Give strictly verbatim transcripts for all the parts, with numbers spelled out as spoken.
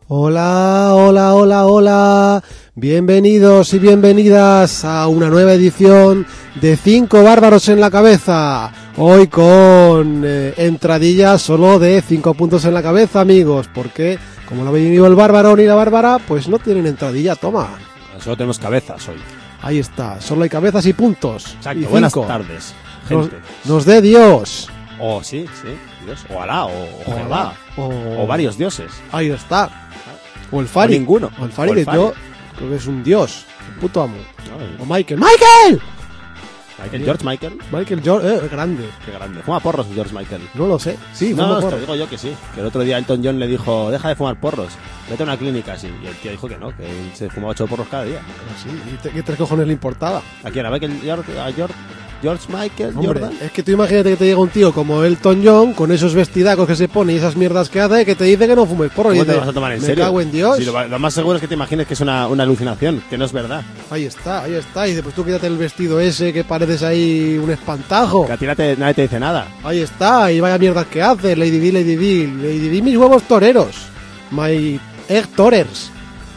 Hola, hola, hola, hola. Bienvenidos y bienvenidas a una nueva edición de Cinco Bárbaros en la Cabeza. Hoy con eh, entradilla solo de cinco puntos en la cabeza, amigos. Porque como no ha venido el bárbaro ni la bárbara, pues no tienen entradilla, toma. Solo tenemos cabezas hoy. Ahí está, solo hay cabezas y puntos. Exacto, y buenas cinco. tardes, Nos, gente. nos dé Dios. O oh, sí, sí, Dios. O Alá, o, o Jehová. O... O varios dioses. Ahí está. O el Fari. O ninguno. O el Fari, O el que Fari. yo creo que es un dios. El puto amo. No, O Michael. ¡Michael! Michael, George Michael. Michael George, eh, grande. Qué grande. Fuma porros George Michael. No lo sé. Sí, no, fuma no, porro. te digo yo que sí. Que el otro día Elton John le dijo, deja de fumar porros. Vete a una clínica así. Y el tío dijo que no, que él se fumaba ocho porros cada día. Sí, ¿y te- ¿qué tres cojones le importaba? ¿A quién? ¿A Michael George? ¿A George? George Michael Hombre, Jordan? es que tú imagínate que te llega un tío como Elton John, con esos vestidacos que se pone y esas mierdas que hace, que te dice que no fumes porro. Y ¿Cómo te dice, vas a tomar en me serio? cago en Dios. Sí, lo, lo más seguro es que te imagines que es una, una alucinación, que no es verdad. Ahí está, ahí está. Y dice, pues tú quítate el vestido ese que pareces ahí un espantajo. Que a ti nadie te, nadie te dice nada. Ahí está, y vaya mierdas que hace, Lady D, Lady D. Lady D, mis huevos toreros. My egg torers.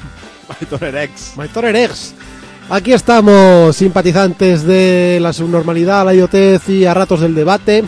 Torer ex. My torer eggs. Aquí estamos, simpatizantes de la subnormalidad, la idiotez y a ratos del debate,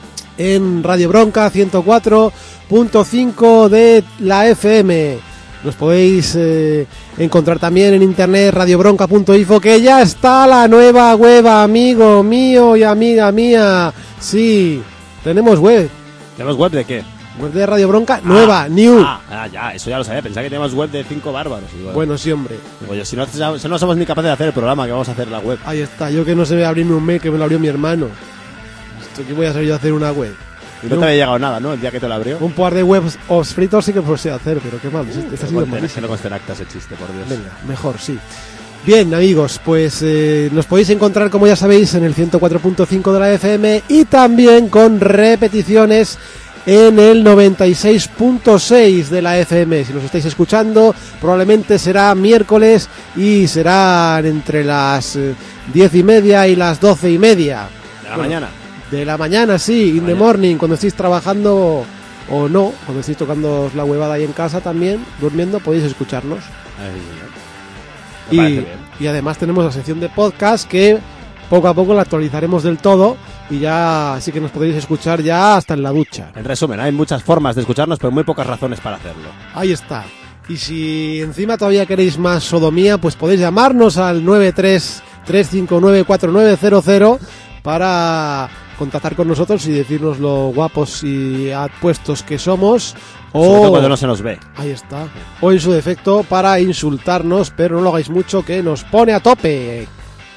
en Radio Bronca ciento cuatro punto cinco de la F M. Nos podéis eh, encontrar también en internet radiobronca punto info, que ya está la nueva web, amigo mío y amiga mía. Sí, tenemos web. ¿Tenemos web de qué? Web de Radio Bronca, nueva, Ah, new. Ah, ah, ya, eso ya lo sabía. Pensaba que teníamos web de cinco bárbaros. Digo, Bueno, sí, hombre. digo yo, si no, si no somos ni capaces de hacer el programa, que vamos a hacer la web. Ahí está, yo que no sé abrirme un mail, que me lo abrió mi hermano. Esto que voy a saber yo hacer una web. Y no te había llegado nada, ¿no? El día que te lo abrió. Un par de webs os fritos sí que lo sé hacer, pero qué mal. Este, este ha sido Que no malísimo. conste en acta ese chiste, por Dios. Venga, mejor, sí. Bien, amigos, pues eh, nos podéis encontrar, como ya sabéis, en el ciento cuatro punto cinco de la F M y también con repeticiones en el noventa y seis punto seis de la F M. Si nos estáis escuchando, probablemente será miércoles y serán entre las eh, diez y media y las doce y media. De la Bueno, mañana. De la mañana, sí, in the Mañana. morning, cuando estéis trabajando o no, cuando estéis tocando la huevada ahí en casa también, durmiendo, podéis escucharnos. Ay, me Y, parece bien. y además tenemos la sección de podcast que poco a poco la actualizaremos del todo y ya sí que nos podréis escuchar ya hasta en la ducha. En resumen, hay muchas formas de escucharnos, pero muy pocas razones para hacerlo. Ahí está. Y si encima todavía queréis más sodomía, pues podéis llamarnos al nueve tres tres cinco nueve cuatro nueve cero cero para contactar con nosotros y decirnos lo guapos y apuestos que somos. Sobre todo O cuando no se nos ve. ahí está. O en su defecto para insultarnos, pero no lo hagáis mucho, que nos pone a tope.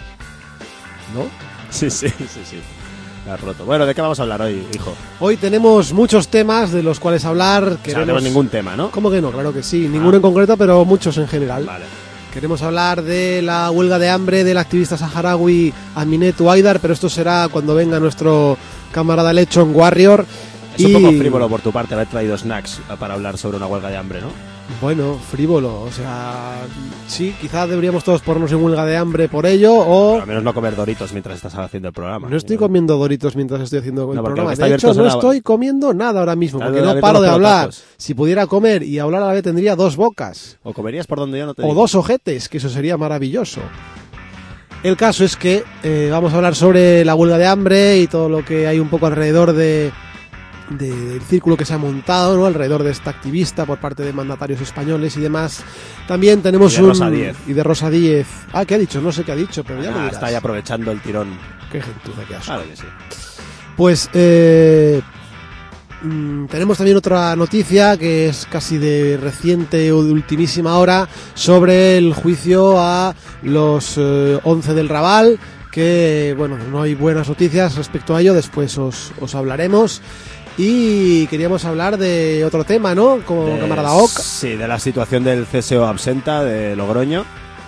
¿No? Sí, sí, sí, sí. Me has roto. Bueno, ¿de qué vamos a hablar hoy, hijo? Hoy tenemos muchos temas de los cuales hablar. O sea, no Queremos... tenemos ningún tema, ¿no? ¿Cómo que no? Claro que sí. Ninguno en concreto, pero muchos en general. Vale. Queremos hablar de la huelga de hambre del activista saharaui Aminetu Haidar, pero esto será cuando venga nuestro camarada Lechon Warrior. Es un poco frívolo por tu parte haber traído snacks para hablar sobre una huelga de hambre, ¿no? Bueno, frívolo, o sea, sí, quizás deberíamos todos ponernos en huelga de hambre por ello, o... Pero al menos no comer doritos mientras estás haciendo el programa. No estoy comiendo doritos mientras estoy haciendo el No, porque programa. el que está De hecho, abierto no será- estoy comiendo nada ahora mismo, Está porque no abierto paro los de hablar. pelotazos. Si pudiera comer y hablar a la vez tendría dos bocas. O comerías por donde yo no te O digo. dos ojetes, que eso sería maravilloso. El caso es que eh, vamos a hablar sobre la huelga de hambre y todo lo que hay un poco alrededor de, de- del círculo que se ha montado, ¿no? Alrededor de esta activista por parte de mandatarios españoles y demás. También tenemos Y de un... Rosa Díez. Y de Rosa Díez. Ah, ¿qué ha dicho? No sé qué ha dicho, pero ya Ah, me dirás. está ahí aprovechando el tirón. Qué gentuza que asco. Claro que sí. Pues eh, mm, tenemos también otra noticia que es casi de reciente o de ultimísima hora sobre el juicio a los eh, once del Raval, que bueno, no hay buenas noticias respecto a ello, después os, os hablaremos. Y queríamos hablar de otro tema, ¿no? Como De- camarada Oc. Sí, de la situación del C S O absenta de Logroño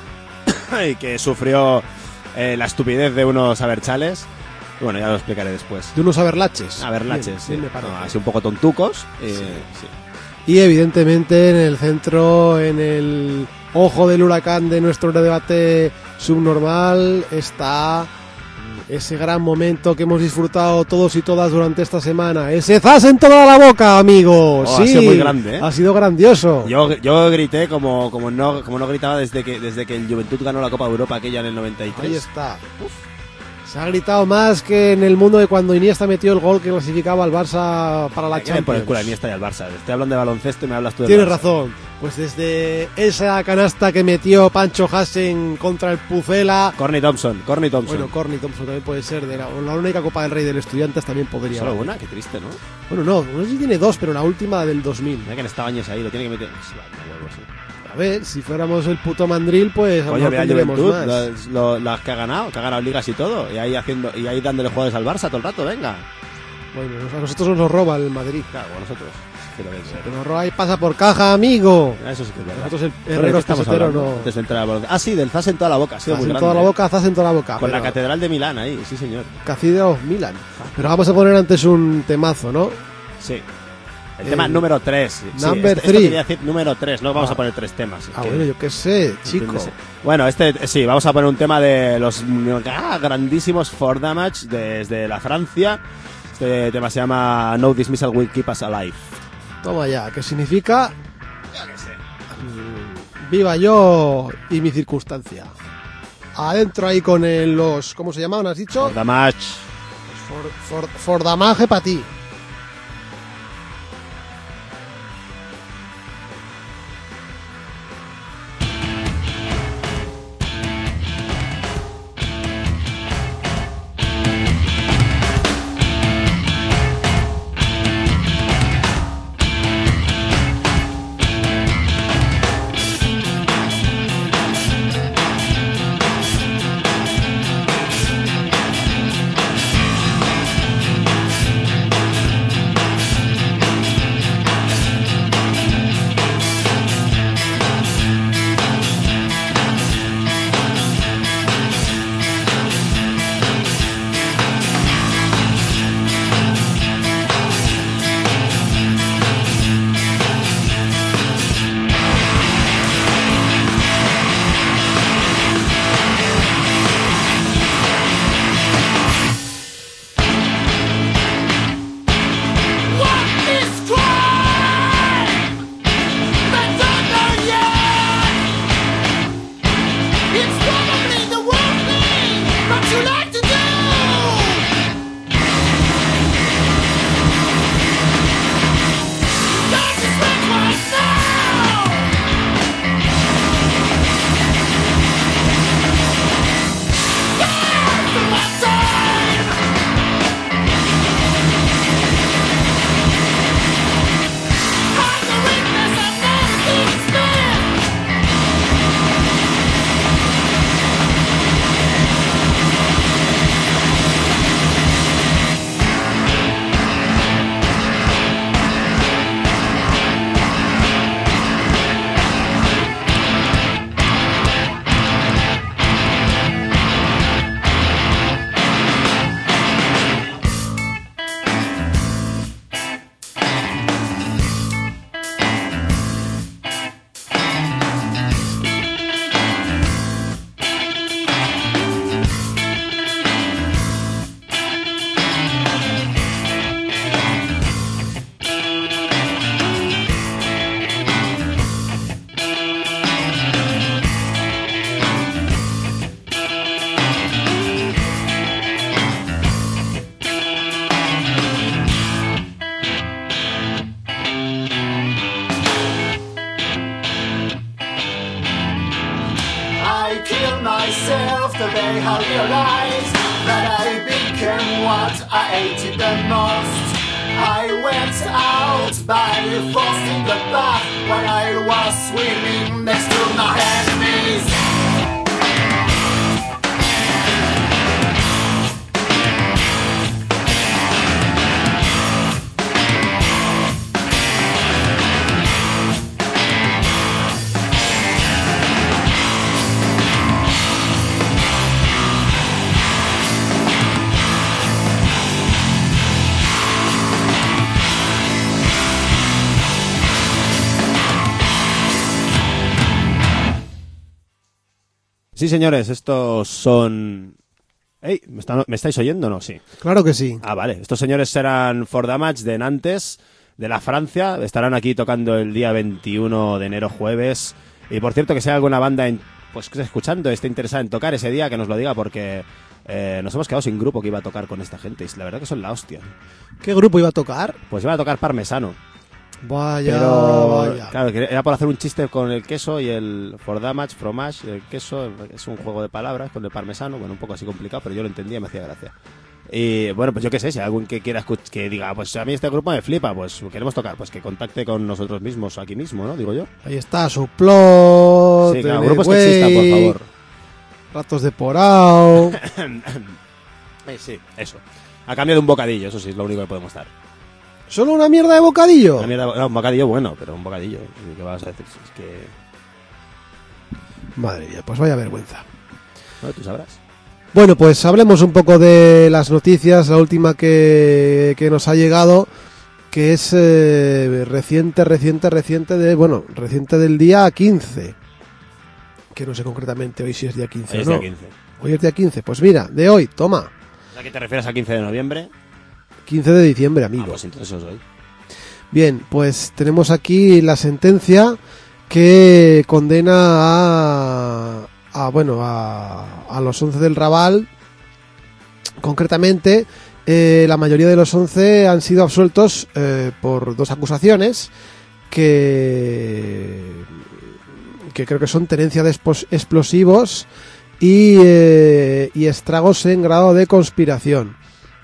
y que sufrió eh, la estupidez de unos aberchales. Y bueno, ya lo explicaré después. De unos aberlaches. Aberlaches, Bien, sí. bien me parece. No, así un poco tontucos. y- sí. Y evidentemente en el centro, en el ojo del huracán de nuestro debate subnormal, está ese gran momento que hemos disfrutado todos y todas durante esta semana. Ese zas en toda la boca, amigos. Oh, sí, ha sido muy grande, ¿eh? Ha sido grandioso. Yo, yo grité como, como, no, como no gritaba desde que, desde que el Juventud ganó la Copa de Europa aquella en el noventa y tres. Ahí está. Uf. Se ha gritado más que en el mundo de cuando Iniesta metió el gol que clasificaba al Barça para la Champions. Por el culo, Iniesta y al Barça. Estoy hablando de baloncesto y me hablas tú de Tienes Barça. razón. Pues desde esa canasta que metió Pancho Hasen contra el Pucela. Corny Thompson, Corny Thompson. Bueno, Corny Thompson también puede ser. De la, la única Copa del Rey del Estudiantes también podría. Solo una, qué triste, ¿no? Bueno, no, no sé si tiene dos, pero la última del dos mil. Mira que está Baños ahí, lo tiene que meter. A ver, si fuéramos el puto mandril, pues a lo Oye, mejor vea tendríamos Juventud, más. las, lo- las que ha ganado, que ha ganado ligas y todo, y ahí haciendo, y ahí dándole jugadores al Barça todo el rato, venga. Bueno, a nosotros nos roba el Madrid. Claro, a nosotros. Que lo ves, Que nos roba y pasa por caja, amigo. Eso sí que es verdad. Nosotros el ¿Pero de Herrero qué estamos Pesetero hablando? no. Antes de entrar al baloncesto. Ah, sí, del zas en toda la boca, ha sido Zas muy en grande. toda la ¿eh? boca, zas en toda la boca. Con la pero- Catedral de Milán ahí, sí señor. Cathedral of Milan. Pero vamos a poner antes un temazo, ¿no? Sí. El Eh, tema número tres. number este, esto three. quería decir número tres, no vamos Ah. a poner tres temas. Ah, que- bueno, yo qué sé, chico. ¿entiendes? Bueno, este sí, vamos a poner un tema de los ah, grandísimos For Damage desde la Francia. Este tema se llama No Dismissal Will Keep Us Alive. Toma ya, que significa Yo qué sé. mm, viva yo y mi circunstancia. Adentro ahí con el, los, ¿cómo se llamaban? ¿Has dicho? For Damage. For, for, for damage para ti. myself the day I realized that I became what I hated the most. I went out by force in the bath when I was swimming next to my enemies. Sí, señores, estos son Ey, ¿me, está- ¿me estáis oyendo o no? Sí. Claro que sí. Ah, vale. Estos señores serán For Damage de Nantes, de la Francia. Estarán aquí tocando el día veintiuno de enero, jueves. Y por cierto, que si hay alguna banda en, pues, que esté escuchando, esté interesada en tocar ese día, que nos lo diga, porque eh, nos hemos quedado sin grupo que iba a tocar con esta gente. Y la verdad que son la hostia. ¿Qué grupo iba a tocar? Pues iba a tocar Parmesano. Vaya, Pero, vaya. claro, que era por hacer un chiste con el queso y el For Damage, fromage, el queso, es un juego de palabras con el parmesano, bueno, un poco así complicado, pero yo lo entendía y me hacía gracia. Y bueno, pues yo qué sé, si hay alguien que quiera escuch- que diga, pues a mí este grupo me flipa, pues queremos tocar, pues que contacte con nosotros mismos aquí mismo, ¿no? Digo yo. Ahí está, Suplot, Sí, claro, N grupos W, que existan, por favor. Ratos de Porao. Eh, sí, eso. A cambio de un bocadillo, eso sí, es lo único que podemos dar. ¿Solo una mierda de bocadillo? Una mierda- no, un bocadillo bueno, pero un bocadillo. ¿Qué vas a decir? Es que... Madre mía, pues vaya vergüenza. No, tú sabrás. Bueno, pues hablemos un poco de las noticias, la última que, que nos ha llegado, que es eh, reciente, reciente, reciente, de bueno, reciente del día quince. Que no sé concretamente hoy si es día quince Hoy o es no. día quince. Hoy es día quince, pues mira, de hoy, toma. ¿A qué te refieres a quince de noviembre? quince de diciembre, amigo. Ah, pues entonces os doy. Bien, pues tenemos aquí la sentencia que condena a, a bueno, a, a los once del Raval. Concretamente, eh, la mayoría de los once han sido absueltos eh, por dos acusaciones que, que creo que son tenencia de expos- explosivos y, eh, y estragos en grado de conspiración.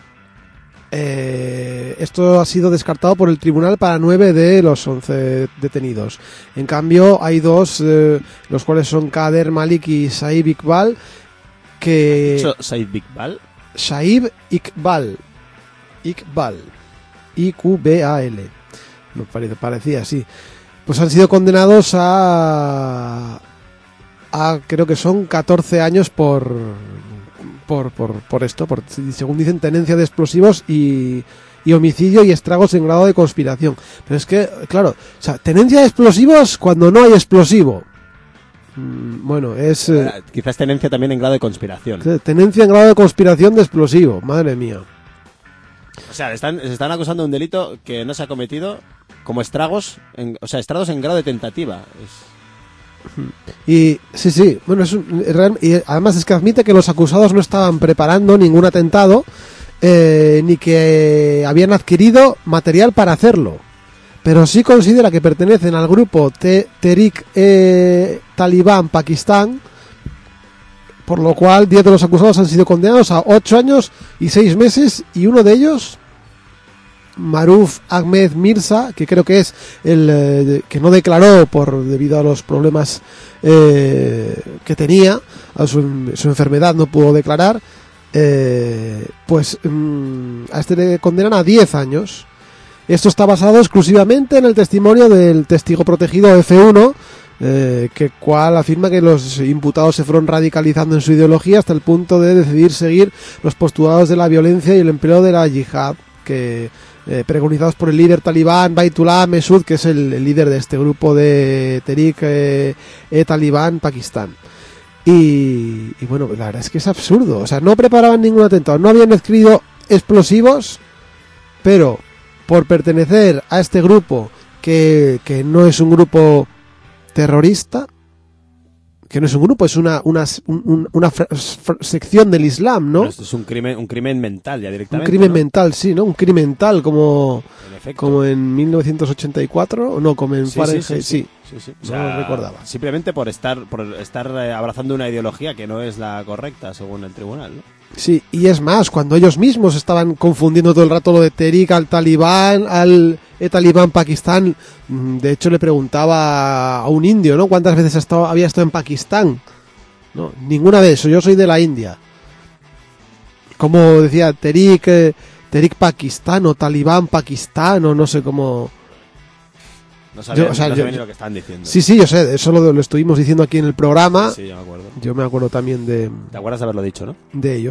Eh, esto ha sido descartado por el tribunal para nueve de los once detenidos. En cambio, hay dos, eh, los cuales son Kader Malik y Saib Iqbal, que... ¿Eso Said Big Ball? Saib Iqbal. Iqbal. I Q B A L. Me parece, parecía así. Pues han sido condenados a... a creo que son catorce años por... Por, por, por esto, por, según dicen, tenencia de explosivos y, y homicidio y estragos en grado de conspiración. Pero es que, claro, o sea, tenencia de explosivos cuando no hay explosivo. Mm, bueno, es eh, Quizás tenencia también en grado de conspiración. tenencia en grado de conspiración de explosivo, madre mía. O sea, están, se están acusando de un delito que no se ha cometido como estragos, en, o sea, estragos en grado de tentativa. Es... Y sí, sí, bueno, es un- es real- y además es que admite que los acusados no estaban preparando ningún atentado, eh, ni que habían adquirido material para hacerlo, pero sí considera que pertenecen al grupo Te- Tehrik-e-Talibán Pakistán, por lo cual diez de los acusados han sido condenados a ocho años y seis meses, y uno de ellos, Maruf Ahmed Mirza, que creo que es el eh, de- que no declaró por debido a los problemas eh, que tenía, a su, su enfermedad no pudo declarar, eh, pues mm, a este le condenan a diez años. Esto está basado exclusivamente en el testimonio del testigo protegido F uno, eh, que cual afirma que los imputados se fueron radicalizando en su ideología hasta el punto de decidir seguir los postulados de la violencia y el empleo de la yihad, que eh, preconizados por el líder talibán Baitullah Mesud, que es el, el líder de este grupo de Tehrik-e-Talibán Pakistán. Y, y bueno, la verdad es que es absurdo. O sea, no preparaban ningún atentado, no habían adquirido explosivos, pero por pertenecer a este grupo, que, que no es un grupo terrorista, que no es un grupo, es una una, un- una fra- fra- sección del Islam, ¿no? Pero esto es un crimen, un crimen mental ya Un directamente. crimen ¿no? mental, sí, ¿no? Un crimen mental, como, En efecto. como en mil novecientos ochenta y cuatro, o no, como en Sí, Fahrenheit, sí, sí. sí, sí, sí. No lo recordaba. Simplemente por estar, por estar eh, abrazando una ideología que no es la correcta según el tribunal, ¿no? Sí, y es más, cuando ellos mismos estaban confundiendo todo el rato lo de Tehrik al Talibán, al e Talibán Pakistán, mm, de hecho le preguntaba a un indio, ¿no? ¿Cuántas veces ha estado, había estado en Pakistán? No, ninguna vez, yo soy de la India. Como decía, Tehrik, eh, Tehrik Pakistán o Talibán Pakistán o no sé cómo... No sabía, Yo, o sea, no yo- sabía ni lo que estaban diciendo. Sí, sí, yo sé, eso lo, lo estuvimos diciendo aquí en el programa. Sí, yo me acuerdo. Yo me acuerdo también de... ¿Te acuerdas de haberlo dicho, no? de ello.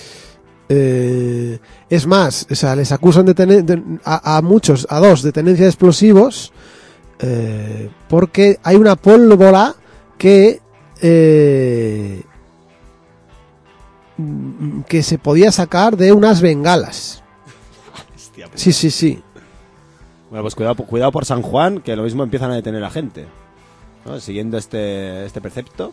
Eh, es más, o sea, les acusan de tener de- a, a muchos, a dos, de tenencia de explosivos, eh, porque hay una pólvora que eh, que se podía sacar de unas bengalas. Hostia, Sí, sí, sí. Bueno, pues cuidado, cuidado por San Juan, que lo mismo empiezan a detener a gente, ¿no? Siguiendo este, este precepto.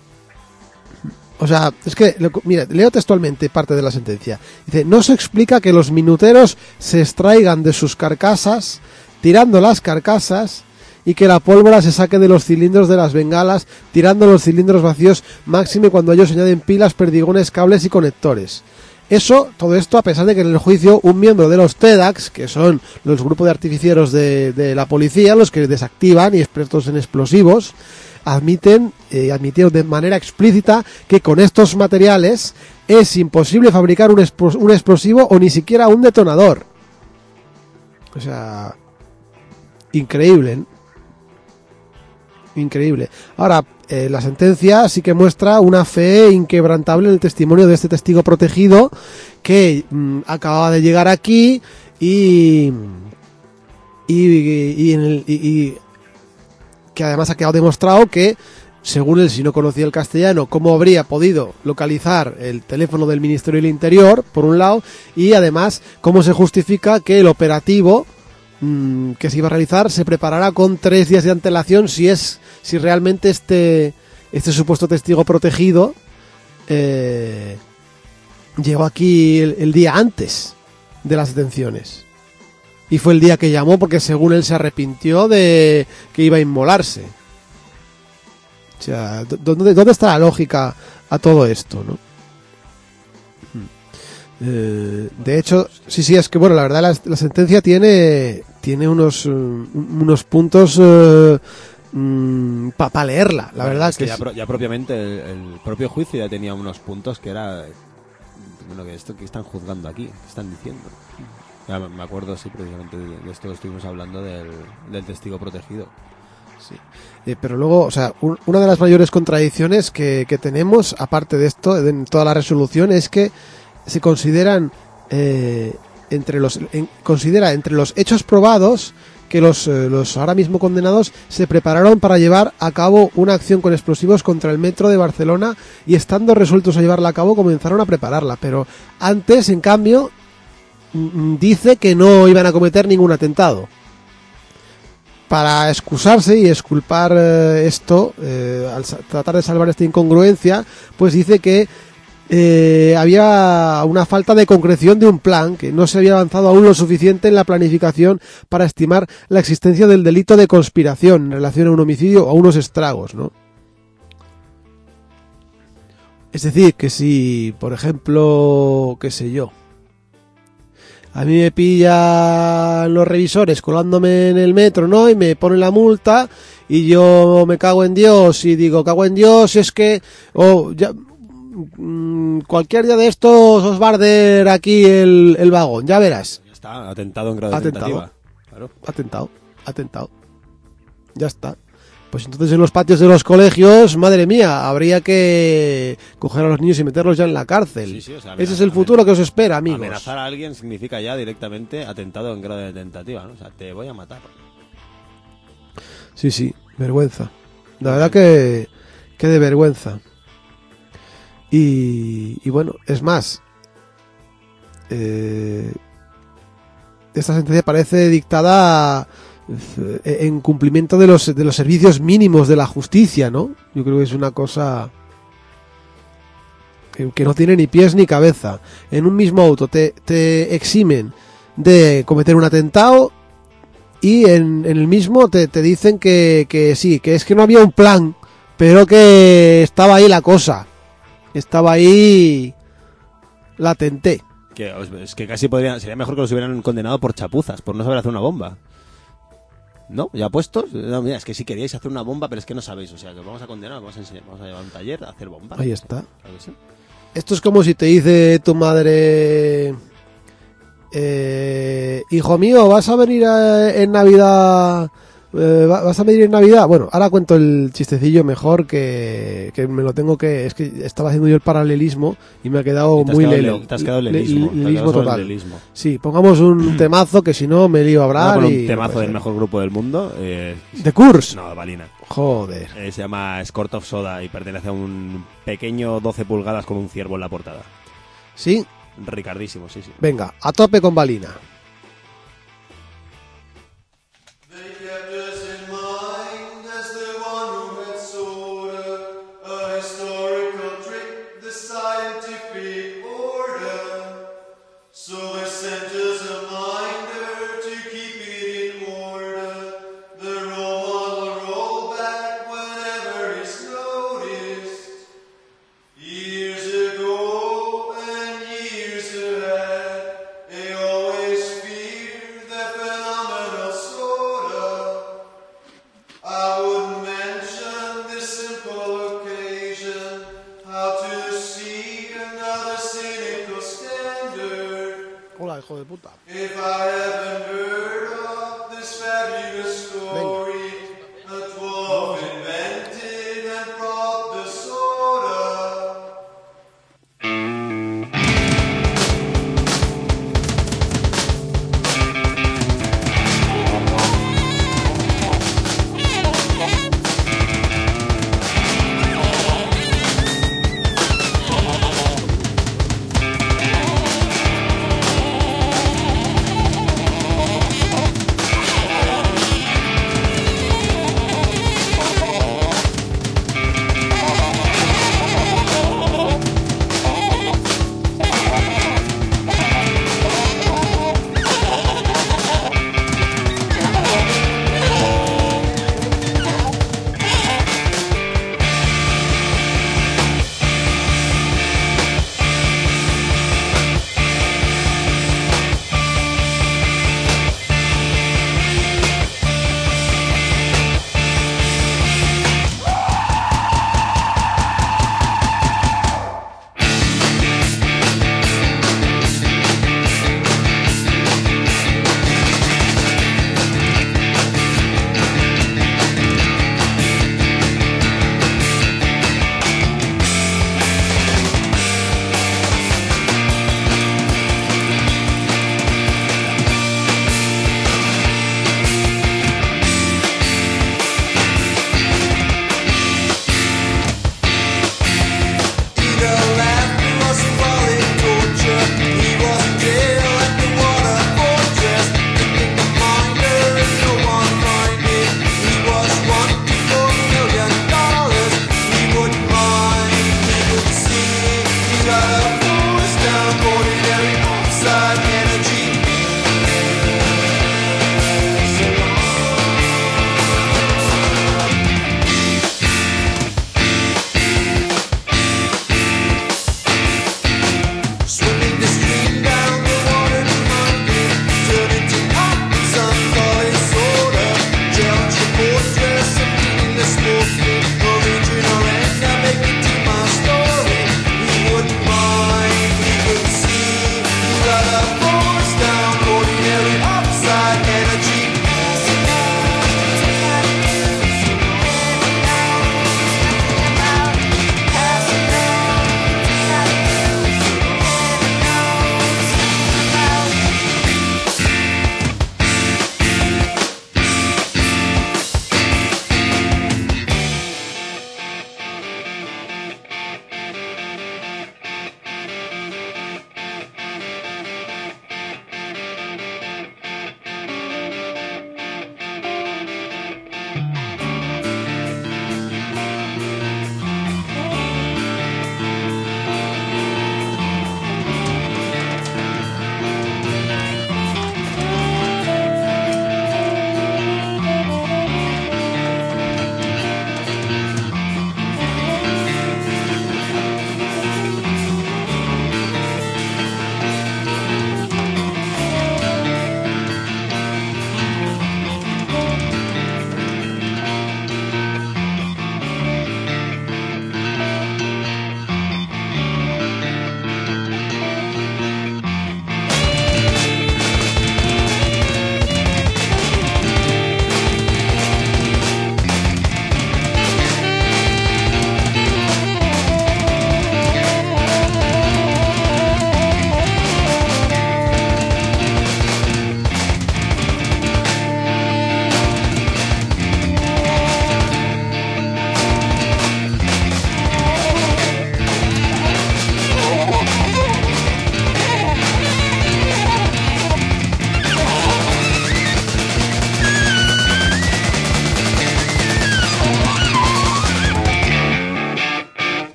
O sea, es que, lo- mira, leo textualmente parte de la sentencia. Dice, no se explica que los minuteros se extraigan de sus carcasas, tirando las carcasas, y que la pólvora se saque de los cilindros de las bengalas, tirando los cilindros vacíos, máxime cuando ellos añaden pilas, perdigones, cables y conectores. Eso, todo esto a pesar de que en el juicio un miembro de los T E D A X, que son los grupos de artificieros de, de la policía, los que desactivan y expertos en explosivos, admiten, eh, admitieron de manera explícita que con estos materiales es imposible fabricar un, explos- un explosivo o ni siquiera un detonador. O sea, increíble, ¿no? Increíble. Ahora, eh, la sentencia sí que muestra una fe inquebrantable en el testimonio de este testigo protegido que mm, acababa de llegar aquí y y, y, en el- y- y que además ha quedado demostrado que, según él, si no conocía el castellano, cómo habría podido localizar el teléfono del Ministerio del Interior, por un lado, y además cómo se justifica que el operativo mmm, que se iba a realizar se preparará con tres días de antelación si es si realmente este este supuesto testigo protegido eh, llegó aquí el, el día antes de las detenciones. Y fue el día que llamó porque según él se arrepintió de que iba a inmolarse. O sea, ¿dónde, dónde está la lógica a todo esto, no? Eh, de hecho, sí, sí, es que bueno, la verdad la, la sentencia tiene tiene unos uh, unos puntos uh, mm, para pa leerla, la Bueno, verdad es que, que ya, es- pro- ya propiamente el, el propio juicio ya tenía unos puntos que era bueno, que esto que están juzgando aquí, que están diciendo. Ya me me acuerdo, sí, precisamente de, de esto estuvimos hablando del, del testigo protegido. sí. Eh, pero luego, o sea, un- una de las mayores contradicciones que, que tenemos, aparte de esto, en toda la resolución, es que se consideran eh, entre los en- considera entre los hechos probados que los, eh, los ahora mismo condenados se prepararon para llevar a cabo una acción con explosivos contra el metro de Barcelona y estando resueltos a llevarla a cabo comenzaron a prepararla, pero antes, en cambio, mm, dice que no iban a cometer ningún atentado. Para excusarse y exculpar eh, esto, eh, al sa- tratar de salvar esta incongruencia, pues dice que eh, había una falta de concreción de un plan, que no se había avanzado aún lo suficiente en la planificación para estimar la existencia del delito de conspiración en relación a un homicidio o a unos estragos, ¿no? Es decir, que si, por ejemplo, qué sé yo, a mí me pillan los revisores colándome en el metro, ¿no? Y me ponen la multa y yo me cago en Dios y digo, cago en Dios, es que oh, ya, mm, cualquier día de estos os va a arder aquí el, el vagón, ya verás. Ya está, atentado en grado de Atentado. tentativa. Claro. Atentado, atentado. Ya está. Pues entonces en los patios de los colegios, madre mía, habría que coger a los niños y meterlos ya en la cárcel. Sí, sí, o sea, Ese es amenaza- el futuro que os espera, amigos. Amenazar a alguien significa ya directamente atentado en grado de tentativa, ¿no? O sea, te voy a matar. Sí, sí, vergüenza. La verdad que, que de vergüenza. Y, y bueno, es más, eh, esta sentencia parece dictada eh, en cumplimiento de los, de los servicios mínimos de la justicia, ¿no? Yo creo que es una cosa que, que no tiene ni pies ni cabeza. En un mismo auto te, te eximen de cometer un atentado y en, en el mismo te, te dicen que, que sí, que es que no había un plan, pero que estaba ahí la cosa. Estaba ahí latente. Que os- es que casi podrían, sería mejor que los hubieran condenado por chapuzas, por no saber hacer una bomba. ¿No? ¿Ya puestos? No, mira, es que si queríais hacer una bomba, pero es que no sabéis. O sea, que os vamos a condenar, os vamos a enseñar, vamos a llevar a un taller a hacer bombas. Ahí está. Claro que sí. Esto es como si te dice tu madre, eh, hijo mío, ¿vas a venir a- en Navidad Eh, ¿va- ¿Vas a medir en Navidad? Bueno, ahora cuento el chistecillo mejor que, que me lo tengo que... Es que estaba haciendo yo el paralelismo y me ha quedado Y te has muy quedado lelo. le- te has quedado Le- lelismo, te has lelismo quedado sobre el total. lelismo. Sí, pongamos un temazo que si no me lío a Vamos hablar con un y... temazo pues, del mejor grupo del mundo. Eh, ¿The Curse? no, Balina. Joder. Eh, se llama Squirt of Soda y pertenece a un pequeño doce pulgadas con un ciervo en la portada. Sí, Ricardísimo, sí, sí. venga, a tope con Balina. They kept us in mind as the one who had soda, a historical trick, the scientific order. So they sent us a minder to keep it in order. The role model roll back whenever it's noticed. Years ago and years ahead, they always feared the phenomenal soda.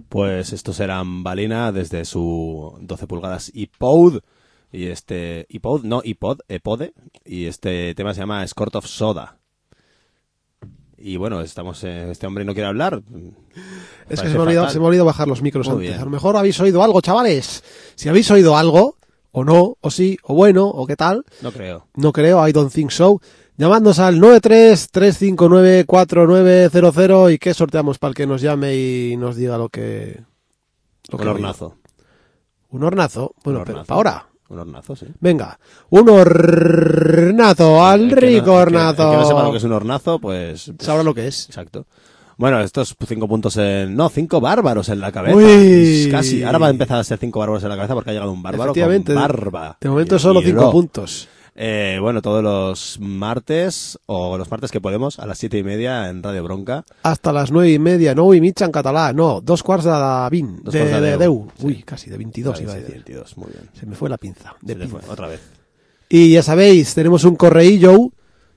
Pues estos eran Balina desde su doce pulgadas iPod. Y este... iPod, no, iPod, iPode. Y este tema se llama Escort of Soda. Y bueno, estamos eh, este hombre no quiere hablar. Es que se me, ha olvidado, se me ha olvidado bajar los micros Muy antes. bien. A lo mejor habéis oído algo, chavales. Si habéis oído algo, o no, o sí, o bueno, o qué tal. No creo. No creo, I don't think so. Llamadnos al nueve tres tres cinco nueve cuatro nueve cero cero y que sorteamos para el que nos llame y nos diga lo que... Lo Un que hornazo. Un hornazo. Bueno, Un pero hornazo. para ahora. Un hornazo, sí. Venga, un hornazo, al El que rico no- el que- hornazo. El que no sepa lo que es un hornazo, pues... Sabrá lo que es. Exacto. Bueno, estos cinco puntos en... No, cinco bárbaros en la cabeza. Uy. Casi. Ahora va a empezar a ser cinco bárbaros en la cabeza porque ha llegado un bárbaro con Efectivamente. barba. De momento Y- solo y cinco ro. puntos. Eh, bueno, todos los martes, o los martes que podemos, a las siete y media en Radio Bronca. Hasta las nueve y media, no, y mitja en català, no, dos quarts de vint, Dos de, quarts de de deu. deu. Sí. Uy, casi de veintidós Vale, iba a sí, decir. veintidós, muy bien. Se me fue la pinza. De Se le fue, pinza. otra vez. Y ya sabéis, tenemos un correillo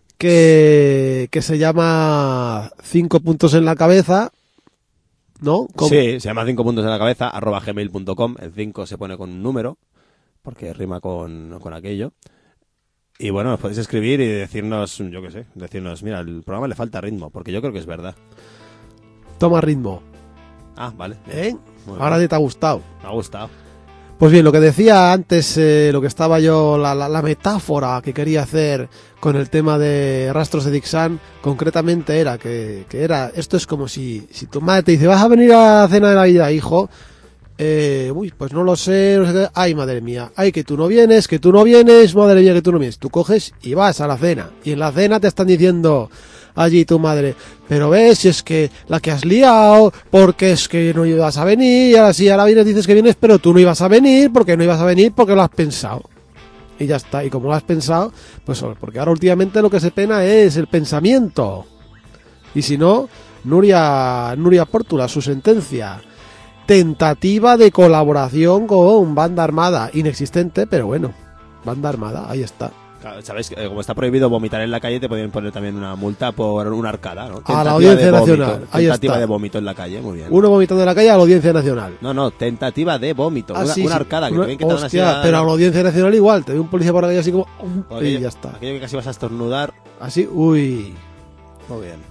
que, que se llama cinco puntos en la cabeza, ¿no? ¿Cómo? Sí, se llama cinco puntos en la cabeza, arroba gmail punto com. El cinco se pone con un número, porque rima con, con aquello. Y bueno, nos podéis escribir y decirnos, yo qué sé, decirnos, mira, el programa le falta ritmo, porque yo creo que es verdad. Toma ritmo, Ah, vale. ¿eh? Muy Ahora bien. te ha gustado. Me ha gustado. Pues bien, lo que decía antes, eh, lo que estaba yo, la, la, la metáfora que quería hacer con el tema de Rastros de Dixon, concretamente era que, que era, esto es como si, si tu madre te dice, vas a venir a la cena de la vida, hijo, eh, uy, pues no lo sé, no sé qué, ay, madre mía, ay, que tú no vienes, que tú no vienes, madre mía, que tú no vienes, tú coges y vas a la cena, y en la cena te están diciendo allí tu madre, pero ves, si es que la que has liado, porque es que no ibas a venir, y ahora sí, ahora vienes, dices que vienes, pero tú no ibas a venir, porque no ibas a venir, porque lo has pensado. Y ya está, y como lo has pensado, pues porque ahora últimamente lo que se pena es el pensamiento. Y si no, Nuria, Nuria Pórtula, su sentencia. Tentativa de colaboración con banda armada, inexistente, pero bueno, banda armada, ahí está. Claro, sabéis, eh, como está prohibido vomitar en la calle, te podrían poner también una multa por una arcada, ¿no? A la Tentativa Audiencia de vómito. Nacional, ahí Tentativa está. de vómito en la calle, muy bien. Uno vomitando en la calle a la Audiencia Nacional. No, no, tentativa de vómito. Ah, una, sí, una sí. arcada, que Una- te ven que te van hostia, así. pero a la Audiencia Nacional igual, te ve un policía por la calle así como... um, Aquello, y ya está. aquello que casi vas a estornudar. Así, uy... Muy bien.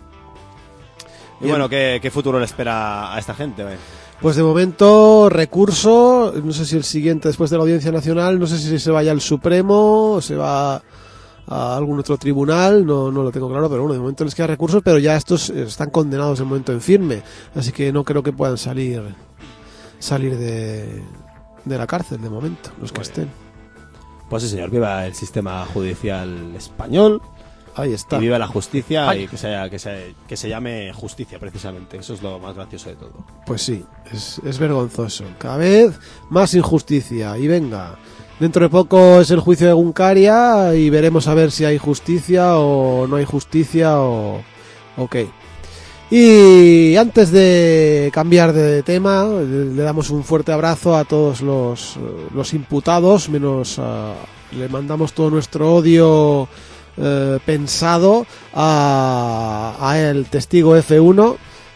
Y Bien. bueno, ¿qué, ¿qué futuro le espera a esta gente? Ven? Pues de momento, recurso, no sé si el siguiente después de la Audiencia Nacional, no sé si se vaya al Supremo o se va a algún otro tribunal, no, no lo tengo claro, pero bueno, de momento les queda recursos, pero ya estos están condenados de momento en firme, así que no creo que puedan salir salir de, de la cárcel de momento, los que Muy estén. Pues sí, señor, viva el sistema judicial español Ahí está. y viva la justicia Ay. y que se, que, se, que se llame justicia, precisamente. Eso es lo más gracioso de todo. Pues sí, es, es vergonzoso. Cada vez más injusticia. Y venga, dentro de poco es el juicio de Guncaria y veremos a ver si hay justicia o no hay justicia o, o qué. Y antes de cambiar de tema, le damos un fuerte abrazo a todos los, los imputados, menos a, le mandamos todo nuestro odio eh, pensado a, a el testigo F uno.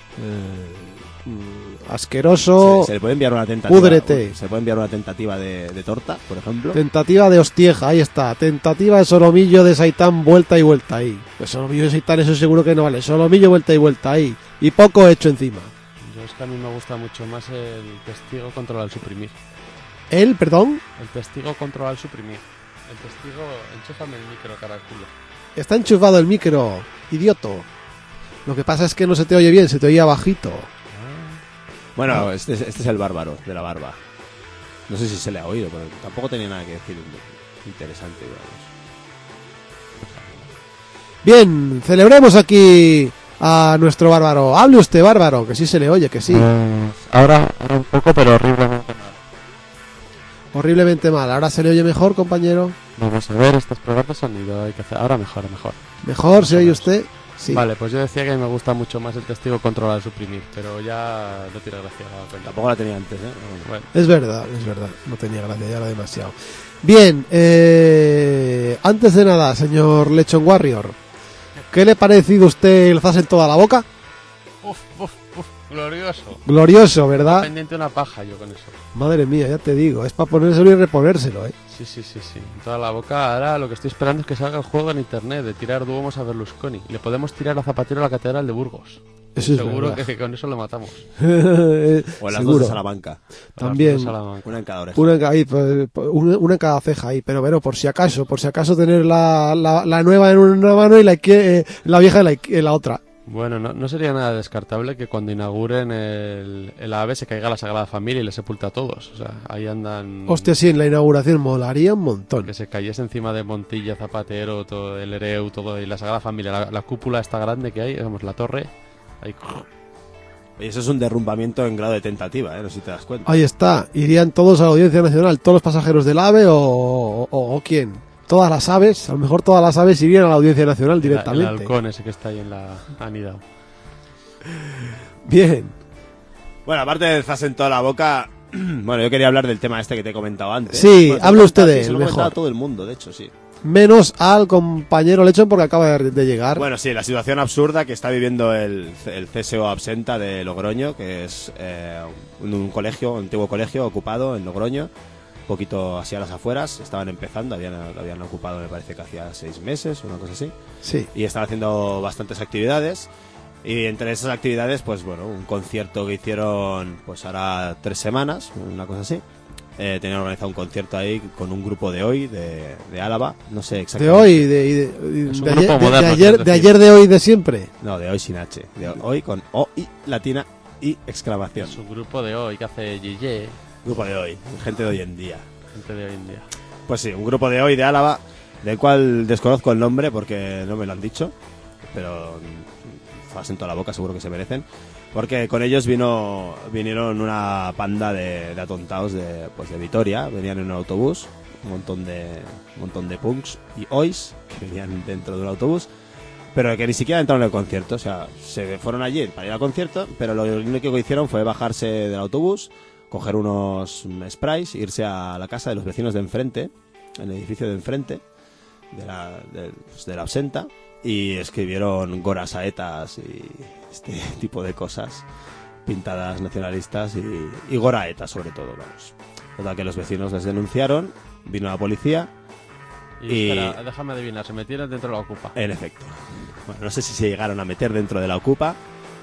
Eh, mm, asqueroso. Se, se le puede enviar una tentativa. Púdrete. Se puede enviar una tentativa de, de torta, por ejemplo. Tentativa de hostieja, ahí está. Tentativa de solomillo de seitán, vuelta y vuelta ahí. Pues solomillo de seitán, eso seguro que no vale. Solomillo, vuelta y vuelta ahí. Y poco hecho encima. Yo es que a mí me gusta mucho más el testigo controla al suprimir. Él, perdón, El testigo controla al suprimir. El testigo, enchúfame el micro, caraculo. está enchufado el micro, idioto. Lo que pasa es que no se te oye bien, se te oía bajito. Bueno, este, es- este es el bárbaro de la barba. No sé si se le ha oído, pero tampoco tenía nada que decir interesante, digamos. Bien, celebremos aquí a nuestro bárbaro. Hable usted, bárbaro, que sí se le oye, que sí. Ahora, ahora un poco, pero horriblemente mal. Horriblemente mal. Ahora se le oye mejor, compañero. Vamos a ver, estas pruebas de sonido hay que hacer. Ahora mejor, mejor. Mejor, ¿se oye usted? Sí. Vale, pues yo decía que me gusta mucho más el testigo controla al suprimir, pero ya no tiene gracia. me he dado cuenta. Tampoco la tenía antes, ¿eh? Bueno. Bueno, Es verdad, es verdad. No tenía gracia, ya era demasiado. Bien, eh, antes de nada, señor Lechon Warrior, ¿qué le ha parecido a usted el zas en toda la boca? uf, uf, uf, Glorioso. Glorioso, ¿verdad? Pendiente una paja yo con eso. Madre mía, ya te digo, es para ponérselo y reponérselo, ¿eh? Sí, sí, sí, sí. En toda la boca. Ahora lo que estoy esperando es que salga el juego en internet de tirar duomos a Berlusconi. Le podemos tirar a Zapatero a la Catedral de Burgos. Eso es Seguro verdad. que con eso lo matamos. O en las Seguro. dos de Salamanca. También. Las dos a la banca. Una en cada oreja. Una en, cada, ahí, pues, una, una en cada ceja ahí, pero bueno, por si acaso, por si acaso tener la, la, la nueva en una mano y la, eh, la vieja en la, en la otra. Bueno, no, no sería nada descartable que cuando inauguren el, el AVE se caiga la Sagrada Familia y les sepulta a todos. O sea, ahí andan... Hostia, sí, en la inauguración molaría un montón. Que se cayese encima de Montilla, Zapatero, todo el Ereu, todo, y la Sagrada Familia. La, la cúpula esta grande que hay, vamos, la torre, ahí... Y eso es un derrumbamiento en grado de tentativa, ¿eh? No sé si te das cuenta. Ahí está, irían todos a la Audiencia Nacional, todos los pasajeros del AVE o, o, o quién. Todas las aves, a lo mejor todas las aves irían a la Audiencia Nacional directamente. El, el halcón ese que está ahí en la anidado. Bien. Bueno, aparte de zas en toda la boca, bueno, yo quería hablar del tema este que te he comentado antes. Sí, Bueno, te hable lo he usted comentado- de sí, él, se lo he comentado mejor. a todo el mundo, de hecho, sí. Menos al compañero Lechón porque acaba de, de llegar. Bueno, sí, la situación absurda que está viviendo el, el C S O Absenta de Logroño, que es eh, un, un colegio, un antiguo colegio ocupado en Logroño, un poquito hacia las afueras, estaban empezando, habían, lo habían ocupado me parece que hacía seis meses o una cosa así, Sí. y estaban haciendo bastantes actividades, y entre esas actividades, pues bueno, un concierto que hicieron pues ahora tres semanas, una cosa así. Eh, tenían organizado un concierto ahí con un grupo de hoy, de, de Álava, no sé De exactamente. hoy, de, de, de, Es un de grupo ayer, de- moderno, de ayer, quieres de decir. ayer, de hoy, de siempre. No, de hoy sin H. De hoy con O y latina y exclamación. Es un grupo de hoy que hace Gigi, Grupo de hoy, gente de hoy en día. gente de hoy en día. Pues sí, un grupo de hoy de Álava, del cual desconozco el nombre porque no me lo han dicho, pero mm, en toda la boca seguro que se merecen. Porque con ellos vino vinieron una panda de, de atontados de, pues de Vitoria, venían en un autobús, un montón de un montón de punks y hoys que venían dentro de un autobús, pero que ni siquiera entraron en el concierto, o sea, se fueron allí para ir al concierto, pero lo único que hicieron fue bajarse del autobús, coger unos sprays, irse a la casa de los vecinos de enfrente, en el edificio de enfrente, de la, de, pues de la Absenta, y escribieron goras aetas y este tipo de cosas, pintadas nacionalistas y, y goraetas sobre todo, vamos. Total que los vecinos les denunciaron, vino la policía, Y, Y- espera, déjame adivinar, se metieron dentro de la ocupa. en efecto. Bueno, no sé si se llegaron a meter dentro de la Ocupa,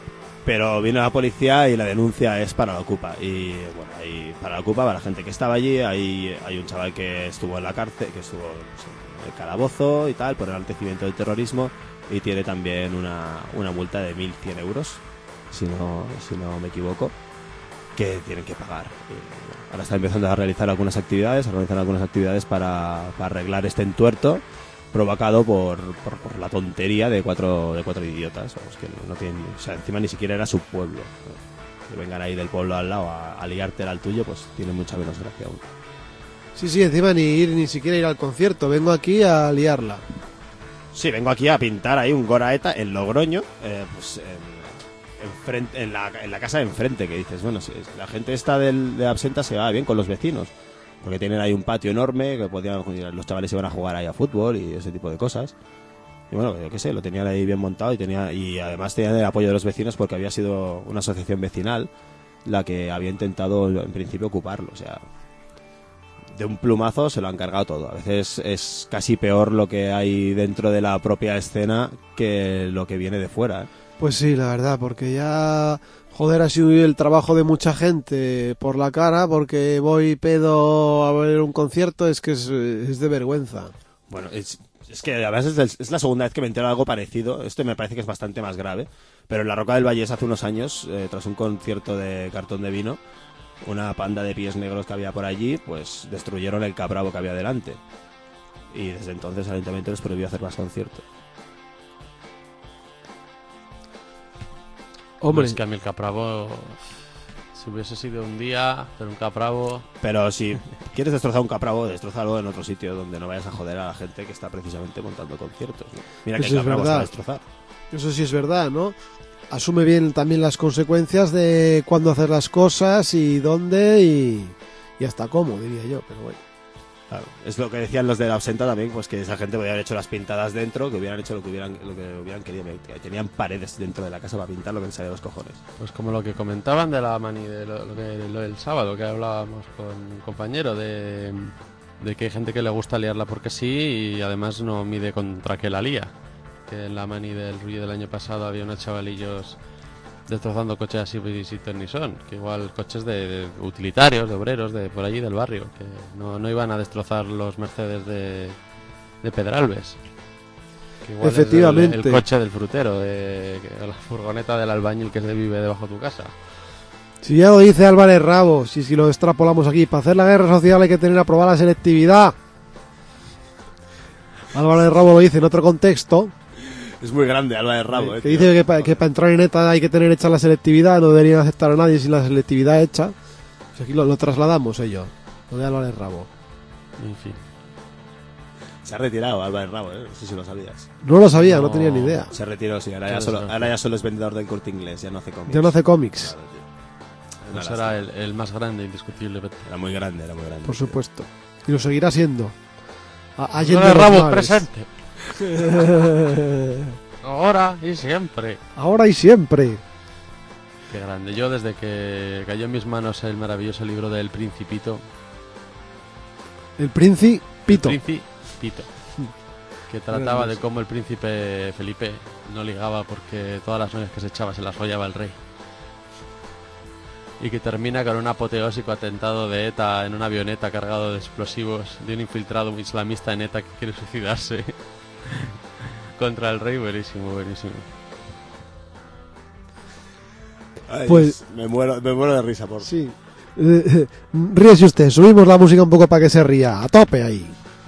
pero vino la policía y la denuncia es para la Ocupa. Y bueno, ahí para la Ocupa, para la gente que estaba allí, hay, hay un chaval que estuvo en la cárcel, que estuvo pues, en el calabozo y tal, por enaltecimiento del terrorismo, y tiene también una, una multa de mil cien euros, si no, si no me equivoco, que tienen que pagar. Y, bueno, ahora está empezando a realizar algunas actividades, a realizar algunas actividades para, para arreglar este entuerto provocado por, por, por la tontería de cuatro de cuatro idiotas, vamos, que no, no tienen, o sea, encima ni siquiera era su pueblo. Que vengan ahí del pueblo al lado a, a liarte al tuyo, pues tiene mucha menos gracia aún. Sí, sí, encima ni ir, ni siquiera ir al concierto. Vengo aquí a liarla. Sí, vengo aquí a pintar ahí un goraeta en Logroño, eh, pues en, en, frente- en, la, en la casa de enfrente, que dices, bueno, si la gente esta del, de Absenta se va bien con los vecinos, porque tienen ahí un patio enorme, que podían, los chavales iban a jugar ahí a fútbol y ese tipo de cosas. Y bueno, yo qué sé, lo tenían ahí bien montado y tenía y además tenían el apoyo de los vecinos porque había sido una asociación vecinal la que había intentado en principio ocuparlo, o sea, de un plumazo se lo han cargado todo. A veces es casi peor lo que hay dentro de la propia escena que lo que viene de fuera, ¿eh? Pues sí, la verdad, porque ya, joder, ha sido el trabajo de mucha gente por la cara, porque voy pedo a ver un concierto, es que es, es de vergüenza. Bueno, es, es que además es, del- es la segunda vez que me entero de algo parecido. Este me parece que es bastante más grave. Pero en la Roca del Vallés hace unos años, eh, tras un concierto de Cartón de Vino, una panda de pies negros que había por allí, pues destruyeron el cabravo que había delante. Y desde entonces el ayuntamiento les prohibió hacer más conciertos. Hombre, Es que a mí el Capravo, si hubiese sido un día, pero un Capravo... Pero si quieres destrozar un capravo, destrozalo en otro sitio donde no vayas a joder a la gente que está precisamente montando conciertos, ¿no? Mira que Eso el es capravo se va a verdad. destrozar. eso sí es verdad, ¿no? Asume bien también las consecuencias de cuándo hacer las cosas y dónde y, y hasta cómo, diría yo, pero bueno. Claro, es lo que decían los de la Absenta también, pues que esa gente podía haber hecho las pintadas dentro, que hubieran hecho lo que hubieran, lo que hubieran querido. Tenían paredes dentro de la casa para pintar lo que les salía de los cojones. Pues como lo que comentaban de la mani, de lo, lo que, lo del sábado, que hablábamos con un compañero, de, de que hay gente que le gusta liarla porque sí y además no mide contra qué la lía. Que en la mani del Rulli del año pasado había unos chavalillos destrozando coches así y ton ni son, que igual coches de, de utilitarios, de obreros, de por allí del barrio, que no, no iban a destrozar los Mercedes de, de Pedralbes. Que igual Efectivamente. Es el, el coche del frutero, de, de la furgoneta del albañil que se vive debajo de tu casa. Si ya lo dice Álvarez Rabo, si, si lo extrapolamos aquí, para hacer la guerra social hay que tener aprobada la selectividad. Álvarez Rabo lo dice en otro contexto. Es muy grande Álvarez Rabo, eh, que dice que para que pa entrar en ETA hay que tener hecha la selectividad, no deberían aceptar a nadie sin la selectividad hecha. Pues aquí lo, lo trasladamos ellos, lo de Álvarez Rabo. En fin. Se ha retirado Álvarez Rabo, eh, no sé si lo sabías. No lo sabía, no, No. tenía ni idea. Se retiró, sí, ahora ya, Claro, solo, sí. ahora ya solo es vendedor del Corte Inglés, ya no hace cómics. Ya no hace cómics, Claro, tío. Pues Una era lástima. el, el más grande, indiscutiblemente. Era muy grande, era muy grande. por tío. supuesto. Y lo seguirá siendo. A- Allende Álvarez los Rabo mares. presente. Ahora y siempre. Ahora y siempre. Qué grande. Yo desde que cayó en mis manos el maravilloso libro del Principito. El Principito. El Principito. Que trataba de cómo el príncipe Felipe no ligaba porque todas las novias que se echaba se las follaba el rey. Y que termina con un apoteósico atentado de ETA en una avioneta cargado de explosivos de un infiltrado islamista en ETA que quiere suicidarse contra el rey. Buenísimo, buenísimo. Ay, Pues- Dios, me muero, me muero de risa, por Sí. Eh, eh, ríese usted, subimos la música un poco para que se ría. A tope ahí.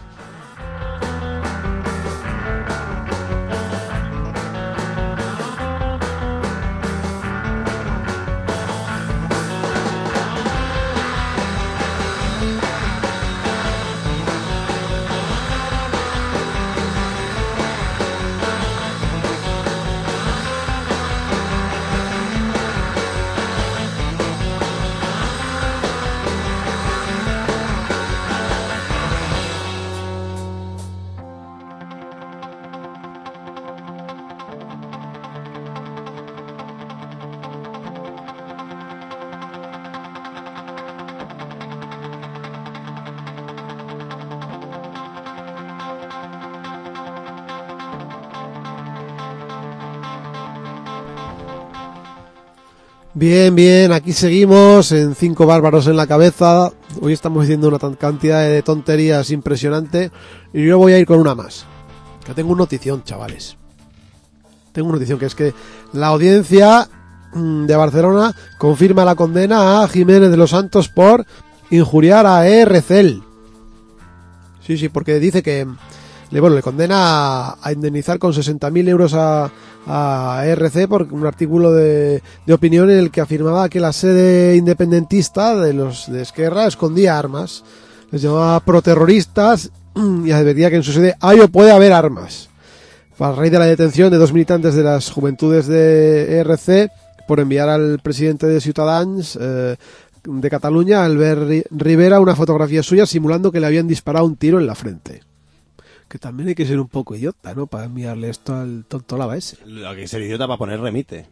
Bien, bien, aquí seguimos en Cinco Bárbaros en la Cabeza. Hoy estamos diciendo una tan- cantidad de tonterías impresionante. Y yo voy a ir con una más. Que tengo una notición, chavales. Tengo una notición, que es que la audiencia mm, de Barcelona confirma la condena a Jiménez de los Santos por injuriar a Ercel. Sí, sí, porque dice que le, bueno, le condena a, a indemnizar con sesenta mil euros a, a E R C por un artículo de, de opinión en el que afirmaba que la sede independentista de los de Esquerra escondía armas. Les llamaba proterroristas y advertía que en su sede hay o puede haber armas. A raíz de la detención de dos militantes de las Juventudes de E R C por enviar al presidente de Ciutadans eh, de Cataluña, Albert Rivera, una fotografía suya simulando que le habían disparado un tiro en la frente. Que también hay que ser un poco idiota, ¿no? Para enviarle esto al tonto lava ese. Lo que es el idiota para poner remite.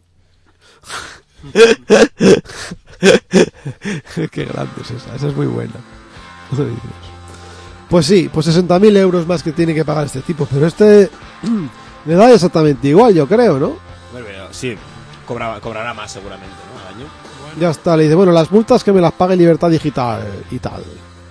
Qué grande es esa, esa es muy buena. Ay, Dios. Pues sí, pues sesenta mil euros más que tiene que pagar este tipo, pero este le da exactamente igual, yo creo, ¿no? Bueno, pero sí, cobra- cobrará más seguramente, ¿no? Al año. Ya está, le dice, bueno, las multas que me las pague Libertad Digital y tal.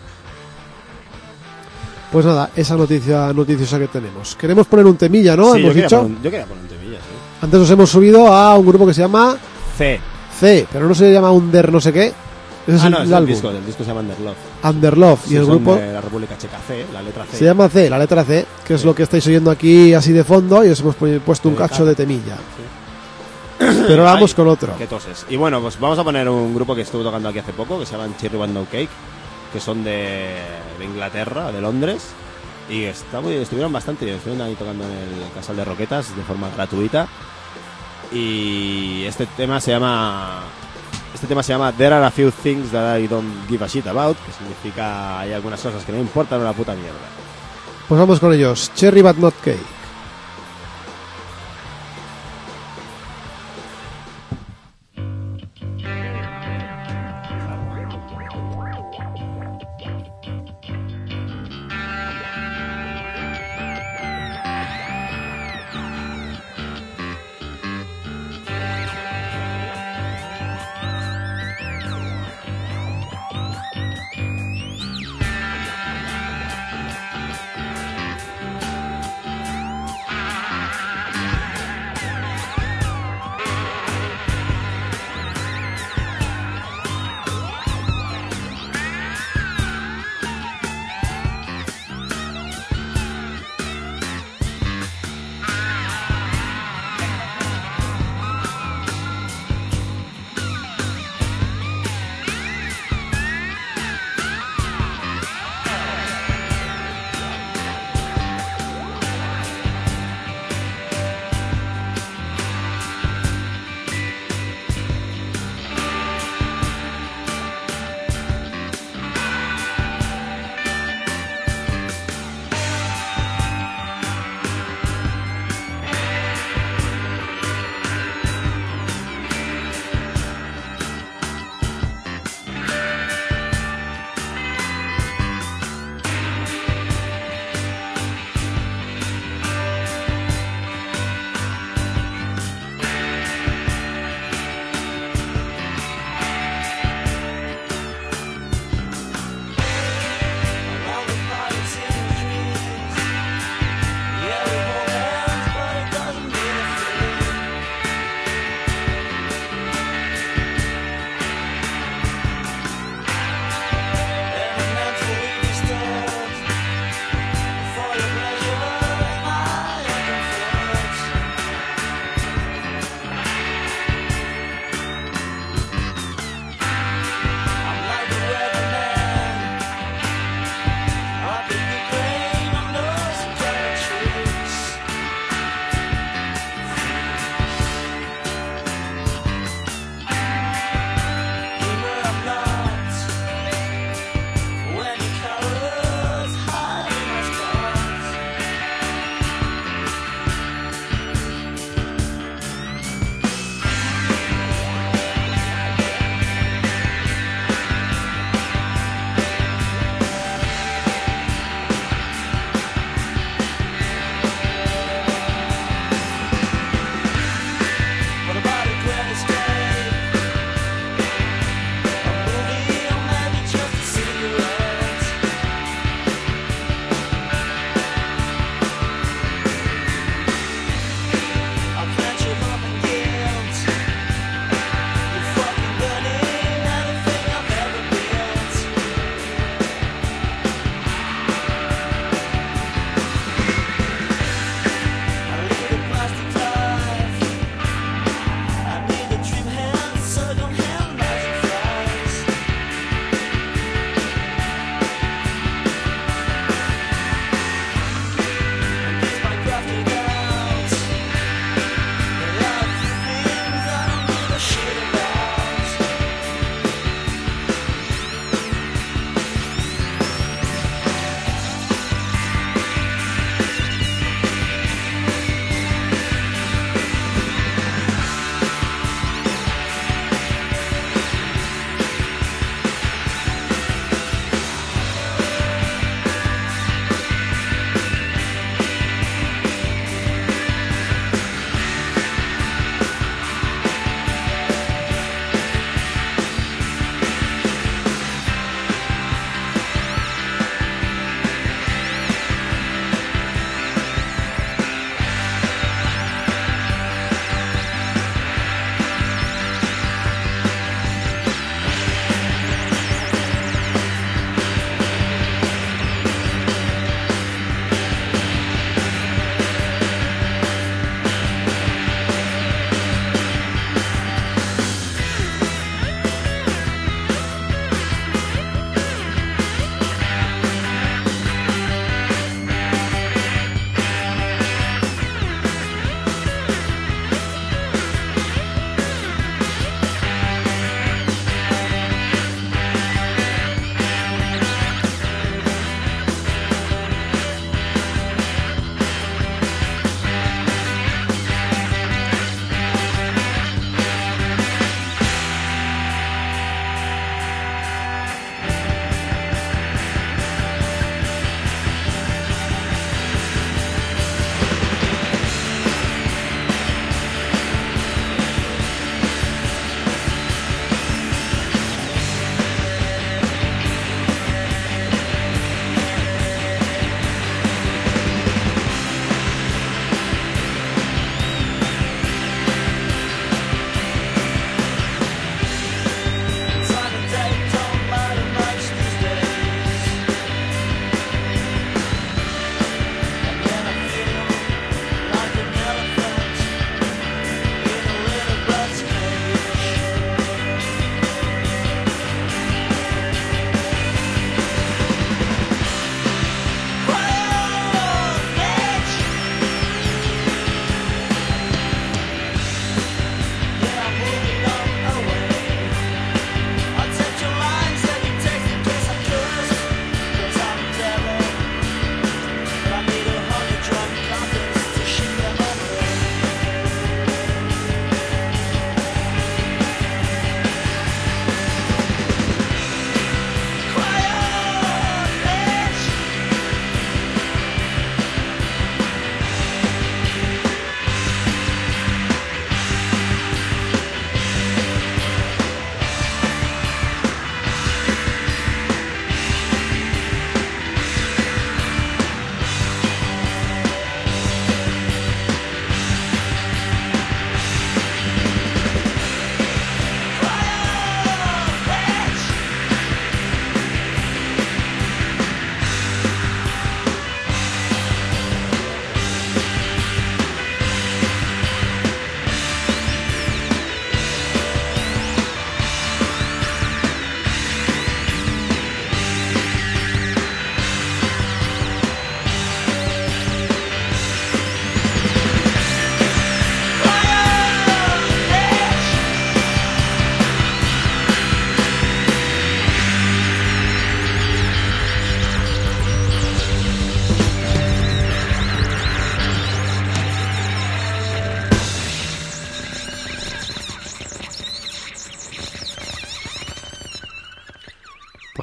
Pues nada, esa noticia noticiosa que tenemos. Queremos poner un temilla, ¿no? Sí, yo Hemos quería, dicho. poner un, yo quería poner un temilla, sí. Antes nos hemos subido a un grupo que se llama C. C, pero no se llama Under no sé qué. Ese es Ah, el, no, es el el álbum. disco, el disco se llama Underlove. Underlove. Sí, Y el son grupo de la República Checa, C, la letra C. se llama C, la letra C, que es lo que estáis oyendo aquí así de fondo, y os hemos pu- puesto un De cacho cara. de temilla. Pero ahora vamos Ay, con otro. Qué toses. Y bueno, pues vamos a poner un grupo que estuvo tocando aquí hace poco, que se llaman Cherry One No Cake, que son de, de Inglaterra, de Londres, y está muy, estuvieron bastante bien, estuvieron ahí tocando en el Casal de Roquetas de forma gratuita. Y este tema se llama Este tema se llama There Are a Few Things That I Don't Give a Shit About, que significa hay algunas cosas que no me importan una puta mierda. Pues vamos con ellos, Cherry But Not Cake.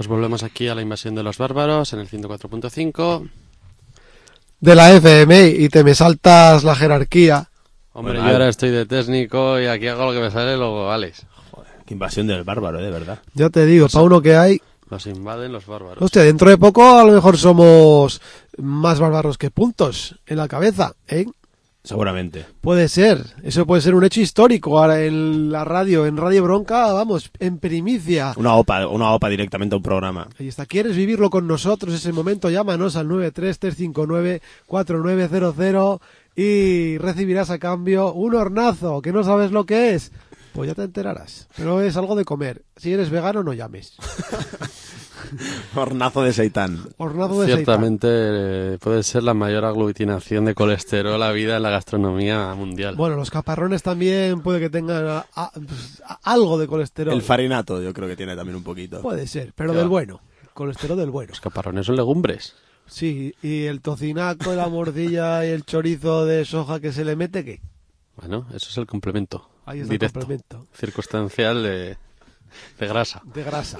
Pues volvemos aquí a la invasión de los bárbaros en el ciento cuatro punto cinco. De la F M y te me saltas la jerarquía. Hombre, Bueno, yo ahora estoy de técnico y aquí hago lo que me sale luego, Alex. Joder, qué invasión del bárbaro, ¿eh? De verdad. Ya te digo, para uno que hay... Los invaden los bárbaros. Hostia, dentro de poco a lo mejor somos más bárbaros que puntos en la cabeza, ¿eh? Seguramente. Puede ser, eso puede ser un hecho histórico ahora en la radio, en Radio Bronca, vamos, en primicia. Una OPA, una OPA directamente a un programa. Ahí está, ¿quieres vivirlo con nosotros ese momento? Llámanos al nueve tres tres cinco nueve cuatro nueve cero cero y recibirás a cambio un hornazo, que no sabes lo que es. Pues ya te enterarás, pero es algo de comer. Si eres vegano, no llames. Hornazo de seitán. Hornazo de Ciertamente eh, puede ser la mayor aglutinación de colesterol a vida en la gastronomía mundial. seitán. Bueno, los caparrones también puede que tengan a- a- pues, a- algo de colesterol. El farinato yo creo que tiene también un poquito. Puede ser, pero ¿Qué del va? bueno. Colesterol del bueno. Los caparrones son legumbres. Sí, y el tocinaco, la morcilla y el chorizo de soja que se le mete, ¿qué? Bueno, eso es el complemento. Ahí es el directo, complemento circunstancial de, de grasa. de grasa.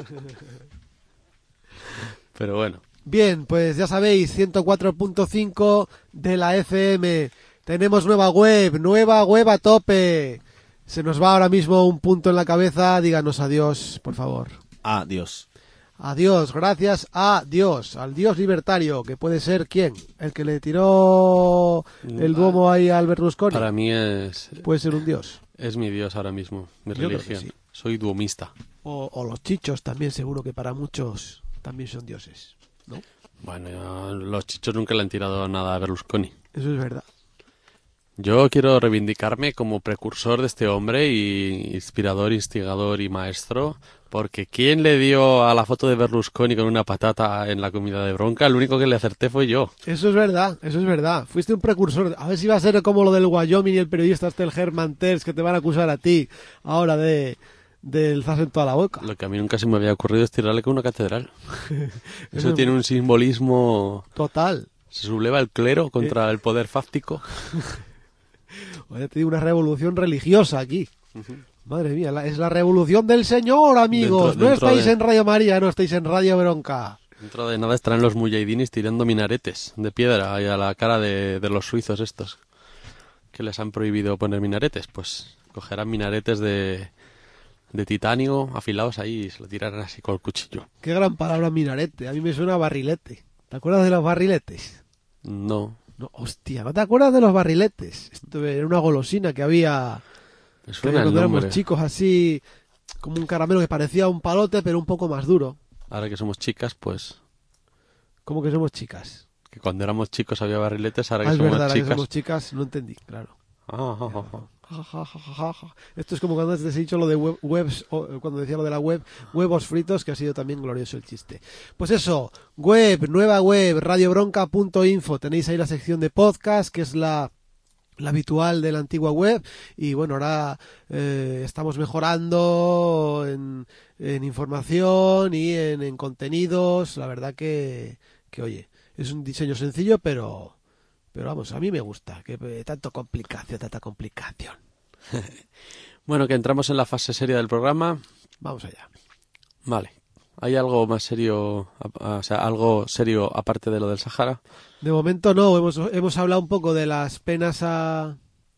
Pero bueno, Bien, pues ya sabéis, ciento cuatro punto cinco de la F M. Tenemos nueva web, nueva web a tope. Se nos va ahora mismo un punto en la cabeza. Díganos adiós, por favor. Ah, Dios. Adiós, gracias a Dios, al Dios libertario, que puede ser ¿quién? El que le tiró el Duomo ahí al Berlusconi. para mí es, Puede ser un Dios. es mi Dios ahora mismo, mi Yo creo que religión. sí. Soy duomista. O, o los chichos también, seguro que para muchos también son dioses, ¿no? Bueno, yo- los chichos nunca le han tirado nada a Berlusconi. Eso es verdad. Yo quiero reivindicarme como precursor de este hombre y inspirador, instigador y maestro, porque ¿quién le dio a la foto de Berlusconi con una patata en la comida de Bronca? El único que le acerté fue yo. Eso es verdad, eso es verdad. Fuiste un precursor. A ver si va a ser como lo del Wyoming y el periodista este, el Herman Terz, que te van a acusar a ti ahora de del zas en toda la boca. Lo que a mí nunca se me había ocurrido es tirarle con una catedral. Eso Eso- tiene un simbolismo. Total. Se subleva el clero contra el poder fáctico. Oye, te digo, una revolución religiosa aquí. Madre mía, la- es la revolución del Señor, amigos. Dentro- no dentro estáis de- en Radio María, no estáis en Radio Bronca. Dentro de nada estarán los mujahidines tirando minaretes de piedra ahí a la cara de, de los suizos estos, que les han prohibido poner minaretes. Pues cogerán minaretes de, de titanio afilados ahí y se lo tirarán así con el cuchillo. Qué gran palabra minarete. A mí me suena a barrilete. ¿Te acuerdas de los barriletes? No, No, hostia, ¿no te acuerdas de los barriletes? Esto era una golosina que había, me que suena había el cuando éramos nombre. chicos, así como un caramelo que parecía un palote pero un poco más duro. Ahora que somos chicas, pues Como que somos chicas. que cuando éramos chicos había barriletes, ahora Ah, que es somos verdad, ahora que chicas. somos chicas, no entendí, claro. Ah, ah, ah, ah. Ja, ja, ja, ja, ja, ja. Esto es como cuando antes he dicho lo de web- webs, o, cuando decía lo de la web, huevos fritos, que ha sido también glorioso el chiste. Pues eso, web, nueva web, radiobronca punto info. Tenéis ahí la sección de podcast, que es la, la habitual de la antigua web. Y bueno, ahora eh, estamos mejorando en, en información y en, en contenidos. La verdad que, que, oye, es un diseño sencillo, pero... Pero vamos, a mí me gusta, que eh, tanto complicación, tanta complicación. Bueno, que entramos en la fase seria del programa. Vamos allá. Vale. ¿Hay algo más serio, a- a- o sea, algo serio aparte de lo del Sahara? De momento no, hemos, hemos hablado un poco de las penas a,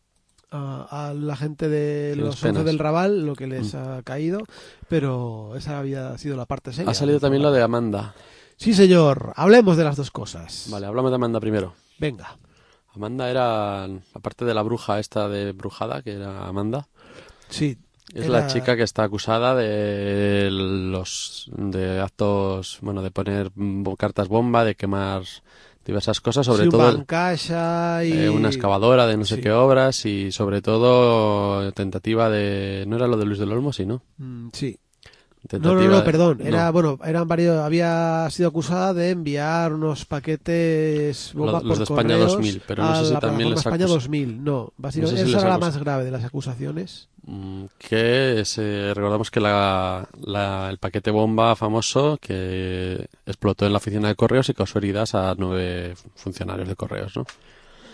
a, a la gente de Sí, los las once penas. del Raval, lo que les Mm. ha caído, pero esa había sido la parte seria. Ha salido también lo de Amanda. Sí, señor, hablemos de las dos cosas. Vale, hablamos de Amanda primero. Venga. Amanda era, aparte de la bruja esta de Brujada, que era Amanda, Sí. es era- la chica que está acusada de los de actos, bueno, de poner bo- cartas bomba, de quemar diversas cosas, sobre sí, un todo el- Bancaixa y... eh, una excavadora de no sé Sí. qué obras y sobre todo tentativa de... ¿No era lo de Luis del Olmo? Sí, ¿no? Mm, sí. No, Tentativa no, no, de- perdón. no. Era, bueno, eran varios, había sido acusada de enviar unos paquetes bomba Lo- los por de España correos dos mil, pero no a sé si la también plataforma les España acusa- dos mil, no, básicamente No sé si esa les era la acusa- más grave de las acusaciones. Mm, que es, eh, recordamos que la, la- el paquete bomba famoso que explotó en la oficina de correos y causó heridas a nueve funcionarios de correos, ¿no?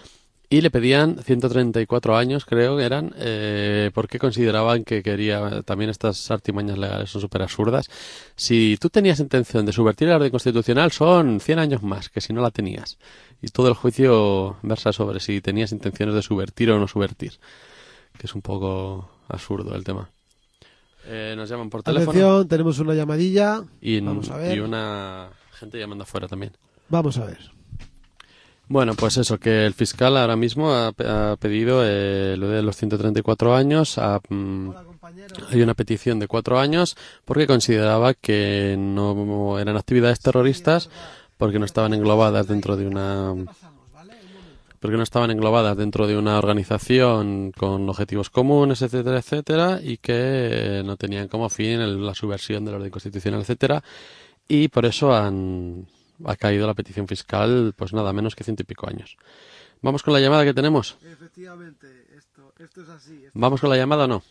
y le pedían ciento treinta y cuatro años, creo que eran, eh, porque consideraban que quería, también estas artimañas legales son súper absurdas. Si tú tenías intención de subvertir el orden constitucional, son cien años más que si no la tenías. Y todo el juicio versa sobre si tenías intenciones de subvertir o no subvertir, que es un poco absurdo el tema. Eh, nos llaman por teléfono. Atención, tenemos una llamadilla. Y, Vamos a ver. y una gente llamando afuera también. Vamos a ver. Bueno, pues eso, que el fiscal ahora mismo ha, ha pedido eh, lo de los ciento treinta y cuatro años. Ha, mm, hay una petición de cuatro años porque consideraba que no eran actividades terroristas porque no estaban englobadas dentro de una... porque no estaban englobadas dentro de una organización con objetivos comunes, etcétera, etcétera, y que no tenían como fin el- la subversión del orden constitucional, etcétera, y por eso han, ha caído la petición fiscal, pues nada menos que ciento y pico años. ¿Vamos con la llamada que tenemos? Efectivamente, esto, esto es así. Esto... ¿Vamos con la llamada o no?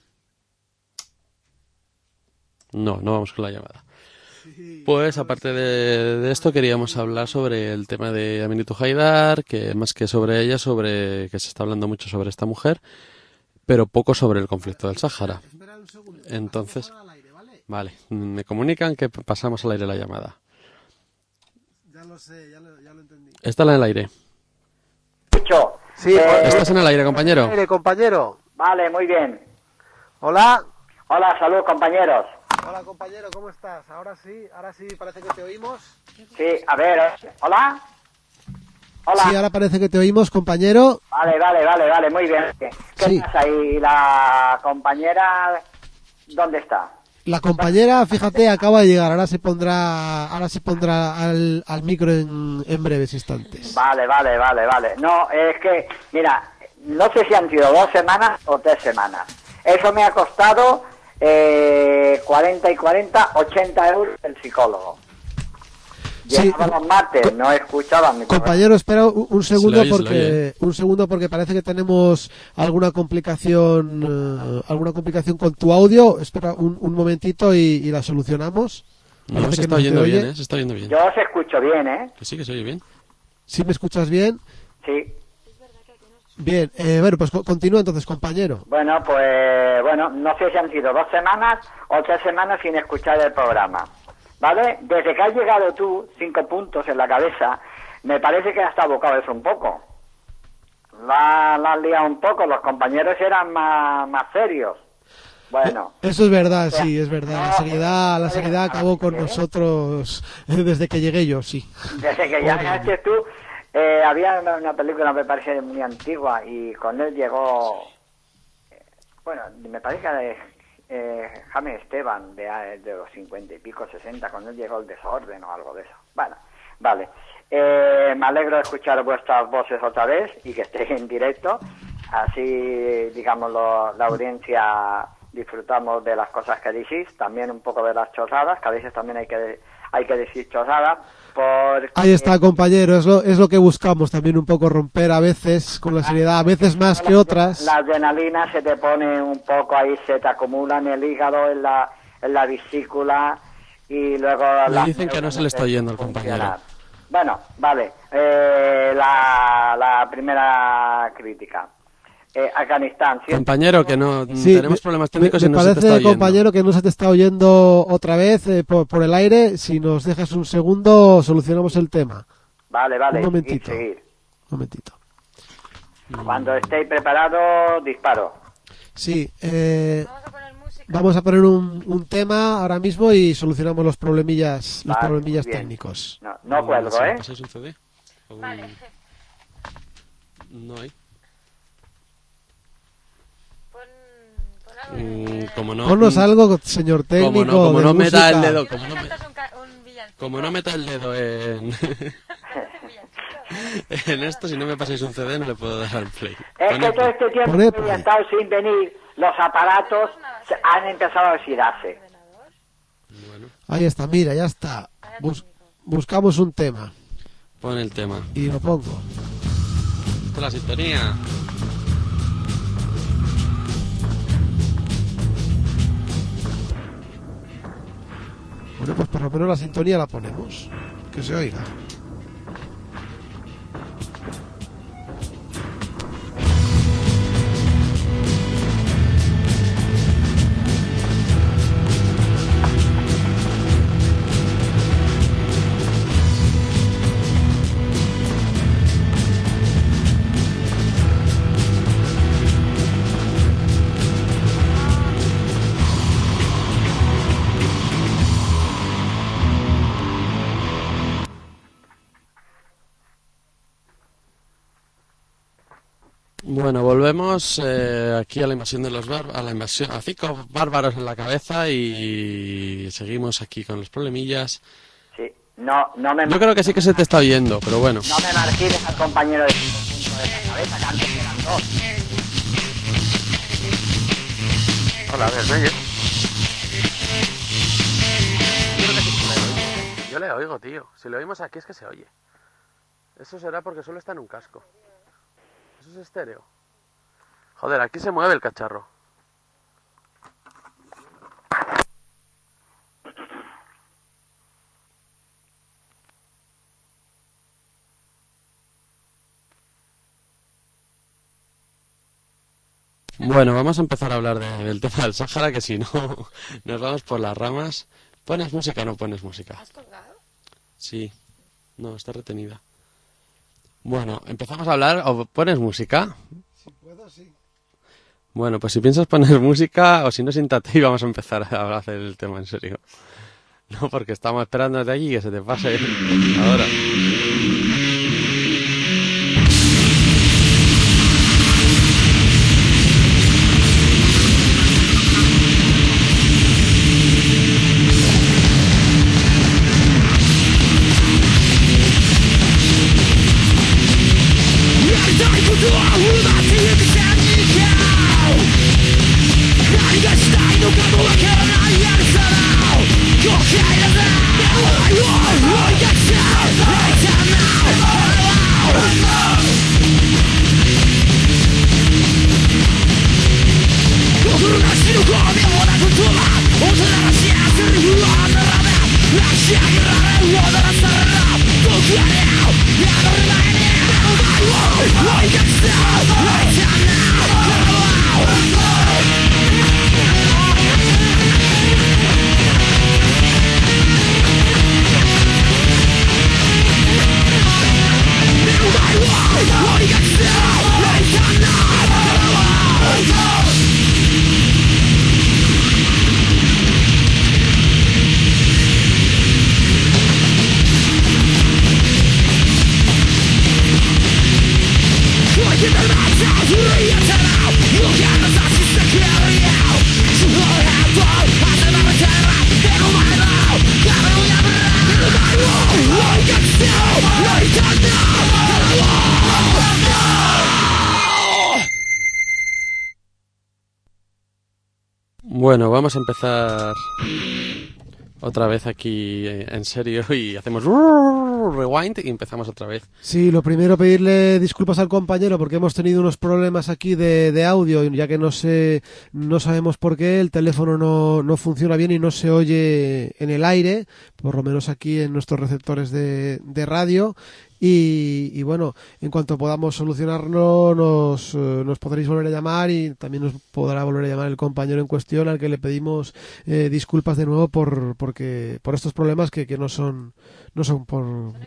No, no vamos con la llamada. Pues aparte de, de esto queríamos hablar sobre el tema de Aminatu Haidar, que más que sobre ella, sobre que se está hablando mucho sobre esta mujer, pero poco sobre el conflicto del Sáhara. Entonces, vale, me comunican que pasamos al aire la llamada. Ya lo sé, ya lo, ya lo entendí. ¿Está en el aire? Escucho. Sí, Eh, ¿Estás en el aire, compañero? Mire, compañero. Vale, muy bien. Hola. Hola, salud, compañeros. Hola, compañero, ¿cómo estás? Ahora sí, ahora sí parece que te oímos. Sí, a ver, eh, hola. Hola. Sí, ahora parece que te oímos, compañero. Vale, vale, vale, vale, muy bien. ¿Qué, qué Sí. pasa ahí? ¿La compañera dónde está? La compañera, fíjate, acaba de llegar. Ahora se pondrá, ahora se pondrá al, al micro en, en breves instantes. Vale, vale, vale, vale. No, es que, mira, no sé si han sido dos semanas o tres semanas. Eso me ha costado eh, cuarenta y cuarenta, ochenta euros el psicólogo. Sí. Llegaba los martes, no escuchaba mi Compañero, espera un, un segundo oye, se lo porque oye. un segundo porque parece que tenemos alguna complicación, eh, alguna complicación con tu audio. Espera un, un momentito y, y la solucionamos. No, Parece se que está no oyendo oye. bien, ¿eh? Se está oyendo bien. Yo os escucho bien, ¿eh? Que sí, que se oye bien. ¿Sí me escuchas bien? Sí. Bien, eh, bueno, pues co- continúa entonces, compañero. Bueno, pues, bueno, no sé si han sido dos semanas o tres semanas sin escuchar el programa, ¿vale? Desde que has llegado tú, cinco puntos en la cabeza, me parece que has abocado eso un poco. La, la has liado un poco, los compañeros eran más, más serios. Bueno, Eso es verdad, sí, es verdad. La No, seriedad, la seriedad acabó con ¿eh? nosotros eh, desde que llegué yo, sí. desde que ya llegaste tú, eh, había una, una película, me parece, muy antigua, y con él llegó, eh, bueno, me parece que de eh, Jaime Esteban, de, de los cincuenta y pico, sesenta, con él llegó el desorden o algo de eso. Bueno, vale. Eh, me alegro de escuchar vuestras voces otra vez y que estéis en directo. Así, digamos, lo- la audiencia disfrutamos de las cosas que decís, también un poco de las chorradas, que a veces también hay que hay que decir chorradas. Porque, Ahí está, compañero, es lo, es lo que buscamos también un poco romper a veces con la seriedad, a veces más que otras. La adrenalina se te pone un poco ahí, se te acumula en el hígado, en la, en la vesícula y luego... Me las dicen que no se le está oyendo al funcionan. compañero. Bueno, vale. Eh, la, la primera crítica. Eh, Afganistán. ¿sí? Compañero, que no Sí, tenemos me- problemas técnicos me, y me no se te parece, está oyendo. compañero, que no se te está oyendo otra vez eh, por, por el aire. Si nos dejas un segundo, solucionamos el tema. Vale, vale. Un momentito. seguir, seguir. Un momentito. Cuando estéis preparados, disparo. Sí, eh, Vamos a poner música. vamos a poner un, un tema ahora mismo y solucionamos los problemillas, los Vale, problemillas muy bien. técnicos. No, no cuelgo, ¿Se me ¿eh? pasáis un C D? O un- Vale. No hay. Pon, pon algo. Mm, eh, como no, Ponnos mm, algo, señor técnico. como no, como de no meta música. el dedo, ¿Por como qué no, no me- cantas un, ca- un villancico? como no meta el dedo en, Un villancico. en esto, si no me pasáis un C D no le puedo dar al play. Es Pon que el todo play. este tiempo Pone que he play. estado sin venir, los aparatos se han empezado a oxidarse. Bueno, Ahí está, mira, ya está. Bus- buscamos un tema pon el tema. y lo pongo. Esta es la sintonía. Bueno, pues por lo menos la sintonía la ponemos. Que se oiga. Bueno, volvemos eh, aquí a la invasión de los bárbaros, a la invasión, a cinco bárbaros en la cabeza y seguimos aquí con los problemillas. Sí, no, no me... Yo creo que sí que se te está oyendo, pero bueno. No me margines al compañero de, de la cabeza, que antes eran dos. Hola, a ver, ¿me oyes? Yo creo que sí que me oigo. Yo le oigo, tío. Si lo oímos aquí es que se oye. Eso será porque solo está en un casco. Eso es estéreo. Joder, aquí se mueve el cacharro. Bueno, vamos a empezar a hablar de- del tema del Sáhara, que si no nos vamos por las ramas. ¿Pones música o no pones música? ¿Has colgado? Sí. No, está retenida. Bueno, empezamos a hablar. ¿O pones música? Si puedo, sí. Bueno, pues si piensas poner música, o si no, siéntate y vamos a empezar a hacer el tema en serio. No, porque estamos esperando de allí que se te pase ahora. Bueno, vamos a empezar otra vez aquí eh, en serio y hacemos rewind y empezamos otra vez. Sí, lo primero pedirle disculpas al compañero porque hemos tenido unos problemas aquí de, de audio, ya que no sé, no sabemos por qué el teléfono no, no funciona bien y no se oye en el aire, por lo menos aquí en nuestros receptores de, de radio. Y, y bueno, en cuanto podamos solucionarlo, nos, eh, nos podréis volver a llamar y también nos podrá volver a llamar el compañero en cuestión, al que le pedimos eh, disculpas de nuevo por porque por estos problemas que, que no son no son por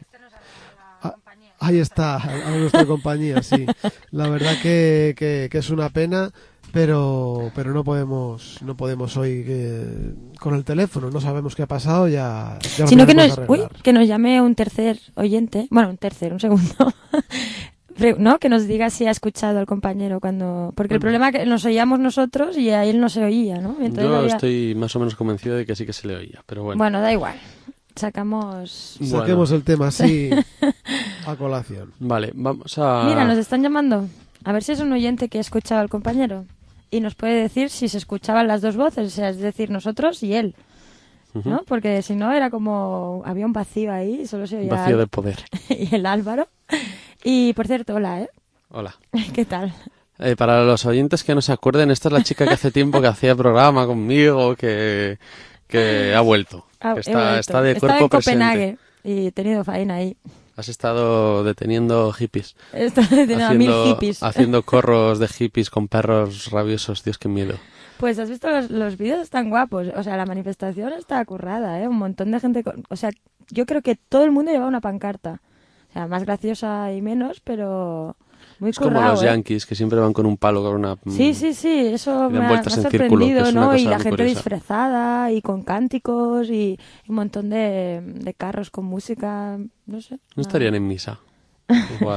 Ah, ahí está, a, a nuestra compañía, sí. La verdad que, que, que es una pena, pero pero no podemos no podemos hoy eh, con el teléfono, no sabemos qué ha pasado, ya, ya lo Sino que tenemos nos, que uy, arreglar. que nos llame un tercer oyente, bueno, un tercer, un segundo, Pre- ¿no? Que nos diga si ha escuchado al compañero cuando... Porque el Bueno. problema es que nos oíamos nosotros y a él no se oía, ¿no? Entonces Yo había- estoy más o menos convencido de que sí que se le oía, pero bueno. Bueno, da igual. Sacamos... Bueno. Saquemos el tema así a colación. Vale, vamos a... Mira, nos están llamando. A ver si es un oyente que ha escuchado al compañero. Y nos puede decir si se escuchaban las dos voces, o sea, es decir, nosotros y él, Ujú. ¿no? Porque si no era como... Había un vacío ahí, solo se oía... Vacío Al- de poder. y el Álvaro. Y, por cierto, hola, ¿eh? Hola. ¿Qué tal? Eh, para los oyentes que no se acuerden, esta es la chica que hace tiempo que hacía programa conmigo, que, que ha vuelto. Ah, Que he está, vuelto. está de Estaba cuerpo en Copenhague presente. y he tenido faena ahí. Has estado deteniendo hippies. He estado deteniendo a mil haciendo, hippies. haciendo corros de hippies con perros rabiosos. Dios, qué miedo. Pues has visto los, los vídeos, están guapos. O sea, la manifestación está currada, ¿eh? Un montón de gente... con- O sea, yo creo que todo el mundo llevaba una pancarta. O sea, más graciosa y menos, pero muy Es como currado, los ¿eh? yankees, que siempre van con un palo, con una... Sí, sí, sí, eso Y me dan ha, me ha vueltas en círculo, que sorprendido, es una ¿no? Y cosa la muy gente curiosa. disfrazada y con cánticos y, y un montón de, de carros con música, no sé. No estarían en misa. Igual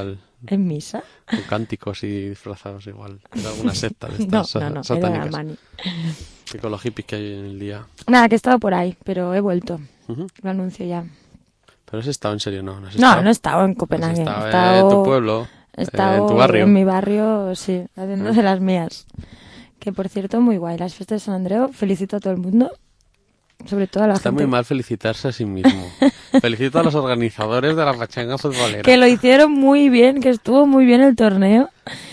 ¿En misa? Con cánticos y disfrazados igual. Era alguna secta de No, estas no, no, era satánicas. Armani. Y con los hippies que hay en el día. Nada, que he estado por ahí, pero he vuelto. Ujú. Lo anuncio ya. Pero has estado en serio, ¿no? ¿No has No, estado? no he estado en Has Copenhague. estado he estado en tu pueblo, he eh, estado en tu barrio. en mi barrio, sí, haciendo Ah. de las mías. Que por cierto, muy guay. Las fiestas de San Andreu, felicito a todo el mundo. Sobre todo a la Está gente muy mal felicitarse a sí mismo. Felicito a los organizadores de la pachanga futbolera. que lo hicieron muy bien, que estuvo muy bien el torneo.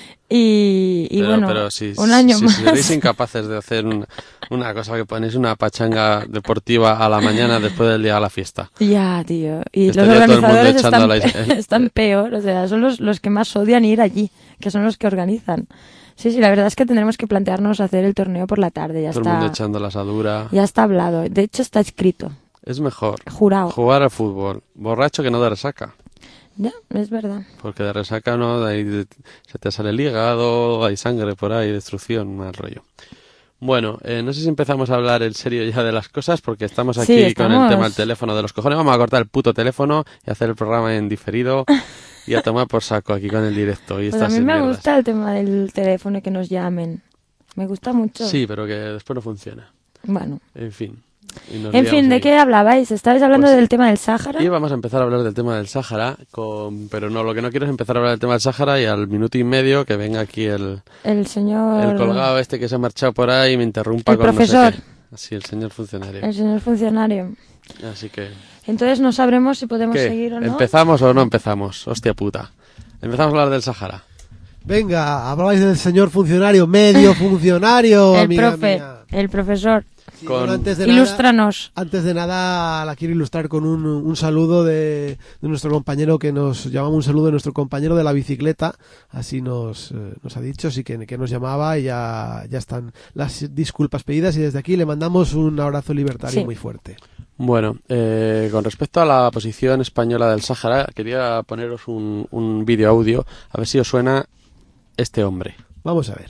Y, y pero, bueno, pero si, un año si, más. si seréis incapaces de hacer un- una cosa que ponéis una pachanga deportiva a la mañana después del día de la fiesta. Ya, tío. Y los Estaría todo el mundo organizadores echando están, la- están peor. O sea, son los, los que más odian ir allí, que son los que organizan. Sí, sí, la verdad es que tendremos que plantearnos hacer el torneo por la tarde. Ya Todo el mundo está, echando la asadura. ya está hablado. De hecho, está escrito. Es mejor Jurado. jugar al fútbol borracho que no de resaca. Ya, es verdad. Porque de resaca no, de ahí de- se te sale el hígado, hay sangre por ahí, destrucción, mal rollo. Bueno, eh, no sé si empezamos a hablar en serio ya de las cosas, porque estamos Sí, aquí con el estamos- tema del teléfono de los cojones. Vamos a cortar el puto teléfono y hacer el programa en diferido y a tomar por saco aquí con el directo. Y Pues estas a mí me mierdas. gusta el tema del teléfono y que nos llamen. Me gusta mucho. Sí, pero que después no funciona. Bueno. En fin. Y nos En liamos fin, ¿de ahí. qué hablabais? ¿Estabais hablando Pues- del tema del Sáhara? Y vamos a empezar a hablar del tema del Sáhara, con... pero no, lo que no quiero es empezar a hablar del tema del Sáhara y al minuto y medio que venga aquí el, El señor... el colgado este que se ha marchado por ahí y me interrumpa El con profesor. no sé qué. Así, el señor funcionario. El señor funcionario. Así que... Entonces no sabremos si podemos ¿Qué? seguir o no. ¿Empezamos o no empezamos? Hostia puta. Empezamos a hablar del Sáhara. Venga, hablabais del señor funcionario, medio funcionario, el amiga profe, mía. el profesor. Sí, Con- bueno, antes de nada- Ilústranos. Antes de nada, la quiero ilustrar con un, un saludo de, de nuestro compañero que nos llamaba, un saludo de nuestro compañero de la bicicleta, así nos, eh, nos ha dicho, sí que, que nos llamaba y ya, ya están las disculpas pedidas y desde aquí le mandamos un abrazo libertario Sí. muy fuerte. Bueno, eh, con respecto a la posición española del Sáhara, quería poneros un, un vídeo audio, a ver si os suena este hombre. Vamos a ver,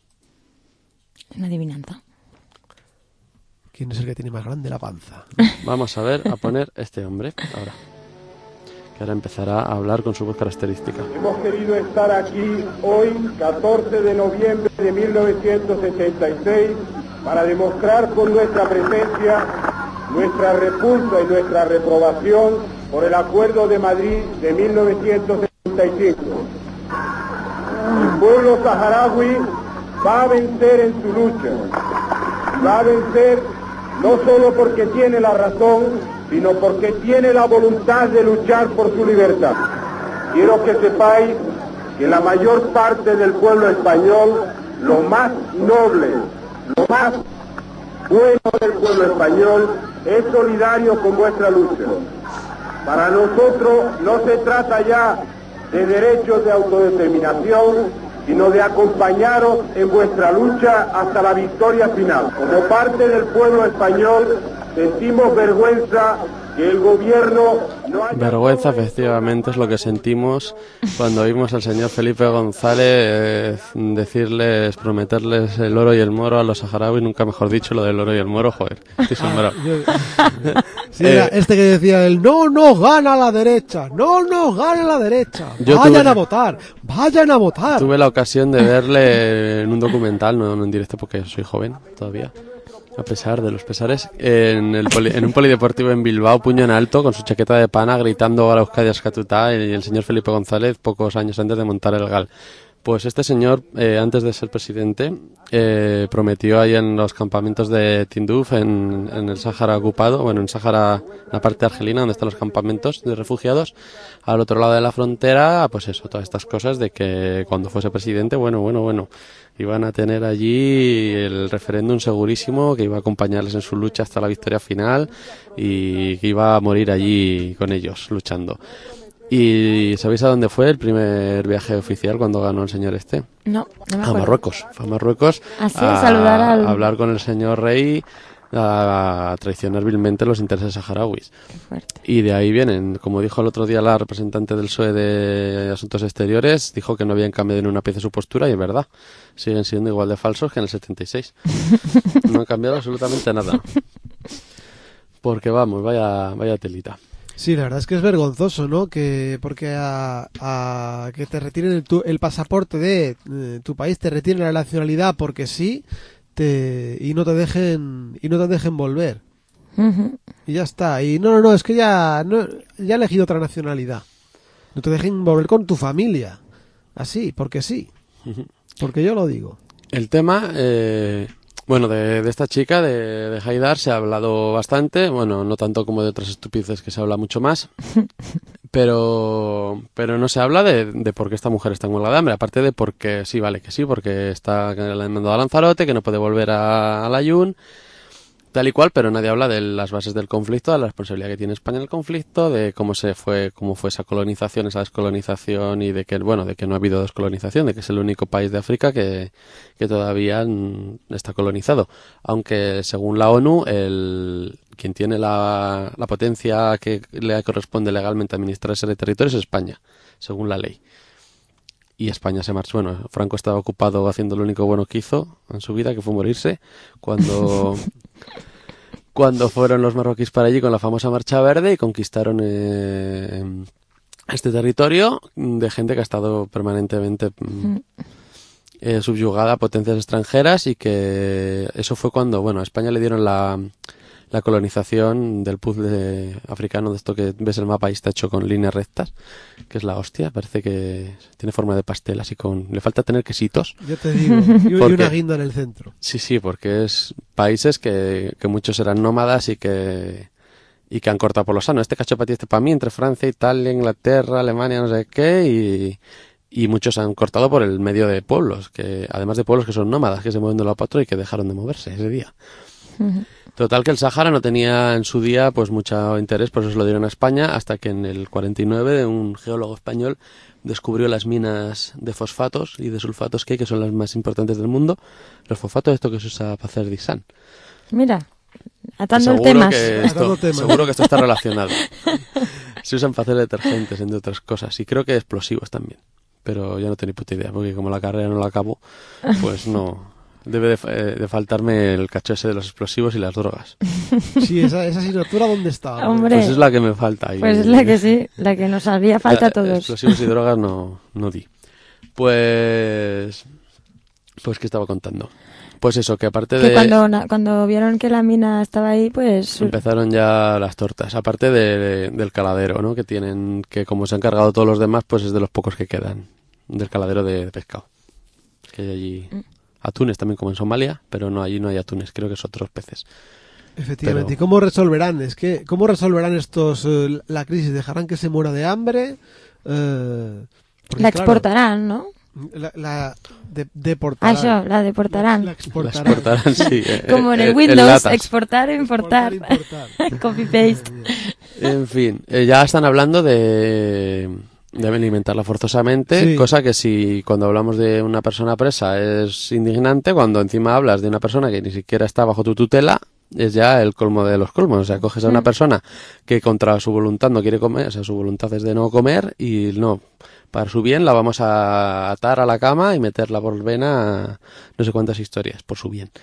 Una adivinanza. ¿quién es el que tiene más grande la panza? Vamos a ver, a poner este hombre ahora. Que ahora empezará a hablar con su voz característica. Hemos querido estar aquí hoy, catorce de noviembre de mil novecientos setenta y seis, para demostrar con nuestra presencia nuestra repulsa y nuestra reprobación por el Acuerdo de Madrid de mil novecientos setenta y cinco. El pueblo saharaui va a vencer en su lucha. Va a vencer no solo porque tiene la razón, sino porque tiene la voluntad de luchar por su libertad. Quiero que sepáis que la mayor parte del pueblo español, lo más noble, lo más bueno del pueblo español, es solidario con vuestra lucha. Para nosotros no se trata ya de derechos de autodeterminación, sino de acompañaros en vuestra lucha hasta la victoria final. Como parte del pueblo español, sentimos vergüenza que el gobierno no haya... Vergüenza, efectivamente, es lo que sentimos cuando oímos al señor Felipe González eh, decirles, prometerles el oro y el moro a los saharauis, nunca mejor dicho lo del oro y el moro, joder, estoy asombrado. Sí, era Eh, este que decía el no nos gana la derecha, no nos gana la derecha, Yo vayan tuve- a votar, vayan a votar. Tuve la ocasión de verle en un documental, no, no en directo porque soy joven todavía, a pesar de los pesares, en, el poli- en un polideportivo en Bilbao, puño en alto, con su chaqueta de pana, gritando a la Euskadi Askatuta y el señor Felipe González pocos años antes de montar el GAL. Pues este señor, eh, antes de ser presidente, eh, prometió ahí en los campamentos de Tinduf, en, en el Sáhara ocupado, bueno, en Sáhara, en la parte argelina, donde están los campamentos de refugiados, al otro lado de la frontera, pues eso, todas estas cosas de que cuando fuese presidente, bueno, bueno, bueno, iban a tener allí el referéndum segurísimo, que iba a acompañarles en su lucha hasta la victoria final y que iba a morir allí con ellos, luchando. ¿Y sabéis a dónde fue el primer viaje oficial cuando ganó el señor este? No, no me A acuerdo. Marruecos. Fue a Marruecos Ah, sí, a, saludar al- a hablar con el señor rey, a, traicionar vilmente los intereses saharauis. Qué fuerte. Y de ahí vienen, como dijo el otro día la representante del P S O E de Asuntos Exteriores, dijo que no habían cambiado ni una pieza su postura y es verdad, siguen siendo igual de falsos que en el setenta y seis. No han cambiado absolutamente nada. Porque vamos, vaya, vaya telita. Sí, la verdad es que es vergonzoso, ¿no? Que porque a, a que te retiren el, tu, el pasaporte de eh, tu país, te retiren la nacionalidad porque sí, te y no te dejen y no te dejen volver. Ujú. Y ya está. Y no, no, no, es que ya no, ya he elegido otra nacionalidad. No te dejen volver con tu familia. Así, porque sí. Porque yo lo digo. El tema, eh, bueno, de, de esta chica, de, de Haidar, se ha hablado bastante. Bueno, no tanto como de otras estupideces que se habla mucho más. Pero, pero no se habla de, de por qué esta mujer está en huelga de hambre. Aparte de porque sí, vale, que sí, porque está que le han mandado a Lanzarote, que no puede volver a, a la Yun, tal y cual, pero nadie habla de las bases del conflicto, de la responsabilidad que tiene España en el conflicto, de cómo se fue, cómo fue esa colonización, esa descolonización y de que, bueno, de que no ha habido descolonización, de que es el único país de África que, que todavía mm, está colonizado. Aunque según la ONU, el, quien tiene la, la potencia que le corresponde legalmente administrar ese territorio es España, según la ley. Y España se marchó. Bueno, Franco estaba ocupado haciendo lo único bueno que hizo en su vida, que fue morirse, cuando, cuando fueron los marroquíes para allí con la famosa Marcha Verde y conquistaron eh, este territorio de gente que ha estado permanentemente mm, eh, subyugada a potencias extranjeras, y que eso fue cuando, bueno, a España le dieron la... la colonización del puzzle africano, de esto que ves el mapa y está hecho con líneas rectas, que es la hostia, parece que tiene forma de pastel, así con... le falta tener quesitos. Yo te digo, y, y Porque- una guinda en el centro. Sí, sí, porque es países que, que muchos eran nómadas y que y que han cortado por lo sano. Este cacho para ti, este para mí, entre Francia, Italia, Inglaterra, Alemania, no sé qué, y, y muchos han cortado por el medio de pueblos, que además de pueblos que son nómadas, que se mueven de un lado para otro y que dejaron de moverse ese día. Ujú. Total, que el Sáhara no tenía en su día pues mucho interés, por eso se lo dieron a España, hasta que en el cuarenta y nueve un geólogo español descubrió las minas de fosfatos y de sulfatos que hay, que son las más importantes del mundo. Los fosfatos, esto que se usa para hacer disán. Mira, atando el Seguro temas. que esto, Atando temas. seguro que esto está relacionado. Se usan para hacer detergentes, entre otras cosas, y creo que explosivos también. Pero ya no tengo ni puta idea, porque como la carrera no la acabo, pues no... Debe de, eh, de faltarme el cacho ese de los explosivos y las drogas. Sí, esa, esa asignatura, ¿dónde está? Hombre. Pues es la que me falta. Y- Pues es la que sí, la que nos haría falta a Eh, todos. Explosivos y drogas no, no di. Pues... Pues, ¿qué estaba contando? Pues eso, que aparte Que de... cuando, na- cuando vieron que la mina estaba ahí, pues... Empezaron ya las tortas. Aparte de, del caladero, ¿no? Que tienen... Que como se han cargado todos los demás, pues es de los pocos que quedan. Del caladero de, de pescado. Que hay allí... Atunes también, como en Somalia, pero no, allí no hay atunes, creo que son otros peces. Efectivamente. Pero- ¿Y cómo resolverán? Es que, ¿cómo resolverán estos eh, la crisis? ¿Dejarán que se muera de hambre? Eh, porque, La claro, exportarán, ¿no? La, la de- Ah, deportarán. eso, la deportarán. La, la Las exportarán. exportarán, sí. eh, Como en eh, el en Windows, latas. exportar e importar. Exportar, importar. Copy-paste. En fin, eh, ya están hablando de, de alimentarla forzosamente, Sí. cosa que si cuando hablamos de una persona presa es indignante, cuando encima hablas de una persona que ni siquiera está bajo tu tutela, es ya el colmo de los colmos. O sea, coges a una persona que contra su voluntad no quiere comer, o sea, su voluntad es de no comer, y no, para su bien la vamos a atar a la cama y meterla por vena a no sé cuántas historias, por su bien.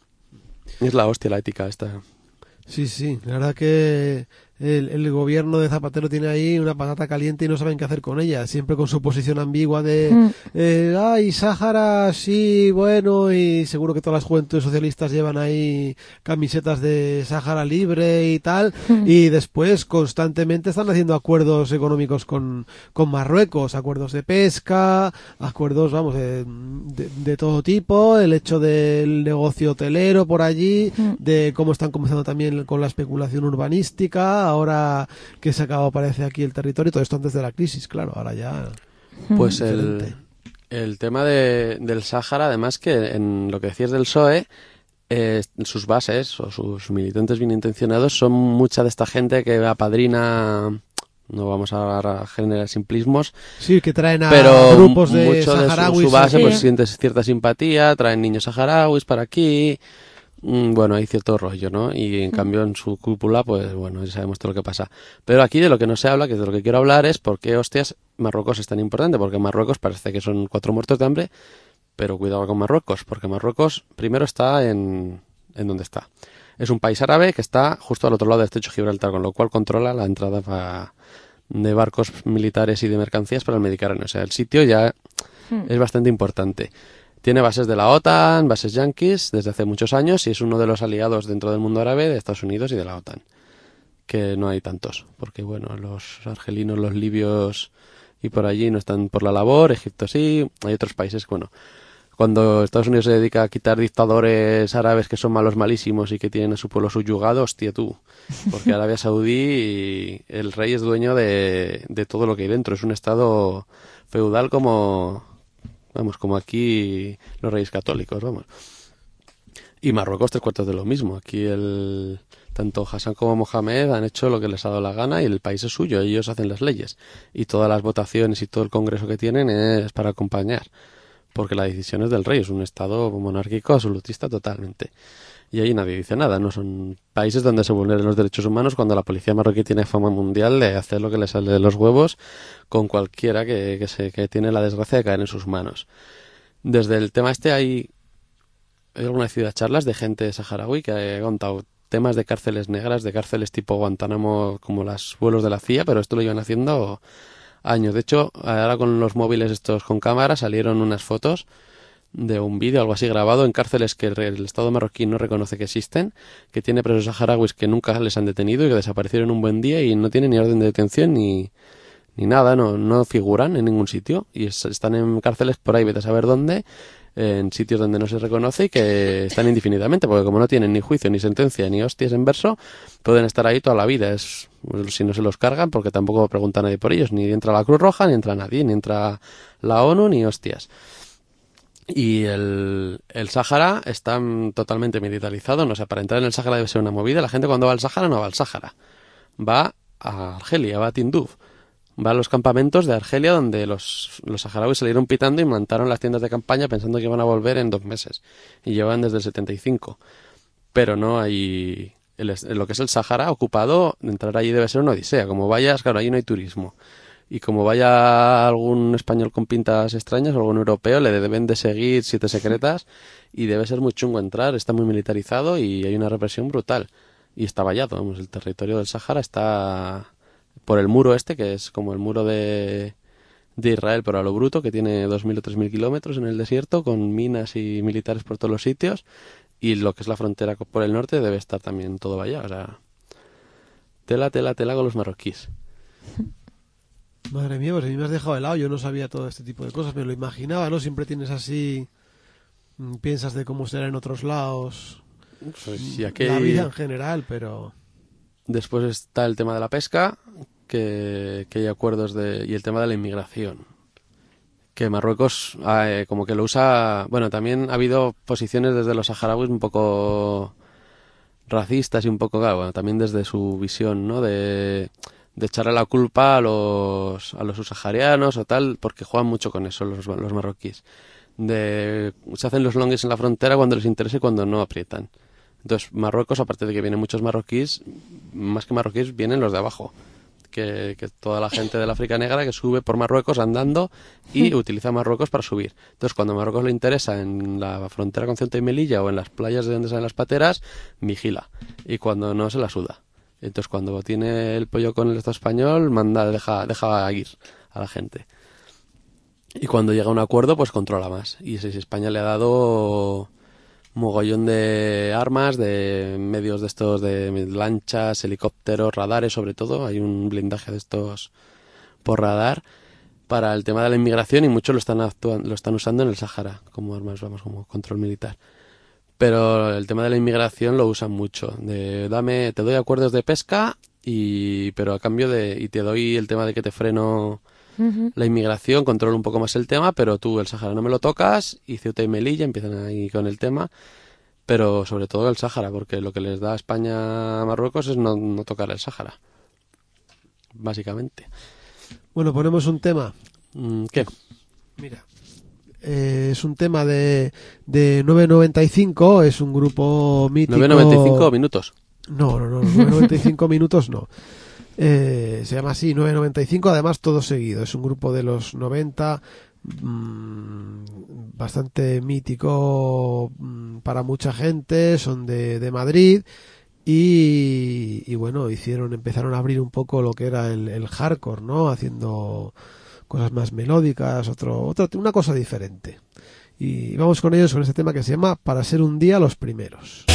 Es la hostia la ética esta. Sí, sí, la verdad que el, el gobierno de Zapatero tiene ahí una patata caliente y no saben qué hacer con ella, siempre con su posición ambigua de, Mm. eh, ay, Sáhara, sí, bueno, y seguro que todas las juventudes socialistas llevan ahí camisetas de Sáhara libre y tal, y después constantemente están haciendo acuerdos económicos con, con Marruecos, acuerdos de pesca, acuerdos, vamos, de, de, de todo tipo, el hecho del negocio hotelero por allí, de cómo están comenzando también con la especulación urbanística, ahora que se acabó, parece, aquí el territorio, todo esto antes de la crisis, claro, ahora ya... Pues el, Diferente. el tema de, del Sáhara, además que en lo que decías del P S O E, eh, sus bases o sus militantes bien intencionados son mucha de esta gente que apadrina, no vamos a generar simplismos, Sí, que traen a pero grupos de mucho de su, saharauis. su base Sí. pues sientes cierta simpatía, traen niños saharauis para aquí, mm, bueno, hay cierto rollo, ¿no? Y en cambio en su cúpula, pues bueno, ya sabemos todo lo que pasa. Pero aquí de lo que no se habla, que de lo que quiero hablar es por qué, hostias, Marruecos es tan importante, porque Marruecos parece que son cuatro muertos de hambre, pero cuidado con Marruecos, porque Marruecos primero está en, en donde está. Es un país árabe que está justo al otro lado del estrecho de Gibraltar, con lo cual controla la entrada pa- de barcos militares y de mercancías para el Mediterráneo. O sea, el sitio ya Hmm. es bastante importante. Tiene bases de la OTAN, bases yanquis desde hace muchos años y es uno de los aliados dentro del mundo árabe de Estados Unidos y de la OTAN. Que no hay tantos, porque bueno, los argelinos, los libios y por allí no están por la labor, Egipto sí, hay otros países, bueno, cuando Estados Unidos se dedica a quitar dictadores árabes que son malos malísimos y que tienen a su pueblo subyugado, hostia tú, porque Arabia Saudí, el rey es dueño de, de todo lo que hay dentro, es un estado feudal como, vamos, como aquí los reyes católicos, vamos. Y Marruecos tres cuartos de lo mismo, aquí el... Tanto Hassan como Mohamed han hecho lo que les ha dado la gana y el país es suyo, ellos hacen las leyes. Y todas las votaciones y todo el congreso que tienen es para acompañar. Porque la decisión es del rey, es un estado monárquico absolutista totalmente. Y ahí nadie dice nada, no son países donde se vulneran los derechos humanos cuando la policía marroquí tiene fama mundial de hacer lo que le sale de los huevos con cualquiera que, que, se, que tiene la desgracia de caer en sus manos. Desde el tema este hay, hay algunas ciudad charlas de gente saharaui que ha contado temas de cárceles negras, de cárceles tipo Guantánamo, como los vuelos de la C I A, pero esto lo iban haciendo años. De hecho, ahora con los móviles estos con cámara salieron unas fotos de un vídeo, algo así grabado, en cárceles que el Estado marroquí no reconoce que existen, que tiene presos saharauis que nunca les han detenido y que desaparecieron un buen día y no tienen ni orden de detención ni, ni nada, no, no figuran en ningún sitio y es, están en cárceles por ahí, vete a saber dónde, en sitios donde no se reconoce y que están indefinidamente, porque como no tienen ni juicio, ni sentencia, ni hostias en verso, pueden estar ahí toda la vida. Es si no se los cargan, porque tampoco pregunta nadie por ellos, ni entra la Cruz Roja, ni entra nadie, ni entra la ONU, ni hostias. Y el, el Sáhara está totalmente militarizado, no sé, para entrar en el Sáhara debe ser una movida. La gente cuando va al Sáhara no va al Sáhara, va a Argelia, va a Tinduf. Va a los campamentos de Argelia donde los, los saharauis salieron pitando y montaron las tiendas de campaña pensando que iban a volver en dos meses. Y llevan desde el setenta y cinco. Pero no hay... El, lo que es el Sáhara ocupado, entrar allí debe ser una odisea. Como vayas, claro, allí no hay turismo. Y como vaya algún español con pintas extrañas o algún europeo, le deben de seguir siete secretas y debe ser muy chungo entrar. Está muy militarizado y hay una represión brutal. Y está vallado, vamos, el territorio del Sáhara está... por el muro este, que es como el muro de, de Israel, pero a lo bruto, que tiene dos mil o tres mil kilómetros en el desierto, con minas y militares por todos los sitios, y lo que es la frontera por el norte debe estar también todo vallado. O sea, tela, tela, tela con los marroquíes. Madre mía, pues a mí me has dejado helado, yo no sabía todo este tipo de cosas, me lo imaginaba, ¿no? Siempre tienes así, piensas de cómo será en otros lados, Pues, y aquí... la vida en general, pero... Después está el tema de la pesca, que, que hay acuerdos de... y el tema de la inmigración. Que Marruecos eh, como que lo usa... Bueno, también ha habido posiciones desde los saharauis un poco racistas y un poco... Bueno, también desde su visión, ¿no? De, de echarle la culpa a los, a los subsaharianos o tal, porque juegan mucho con eso los, los marroquíes. De, se hacen los longues en la frontera cuando les interesa y cuando no aprietan. Entonces, Marruecos, aparte de que vienen muchos marroquíes, más que marroquíes, vienen los de abajo. Que, que toda la gente del África Negra que sube por Marruecos andando y utiliza Marruecos para subir. Entonces, cuando a Marruecos le interesa en la frontera con Ceuta y Melilla o en las playas de donde salen las pateras, vigila. Y cuando no, se la suda. Entonces, cuando tiene el pollo con el Estado español, manda, deja, deja ir a la gente. Y cuando llega a un acuerdo, pues controla más. Y si España le ha dado... mogollón de armas, de medios de estos, de lanchas, helicópteros, radares sobre todo. Hay un blindaje de estos por radar para el tema de la inmigración y muchos lo están actuando, lo están usando en el Sáhara como armas, vamos, como control militar. Pero el tema de la inmigración lo usan mucho. De dame, te doy acuerdos de pesca y pero a cambio de y te doy el tema de que te freno uh-huh. la inmigración, controlo un poco más el tema, pero tú el Sáhara no me lo tocas y Ceuta y Melilla empiezan ahí con el tema, pero sobre todo el Sáhara, porque lo que les da a España a Marruecos es no, no tocar el Sáhara, básicamente. Bueno, ponemos un tema. ¿Qué? Mira, eh, es un tema de, de nueve noventa y cinco, es un grupo mítico. ¿nueve noventa y cinco minutos? No, no, no, nueve noventa y cinco minutos no. Eh, se llama así, nueve noventa y cinco, además todo seguido. Es un grupo de los noventa, mmm, bastante mítico mmm, para mucha gente, son de, de Madrid y, y bueno, hicieron, empezaron a abrir un poco lo que era el, el hardcore, ¿no? Haciendo cosas más melódicas, otro, otro, una cosa diferente. Y vamos con ellos con este tema que se llama Para ser un día los primeros.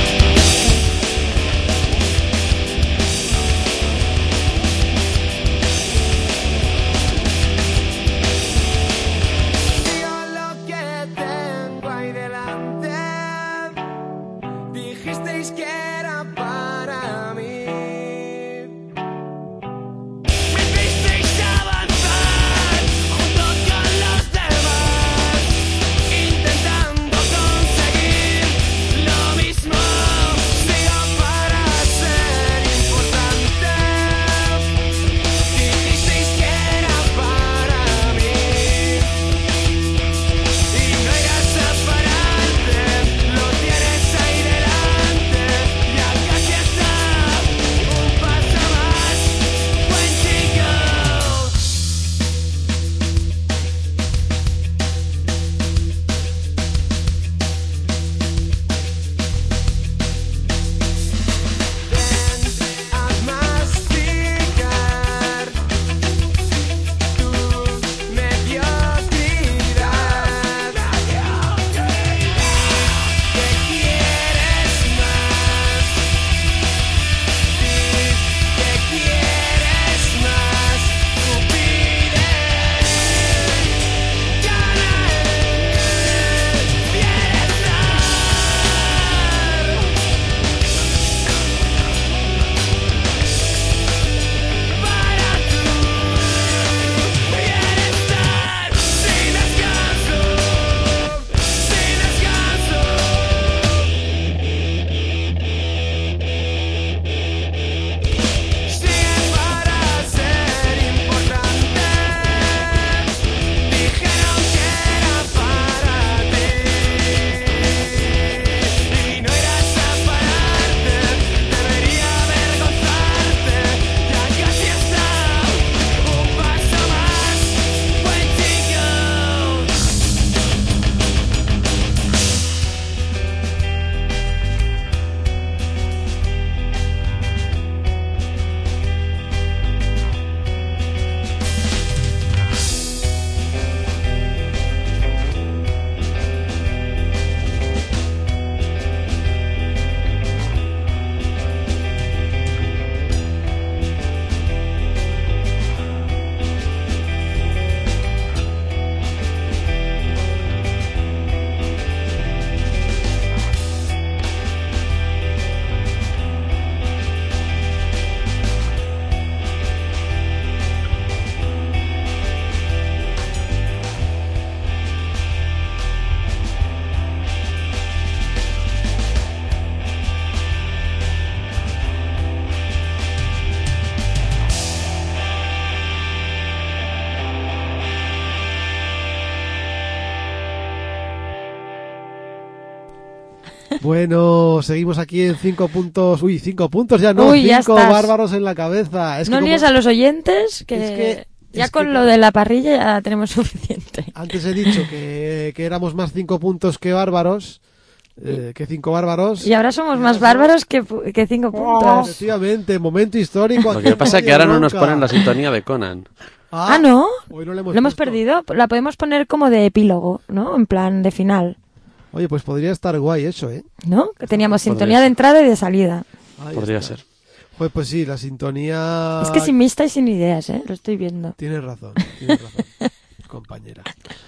Bueno, seguimos aquí en cinco puntos. Uy, cinco puntos ya no. Uy, ya cinco estás. bárbaros en la cabeza. Es no que líes como... a los oyentes, que, es que ya es con que... lo de la parrilla ya tenemos suficiente. Antes he dicho que, que éramos más cinco puntos que bárbaros. Eh, que cinco bárbaros. Y ahora somos más bárbaros que, que cinco puntos. Efectivamente, momento histórico. Lo que pasa es que ahora no nos ponen la sintonía de Conan. Ah, ah ¿no? Hoy no le hemos Lo hemos puesto. perdido. La podemos poner como de epílogo, ¿no? En plan de final. Oye, pues podría estar guay eso, ¿eh? ¿No? Que teníamos Podría sintonía ser. de entrada y de salida. Ahí Podría está. ser. Pues, pues sí, la sintonía... Es que sin mí estáis sin ideas, ¿eh? Lo estoy viendo. Tienes razón, tienes razón, compañera.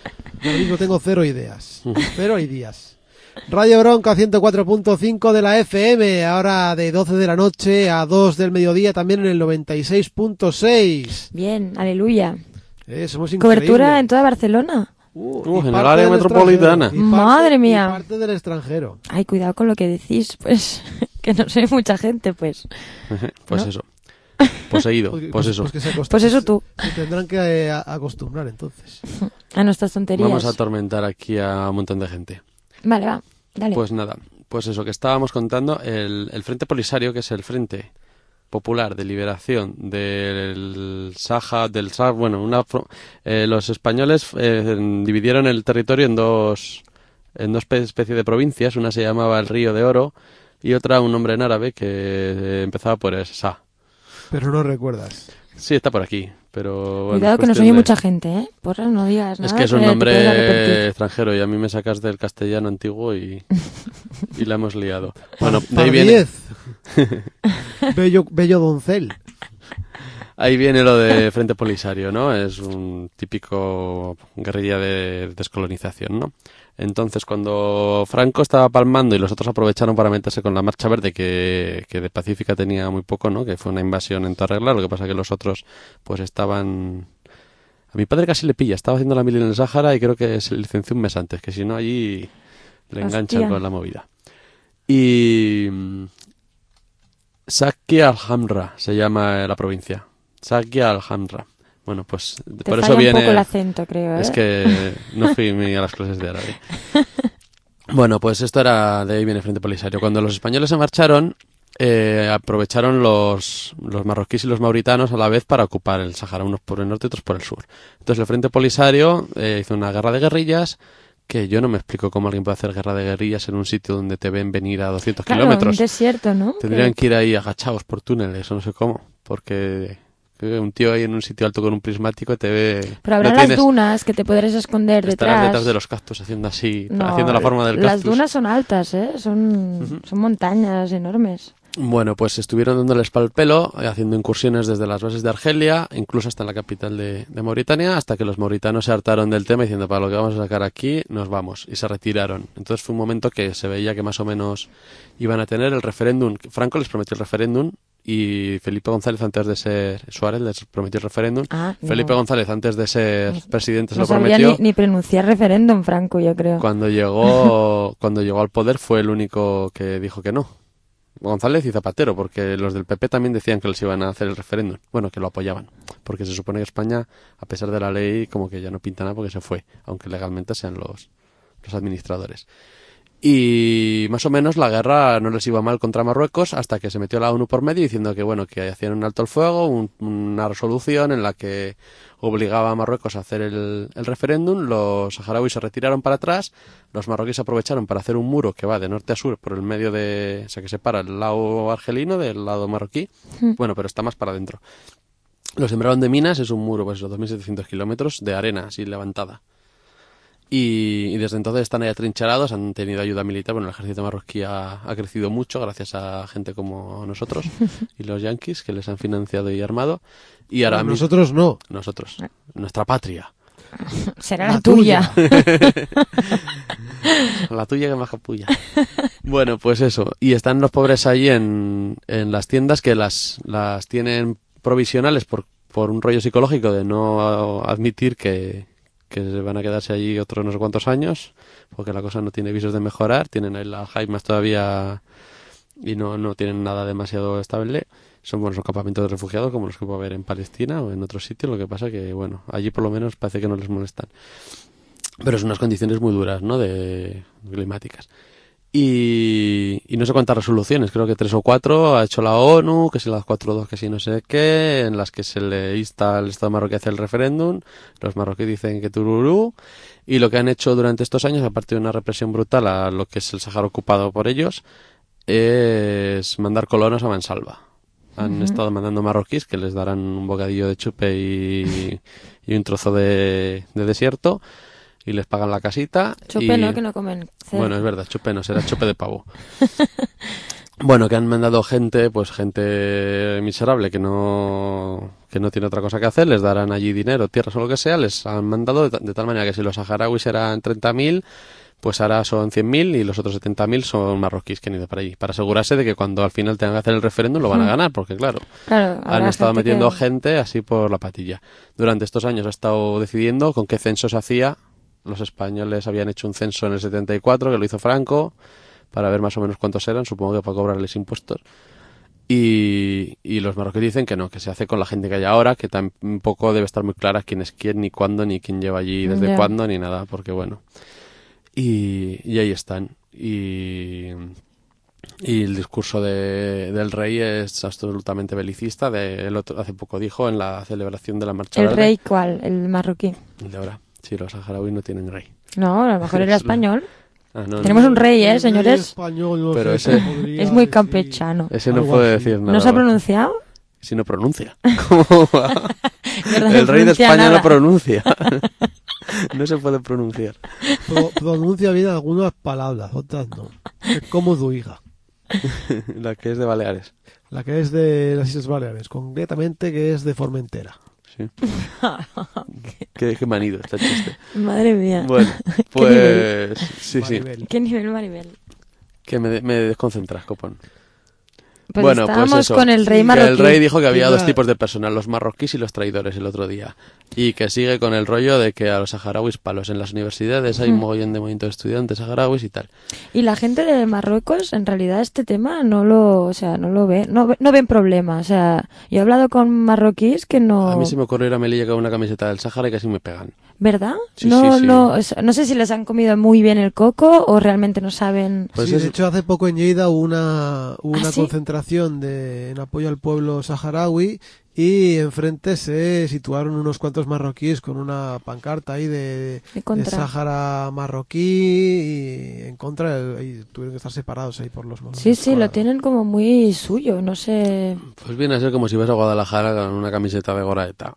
Yo ahora mismo tengo cero ideas. Cero ideas. Radio Bronca ciento cuatro punto cinco de la F M, ahora de doce de la noche a dos del mediodía, también en el noventa y seis punto seis. Bien, aleluya. Eh, somos Cobertura increíbles. en toda Barcelona. Uh, Uh, y en el parte área del metropolitana. extranjero, y Madre parte- mía. y parte del extranjero. Ay, cuidado con lo que decís, pues, que no soy mucha gente, pues. Pues ¿No? eso. Poseído, Pues, pues eso. pues que se acost- Pues eso tú. Se tendrán que eh, a- acostumbrar entonces. A nuestras tonterías. Vamos a atormentar aquí a un montón de gente. Vale, va, dale. Pues nada, pues eso que estábamos contando, el, el Frente Polisario, que es el frente Popular de Liberación del Sáhara, del Sáhara, bueno, una, eh, los españoles eh, dividieron el territorio en dos, en dos especies de provincias. Una se llamaba el Río de Oro y otra un nombre en árabe que eh, empezaba por Sa. Pero no recuerdas. Sí, está por aquí, pero... Bueno, Cuidado que nos cuestión oye de- mucha gente, ¿eh? Porra, no digas nada. Es que es un te puedes arrepentir. nombre extranjero y a mí me sacas del castellano antiguo y, y la hemos liado. Bueno, de ahí viene, Pardiez. bello, bello doncel. ahí viene lo de Frente Polisario, ¿no? Es un típico guerrilla de descolonización, ¿no? Entonces, cuando Franco estaba palmando y los otros aprovecharon para meterse con la Marcha Verde, que, que de pacífica tenía muy poco, ¿no? Que fue una invasión en toda regla, lo que pasa que los otros, pues estaban... A mi padre casi le pilla, estaba haciendo la mili en el Sáhara y creo que se licenció un mes antes, que si no allí le enganchan Hostia. con la movida. Y... mm, Sakhi al-Hamra se llama la provincia. Sakhi al-Hamra. Bueno, pues Te por falla eso un viene... poco el acento, creo, ¿eh? Es que no fui muy a las clases de árabe. Bueno, pues esto era de ahí viene Frente Polisario. Cuando los españoles se marcharon, eh, aprovecharon los, los marroquíes y los mauritanos a la vez para ocupar el Sáhara, unos por el norte y otros por el sur. Entonces el Frente Polisario eh, hizo una guerra de guerrillas que yo no me explico cómo alguien puede hacer guerra de guerrillas en un sitio donde te ven venir a doscientos Claro, kilómetros. un desierto, ¿no? Tendrían Que- que ir ahí agachados por túneles o no sé cómo, porque que un tío ahí en un sitio alto con un prismático te ve... Pero habrá no las tienes- dunas que te podrás esconder Estarás detrás. detrás de los cactus haciendo así, No, haciendo la forma del las cactus. dunas son altas, ¿eh? Son, son montañas enormes. Bueno, pues estuvieron dándoles pal pelo, eh, haciendo incursiones desde las bases de Argelia, incluso hasta en la capital de, de Mauritania, hasta que los mauritanos se hartaron del tema diciendo, para lo que vamos a sacar aquí, nos vamos, y se retiraron. Entonces fue un momento que se veía que más o menos iban a tener el referéndum. Franco les prometió el referéndum y Felipe González, antes de ser Suárez, les prometió el referéndum. Ah, no. Felipe González, antes de ser presidente, se No lo sabía prometió. ni, ni pronunciar referéndum, Franco, yo creo. Cuando llegó, cuando llegó al poder fue el único que dijo que no. González y Zapatero, porque los del P P también decían que les iban a hacer el referéndum. Bueno, que lo apoyaban. Porque se supone que España, a pesar de la ley, como que ya no pinta nada porque se fue, aunque legalmente sean los, los administradores. Y más o menos la guerra no les iba mal contra Marruecos hasta que se metió la ONU por medio diciendo que bueno, que hacían un alto el fuego, un- una resolución en la que obligaba a Marruecos a hacer el, el referéndum. Los saharauis se retiraron para atrás, los marroquíes aprovecharon para hacer un muro que va de norte a sur por el medio de, o sea, que separa el lado argelino del lado marroquí. Bueno, pero está más para adentro. Lo sembraron de minas, es un muro, pues dos mil setecientos kilómetros de arena así levantada. Y, y desde entonces están ahí atrincherados, han tenido ayuda militar. Bueno, el ejército marroquí ha, ha crecido mucho gracias a gente como nosotros y los yanquis que les han financiado y armado. Y ahora mismo- Nosotros no. nosotros, nuestra patria. Será La la, tuya. La tuya que más capulla. Bueno, pues eso. Y están los pobres ahí en, en las tiendas que las, las tienen provisionales por, por un rollo psicológico de no admitir que, que se van a quedarse allí otros no sé cuántos años, porque la cosa no tiene visos de mejorar. Tienen ahí las jaimas todavía y no, no tienen nada demasiado estable. Son buenos campamentos de refugiados como los que puede haber en Palestina o en otros sitios. Lo que pasa que, bueno, allí por lo menos parece que no les molestan. Pero son unas condiciones muy duras, ¿no? De climáticas. Y, y no sé cuántas resoluciones, creo que tres o cuatro ha hecho la ONU, que si las cuatro o dos, que si no sé qué, en las que se le insta al Estado marroquí a hacer el referéndum. Los marroquíes dicen que tururú. Y lo que han hecho durante estos años, aparte de una represión brutal a lo que es el Sáhara ocupado por ellos, es mandar colonos a mansalva. Han Ujú. estado mandando marroquíes que les darán un bocadillo de chupe y, y un trozo de, de desierto y les pagan la casita. Chupe, y... ¿no? Que no comen cerdo. Bueno, es verdad, chupe no, será chupe de pavo. Bueno, que han mandado gente, pues gente miserable que no que no tiene otra cosa que hacer, les darán allí dinero, tierras o lo que sea, les han mandado de, ta- de tal manera que si los saharauis eran treinta mil, pues ahora son cien mil y los otros setenta mil son marroquíes que han ido para allí, para asegurarse de que cuando al final tengan que hacer el referéndum lo van a ganar, porque claro, Claro, han habrá estado gente metiendo que- gente así por la patilla. Durante estos años ha estado decidiendo con qué censo se hacía. Los españoles habían hecho un censo en el setenta y cuatro, que lo hizo Franco, para ver más o menos cuántos eran, supongo que para cobrarles impuestos. Y, y los marroquíes dicen que no, que se hace con la gente que hay ahora, que tampoco debe estar muy clara quién es quién, ni cuándo, ni quién lleva allí, desde Ya. cuándo, ni nada, porque bueno. Y, y ahí están. Y, Y el discurso de, del rey es absolutamente belicista. De, el otro, hace poco dijo en la celebración de la Marcha ¿El Verde. rey cuál? ¿El marroquí? El de ahora. Sí, los saharauis no tienen rey. No, a lo mejor era español. Ah, no, Tenemos no. un rey, ¿eh, El señores? español, no Pero sé, ese- podría Es muy decir campechano. Ese no algo puede así. decir nada. ¿No se ha pronunciado? Si no pronuncia. ¿Cómo va? ¿Verdad? El rey de pronuncia España nada. no pronuncia. No se puede pronunciar. Pro- pronuncia bien algunas palabras, otras no. Es como tu hija, La que es de Baleares. la que es de las Islas Baleares, concretamente que es de Formentera. Sí. qué, qué manido este chiste. Madre mía. Bueno, ¿Qué nivel? pues sí, sí. Maribel. ¿Qué nivel, Maribel? Que me, me desconcentras, copón. Pues bueno, estábamos pues eso. con el rey Sí, marroquí. Que el rey dijo que había Mira- dos tipos de personas, los marroquíes y los traidores, el otro día. Y que sigue con el rollo de que a los saharauis palos en las universidades hay un mogollón de movimientos de estudiantes saharauis y tal. Y la gente de Marruecos, en realidad, este tema no lo, o sea, no lo ve, no, ve- no ven problema. O sea, yo he hablado con marroquíes que no, A mí se me ocurrió ir a Melilla con una camiseta del Sahara y casi me pegan. ¿verdad? Sí, no, sí, sí. no, o sea, no sé si les han comido muy bien el coco o realmente no saben. Pues sí, es- de hecho hace poco en Lleida hubo una, hubo ¿Ah, una sí? concentración de, en apoyo al pueblo saharaui y enfrente se situaron unos cuantos marroquíes con una pancarta ahí de, De de contra. Sáhara marroquí y en contra del- y tuvieron que estar separados ahí por los Sí, sí, lo tienen como muy suyo, no sé. Pues viene a ser como si vas a Guadalajara con una camiseta de Goraeta.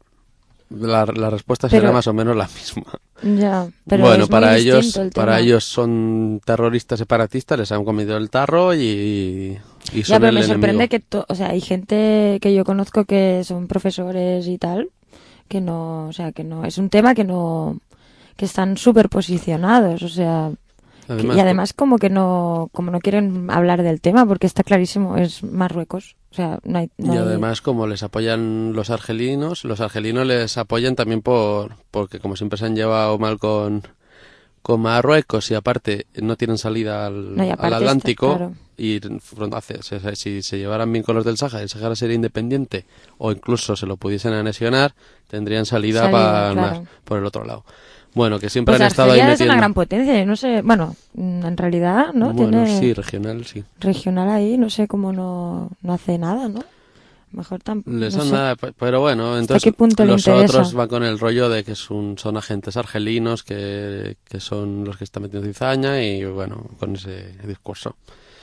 La, la respuesta Pero- será más o menos la misma. Ya, pero bueno, es muy para ellos, distinto el para tema. ellos son terroristas separatistas, les han comido el tarro y, y son Ya, pero el me sorprende enemigo. que, to- o sea, hay gente que yo conozco que son profesores y tal, que no, o sea, que no, es un tema que no, que están súper posicionados, o sea, que- Además, y además como que no, como no quieren hablar del tema porque está clarísimo, es Marruecos, o sea, no hay, no y hay- además, como les apoyan los argelinos, los argelinos les apoyan también por porque como siempre se han llevado mal con, con Marruecos y aparte no tienen salida al, No, y aparte al está- Atlántico claro. y front- hace- se- se- si se llevaran bien con los del Sáhara, el Sáhara sería independiente o incluso se lo pudiesen anexionar, tendrían salida, Salida, para claro. más por el otro lado. Bueno, que siempre pues han estado ahí Argelia es metiendo. una gran potencia, y no sé, bueno, mm, en realidad, ¿no? Bueno, Tiene sí, regional, sí. regional ahí, no sé cómo no, no hace nada, ¿no? Mejor tampoco. Les no han sé. dado- pe- pero bueno, entonces qué punto le los interesa? otros van con el rollo de que son, son agentes argelinos que, que son los que están metiendo cizaña y bueno, con ese discurso.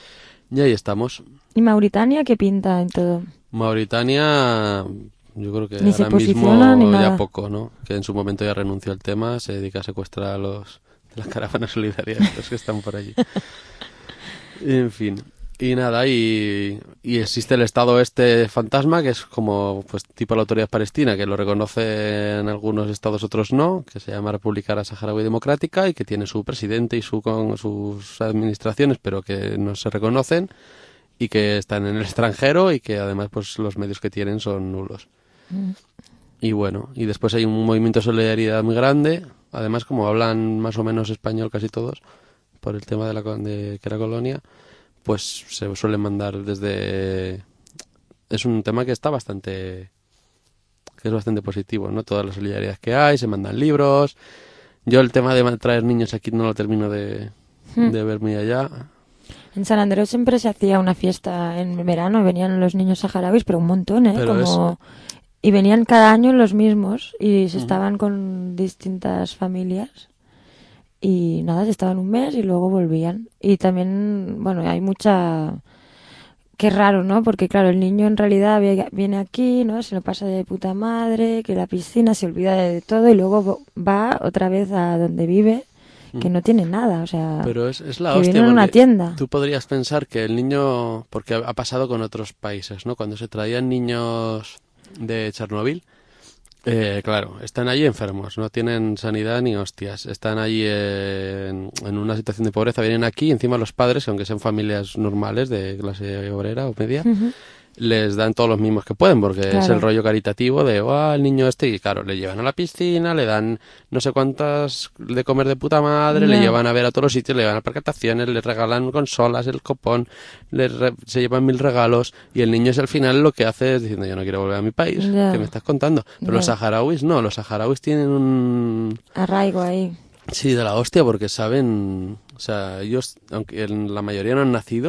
Y ahí estamos. ¿Y Mauritania qué pinta en todo? Mauritania, yo creo que Ni se ahora mismo posiciona ni ya nada. poco, ¿no? Que en su momento ya renunció al tema, se dedica a secuestrar a los de las caravanas solidarias, los que están por allí. En fin. Y nada, y, y existe el Estado este fantasma, que es como pues tipo la autoridad palestina, que lo reconoce en algunos estados, otros no, que se llama República Árabe Saharaui Democrática y que tiene su presidente y su con sus administraciones, pero que no se reconocen y que están en el extranjero y que además pues los medios que tienen son nulos. Y bueno, y después hay un movimiento de solidaridad muy grande, además como hablan más o menos español casi todos, por el tema de, la, co- de que era colonia, pues se suele mandar desde... Es un tema que está bastante... que es bastante positivo, ¿no? Todas las solidaridades que hay, se mandan libros. Yo el tema de ma- traer niños aquí no lo termino de, Hmm. de ver muy allá. En San Andrés siempre se hacía una fiesta en verano, venían los niños saharauis, pero un montón, ¿eh? Pero Como... Y venían cada año los mismos y se Ujú. estaban con distintas familias. Y nada, se estaban un mes y luego volvían. Y también, bueno, hay mucha... Qué raro, ¿no? Porque claro, el niño en realidad vie- viene aquí, ¿no? Se lo pasa de puta madre, que la piscina se olvida de todo y luego vo- va otra vez a donde vive, que no tiene nada, o sea... Pero es, es la que hostia. viene en una porque tienda. Tú podrías pensar que el niño... Porque ha ha pasado con otros países, ¿no? Cuando se traían niños de Chernóbil, eh, claro, están allí enfermos, no tienen sanidad ni hostias, están allí en, en una situación de pobreza, vienen aquí y encima los padres, aunque sean familias normales de clase obrera o media, Ujú. les dan todos los mimos que pueden, porque es Claro. el rollo caritativo de, oh, el niño este, y claro, le llevan a la piscina, le dan no sé cuántas de comer de puta madre, le Ya. llevan a ver a todos los sitios, le llevan a percataciones, le regalan consolas, el copón, le re- se llevan mil regalos, y el niño es al final lo que hace es diciendo, yo no quiero volver a mi país, Ya. ¿qué me estás contando? Pero los Ya. saharauis no, los saharauis tienen un... Arraigo ahí. Sí, de la hostia, porque saben, o sea, ellos, aunque en la mayoría no han nacido,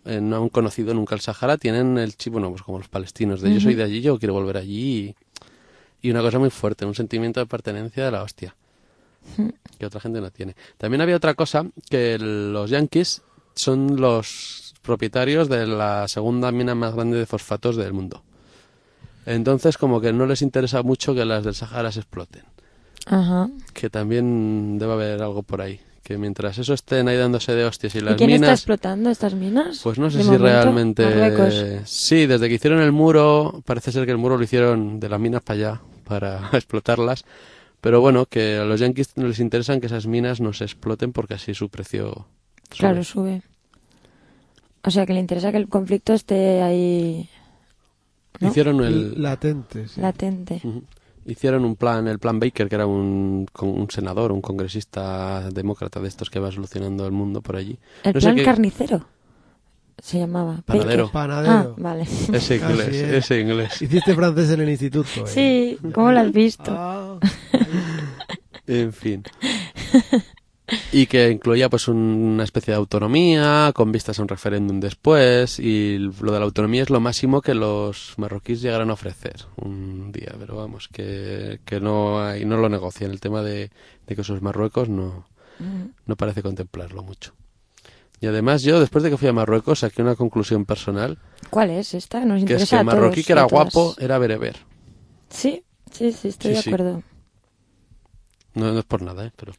eh, no han conocido nunca el Sahara, tienen el chip, bueno, pues como los palestinos, de yo Ujú. soy de allí, yo quiero volver allí. Y, y una cosa muy fuerte, un sentimiento de pertenencia de la hostia, que otra gente no tiene. También había otra cosa, que el- los yanquis son los propietarios de la segunda mina más grande de fosfatos del mundo. Entonces, como que no les interesa mucho que las del Sahara se exploten. Ajá. Que también debe haber algo por ahí. Que mientras eso estén ahí dándose de hostias y ¿Y las quién está minas... explotando estas minas? Pues no sé de si momento? realmente... Marruecos. Sí, desde que hicieron el muro, parece ser que el muro lo hicieron de las minas para allá, para explotarlas. Pero bueno, que a los yanquis no les interesan que esas minas no se exploten porque así su precio sube. Claro, sube. O sea, que le interesa que el conflicto esté ahí, ¿no? Hicieron el... Latente, sí. latente. Ujú. Hicieron un plan, el plan Baker, que era un, con- un senador, un congresista demócrata de estos que va solucionando el mundo por allí. El No sé plan qué- carnicero se llamaba. Panadero. Baker. Panadero. Ah, vale. Ese Casi, inglés, ¿eh? ese inglés. Hiciste francés en el instituto. ¿eh? Sí, ¿cómo lo has visto? Ah, En fin. Y que incluía pues una especie de autonomía con vistas a un referéndum después, y lo de la autonomía es lo máximo que los marroquíes llegaron a ofrecer un día, pero vamos, que, que no hay, no lo negocian. El tema de, de que sus Marruecos no, no parece contemplarlo mucho. Y además yo, después de que fui a Marruecos, saqué una conclusión personal, ¿Cuál es esta? Nos que interesa es que a todos marroquí que y a era todas. guapo era bereber. Sí, sí, sí, estoy Sí, de sí. acuerdo. No, no es por nada, ¿eh? Pero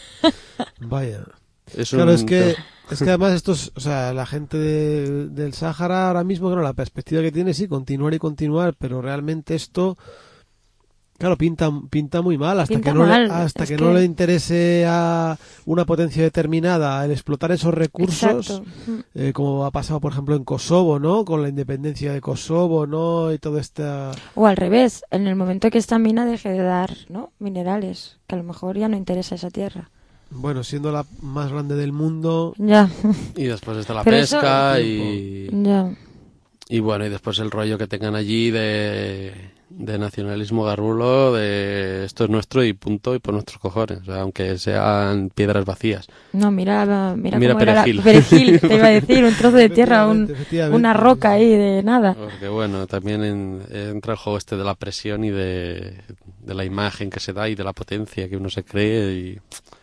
vaya. es Claro, un es que, tema. es que además estos, o sea, la gente de- del Sáhara ahora mismo, claro, la perspectiva que tiene, sí, continuar y continuar, pero realmente esto, claro, pinta, pinta muy mal hasta Pinta que no mal, le, hasta es que, que- no le interese a una potencia determinada el explotar esos recursos, Exacto. eh, como ha pasado, por ejemplo, en Kosovo, ¿no? Con la independencia de Kosovo, ¿no? Y todo esta... O al revés, en el momento que esta mina deje de dar, ¿no? Minerales, que a lo mejor ya no interesa esa tierra. Bueno, siendo la más grande del mundo, Ya, Y después está la Pero eso- pesca y... ya. Y bueno, y después el rollo que tengan allí de, de nacionalismo garrulo, de esto es nuestro y punto, y por nuestros cojones, o sea, aunque sean piedras vacías. No, mira, mira, Mira cómo era la- perejil. perejil, te iba a decir, un trozo de tierra, un, Efectivamente, efectivamente. una roca ahí de nada. Porque bueno, también en- entra el juego este de la presión y de, de la imagen que se da y de la potencia que uno se cree, y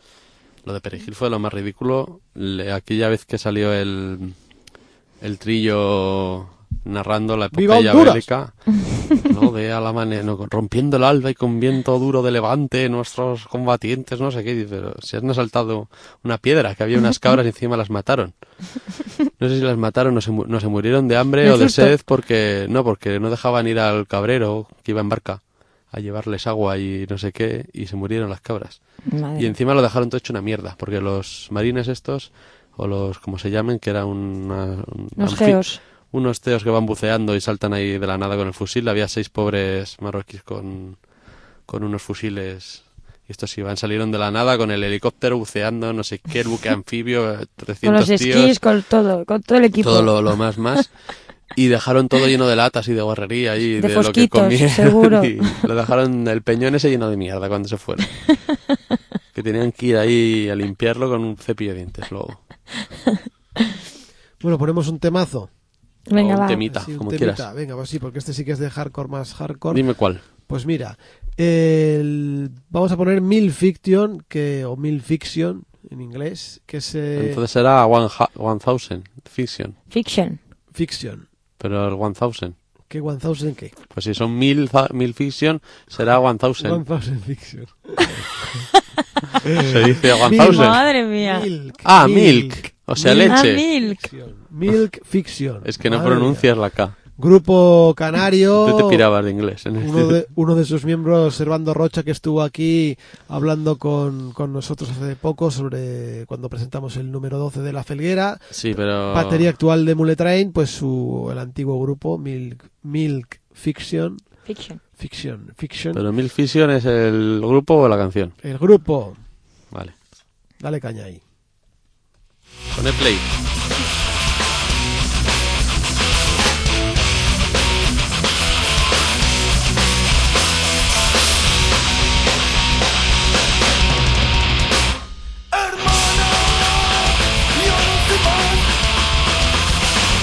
lo de perejil fue lo más ridículo. Le- aquella vez que salió el, el trillo narrando la ¡Viva epopeya Honduras! bélica, ¿no? De a la manera, ¿no? Rompiendo el alba y con viento duro de levante, nuestros combatientes, no sé qué, pero si han asaltado una piedra, que había unas cabras y encima las mataron. No sé si las mataron, no se, mu- no se murieron de hambre De o de susto. sed, porque no, porque no dejaban ir al cabrero que iba en barca a llevarles agua y no sé qué, y se murieron las cabras. Madre. Y encima lo dejaron todo hecho una mierda, porque los marines estos, o los, como se llamen, que eran una, un- Los anfi- geos. unos teos que van buceando y saltan ahí de la nada con el fusil. Había seis pobres marroquíes con, con unos fusiles. Y estos iban, salieron de la nada con el helicóptero buceando, no sé qué, el buque anfibio, Con trescientos los tíos, esquís, con todo, con todo el equipo. todo lo, lo más más. Y dejaron todo lleno de latas y de guarrería y De de, lo que fosquitos, comieron. seguro. Y lo dejaron el peñón ese lleno de mierda cuando se fueron. Que tenían que ir ahí a limpiarlo con un cepillo de dientes luego. bueno, ponemos un temazo. Venga, O un va. temita, Sí, un como temita. quieras. Venga, pues sí, porque este sí que es de hardcore más hardcore. Dime cuál. Pues mira, el- vamos a poner Mil Fiction, que, o Mil Fiction en inglés, que es eh, Entonces era One, ha- one Thousand Fiction. Fiction. Fiction. Pero el One Thousand. ¿Qué one thousand qué? Pues si son mil, za- mil Fiction, será One Thousand. One thousand Fiction. Se dice One Mil. Thousand. Madre mía. Milk. Ah, milk. O sea, Milk Ah, leche. milk. Fiction. Milk Fiction. Es que no Madre pronuncias mía. la K. Grupo canario. Tú te pirabas de inglés. En este- Uno de, uno de sus miembros, Servando Rocha, que estuvo aquí hablando con, con nosotros hace poco sobre cuando presentamos el número doce de La Felguera. Sí, pero... Batería actual de Mule Train, pues su, el antiguo grupo, Milk, Milk Fiction. Fiction. Fiction, Fiction. Pero Mil Fiction es el grupo o la canción. El grupo, Vale. dale caña ahí. Pone play. Hermana, yo no sé más.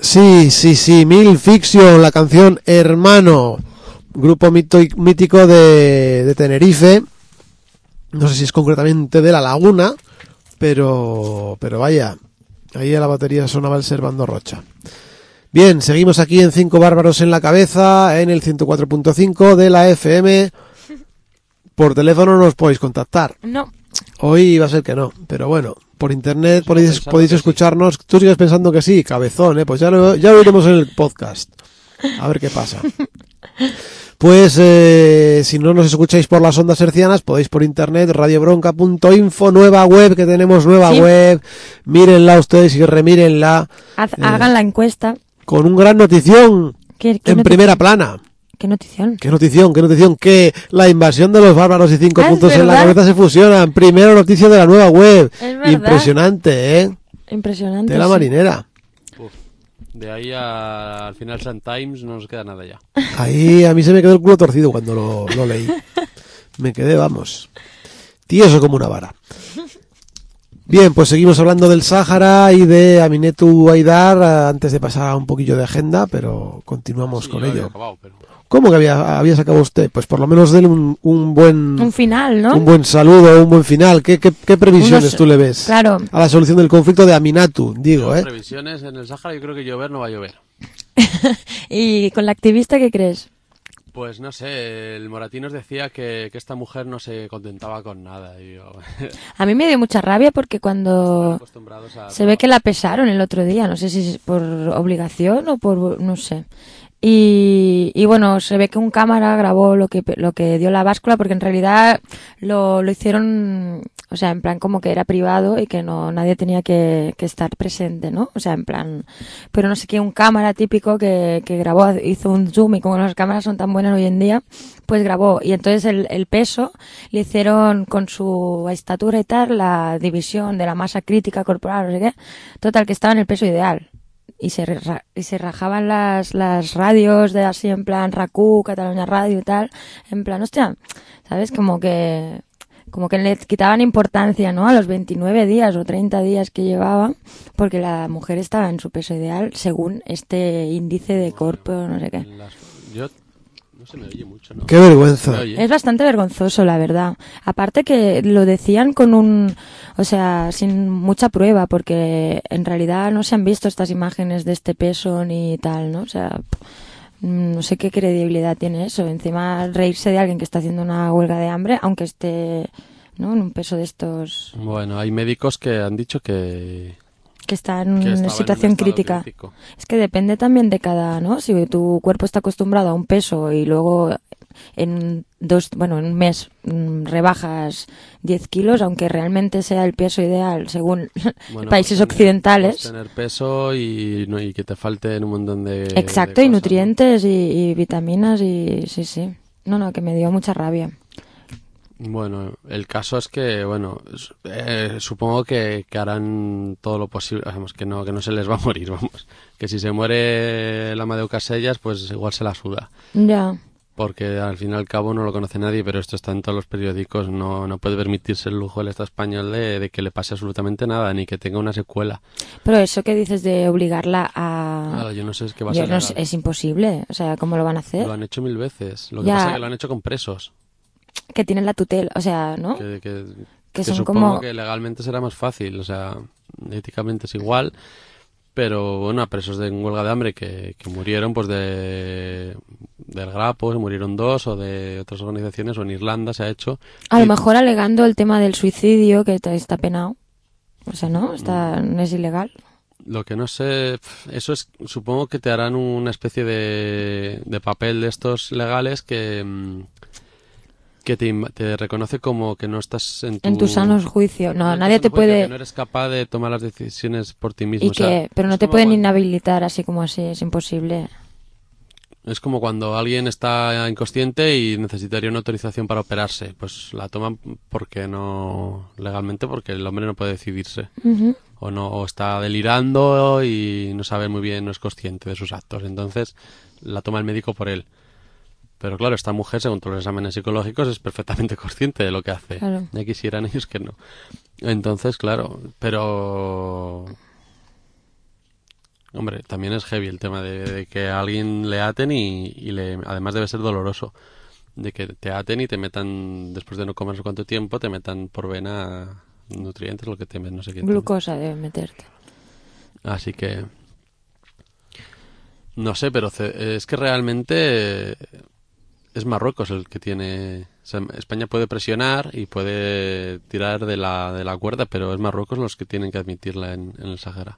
Sí, sí, sí, Mil Fiction, la canción Hermano, grupo mito, mítico de, de Tenerife, no sé si es concretamente de La Laguna, pero, pero vaya, ahí a la batería sonaba el Servando Rocha. Bien, seguimos aquí en Cinco Bárbaros en la Cabeza, en el ciento cuatro punto cinco de la F M. Por teléfono no os podéis contactar. No. Hoy va a ser que no, pero bueno, por internet podéis, podéis escucharnos. Sí. Tú sigues pensando que sí, cabezón, ¿eh? Pues ya lo, ya lo iremos en el podcast. A ver qué pasa. Pues eh, si no nos escucháis por las ondas hercianas, podéis por internet, radiobronca punto info, nueva web, que tenemos nueva sí. web. Mírenla ustedes y remírenla. Haz, eh, hagan la encuesta. Con un gran notición ¿Qué, qué en notición? Primera Plana. ¿Qué notición? ¿Qué notición? ¿Qué notición? Que la invasión de los bárbaros y cinco ¿Ah, puntos en la cabeza se fusionan. Primera noticia de la nueva web. Impresionante, ¿eh? Impresionante. De la sí. marinera. Uf, de ahí a, al final Sun Times no nos queda nada ya. Ahí a mí se me quedó el culo torcido cuando lo, lo leí. Me quedé, vamos, tieso como una vara. Bien, pues seguimos hablando del Sáhara y de Aminetu Haidar antes de pasar a un poquillo de agenda, pero continuamos sí, con yo ello. había acabado, pero... ¿Cómo que había, había sacado usted? Pues por lo menos denle un, un buen... Un final, ¿no? Un buen saludo, un buen final. ¿Qué, qué, qué previsiones Unos, tú le ves? Claro. A la solución del conflicto de Aminatu, digo, Yo, ¿eh? Previsiones en el Sáhara, yo creo que llover no va a llover. ¿Y con la activista qué crees? Pues no sé, el Moratinos decía que, que esta mujer no se contentaba con nada. Y yo... A mí me dio mucha rabia porque cuando se ve que la pesaron el otro día, no sé si es por obligación o por, no sé. Y, y bueno, se ve que un cámara grabó lo que lo que dio la báscula porque en realidad lo, lo hicieron, o sea, en plan como que era privado y que no nadie tenía que, que estar presente, ¿no? O sea, en plan, pero no sé qué, un cámara típico que, que grabó, hizo un zoom y como las cámaras son tan buenas hoy en día, pues grabó. Y entonces el, el peso le hicieron con su estatura y tal, la división de la masa crítica corporal, no sé qué, total que estaba en el peso ideal. Y se, ra- y se rajaban las, las radios de así en plan Racú, Cataluña Radio y tal, en plan, hostia, ¿sabes? Como que, como que le quitaban importancia, ¿no? A los veintinueve días o treinta días que llevaba, porque la mujer estaba en su peso ideal según este índice de cuerpo, no sé qué. Las... Yo... No se me oye mucho, ¿no? Qué vergüenza. Es bastante vergonzoso, la verdad. Aparte que lo decían con un... O sea, sin mucha prueba, porque en realidad no se han visto estas imágenes de este peso ni tal, ¿no? O sea, no sé qué credibilidad tiene eso. Encima, reírse de alguien que está haciendo una huelga de hambre, aunque esté, ¿no?, en un peso de estos... Bueno, hay médicos que han dicho que... que está en que una estaba situación en un estado crítica. crítico. Es que depende también de cada, ¿no? Si tu cuerpo está acostumbrado a un peso y luego en dos, bueno, en un mes mmm, rebajas diez kilos, aunque realmente sea el peso ideal según Bueno, países pues tener, occidentales. pues tener peso y, no, y que te falten un montón de... Exacto, de y cosas, nutrientes, ¿no? y, y vitaminas y sí, sí. No, no, que me dio mucha rabia. Bueno, el caso es que, bueno, eh, supongo que, que harán todo lo posible, vamos, que no, que no se les va a morir, vamos. Que si se muere la Amadeu Casellas, pues igual se la suda. Ya. Porque al fin y al cabo no lo conoce nadie, pero esto está en todos los periódicos, no, no puede permitirse el lujo el Estado español de, de que le pase absolutamente nada, ni que tenga una secuela. Pero eso que dices de obligarla a... Ah, yo no sé, es que va a Yo ser no legal. sé, es imposible, o sea, ¿cómo lo van a hacer? Lo han hecho mil veces, lo que Ya. pasa es que lo han hecho con presos. Que tienen la tutela, o sea, ¿no? Que, que, Que que son supongo como... que legalmente será más fácil, o sea, éticamente es igual, pero bueno, a presos de huelga de hambre que, que murieron pues de del Grapo, se murieron dos, o de otras organizaciones, o en Irlanda se ha hecho. A lo Y- mejor alegando el tema del suicidio, que está, está penado. O sea, ¿no? Está, Mm. no es ilegal. Lo que no sé, pf, eso es, supongo que te harán una especie de, de papel de estos legales que, mm, que te, im- te reconoce como que no estás en tu... En tus sanos juicios. No, en tu nadie sano te juicio, puede... que no eres capaz de tomar las decisiones por ti mismo. Y o sea, que, pero no es te como pueden cuando- inhabilitar así como así, es imposible. Es como cuando alguien está inconsciente y necesitaría una autorización para operarse. Pues la toman porque no... legalmente porque el hombre no puede decidirse. Ujú. O no o está delirando y no sabe muy bien, no es consciente de sus actos. Entonces la toma el médico por él. Pero claro, esta mujer, según todos los exámenes psicológicos, es perfectamente consciente de lo que hace. Claro. Ya quisieran ellos que no. Entonces, claro, pero... Hombre, también es heavy el tema de, de que a alguien le aten y, y le, además debe ser doloroso. De que te aten y te metan, después de no comer no sé cuánto tiempo, te metan por vena nutrientes, lo que te no sé qué. Glucosa debe meterte. Así que... No sé, pero es que realmente es Marruecos el que tiene... O sea, España puede presionar y puede tirar de la, de la cuerda, pero es Marruecos los que tienen que admitirla en, en el Sahara.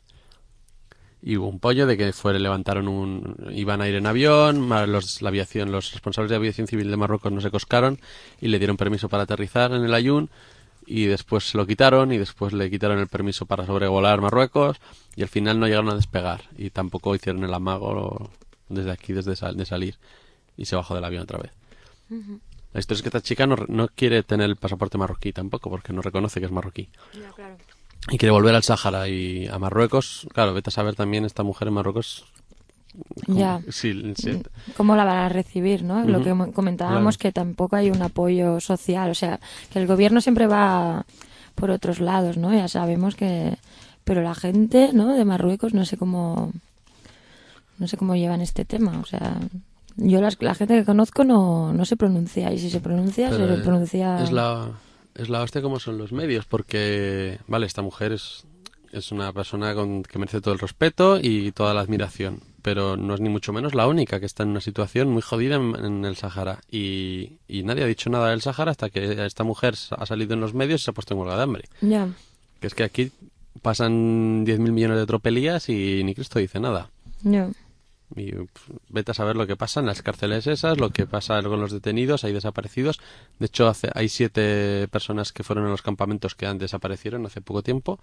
Y hubo un pollo de que fue, levantaron un... Iban a ir en avión, los, la aviación, los responsables de aviación civil de Marruecos no se coscaron y le dieron permiso para aterrizar en el Ayun, y después se lo quitaron y después le quitaron el permiso para sobrevolar Marruecos y al final no llegaron a despegar y tampoco hicieron el amago desde aquí, desde sal, de salir, y se bajó del avión otra vez. Uh-huh. La historia es que esta chica no, no quiere tener el pasaporte marroquí tampoco, porque no reconoce que es marroquí. No, claro. Y quiere volver al Sáhara y a Marruecos. Claro, vete a saber también esta mujer en Marruecos. ¿Cómo? Ya. Sí, sí. ¿Cómo la van a recibir, no? Uh-huh. Lo que comentábamos, claro, que tampoco hay un apoyo social. O sea, que el gobierno siempre va por otros lados, ¿no? Ya sabemos que... Pero la gente, ¿no?, de Marruecos, no sé cómo... No sé cómo llevan este tema. O sea, yo las, la gente que conozco no, no se pronuncia. Y si se pronuncia, Pero se pronuncia... Es la... Es la hostia como son los medios, porque, vale, esta mujer es, es una persona con, que merece todo el respeto y toda la admiración, pero no es ni mucho menos la única que está en una situación muy jodida en, en el Sahara. Y, y nadie ha dicho nada del Sahara hasta que esta mujer ha salido en los medios y se ha puesto en huelga de hambre. Ya. Yeah. Que es que aquí pasan diez mil millones de tropelías y ni Cristo dice nada. Ya. Yeah. Y pues, vete a saber lo que pasa en las cárceles esas, lo que pasa con los detenidos, hay desaparecidos. De hecho, hace, hay siete personas que fueron a los campamentos que han desaparecieron hace poco tiempo.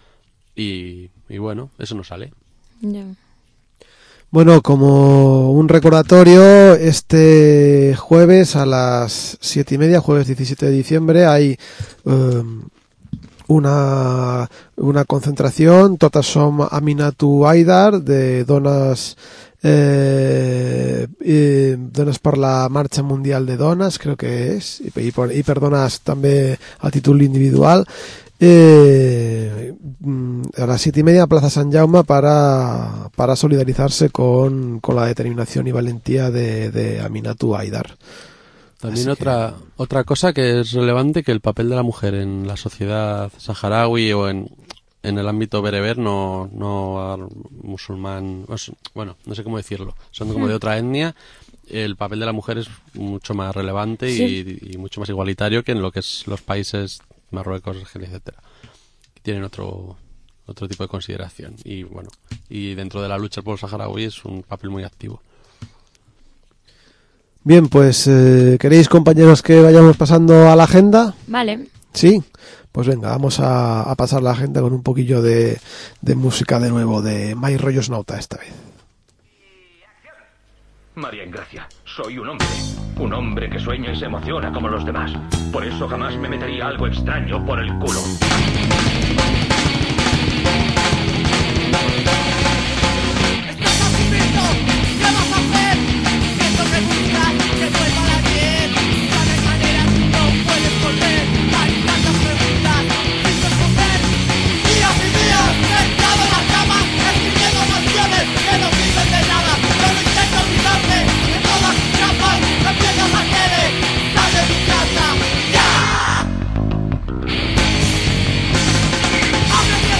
Y, y bueno, eso no sale. Yeah. Bueno, como un recordatorio, este jueves a las siete y media, jueves diecisiete de diciembre, hay... Um, una una concentración Totes som Aminatu Haidar de dones eh, eh, dones per la marxa mundial de dones, creo que és, i, i, per, i per dones també a títol individual, eh, a las siete y media Plaza San Jaume para, para solidarizarse con, con la determinación y valentía de, de Aminatu Haidar. También otra que... otra cosa que es relevante, que el papel de la mujer en la sociedad saharaui o en, en el ámbito bereber, no, no musulmán, bueno, no sé cómo decirlo, son como de otra etnia, el papel de la mujer es mucho más relevante, sí, y, y mucho más igualitario que en lo que es los países Marruecos, Argelia, etcétera, que tienen otro otro tipo de consideración. Y bueno, y dentro de la lucha por los saharauis es un papel muy activo. Bien, pues, eh, ¿queréis, compañeros, que vayamos pasando a la agenda? Vale. Sí, pues venga, vamos a, a pasar la agenda con un poquillo de, de música de nuevo, de My Rollos Nauta esta vez. María Ingracia, soy un hombre, un hombre que sueña y se emociona como los demás. Por eso jamás me metería algo extraño por el culo. ¡Ya!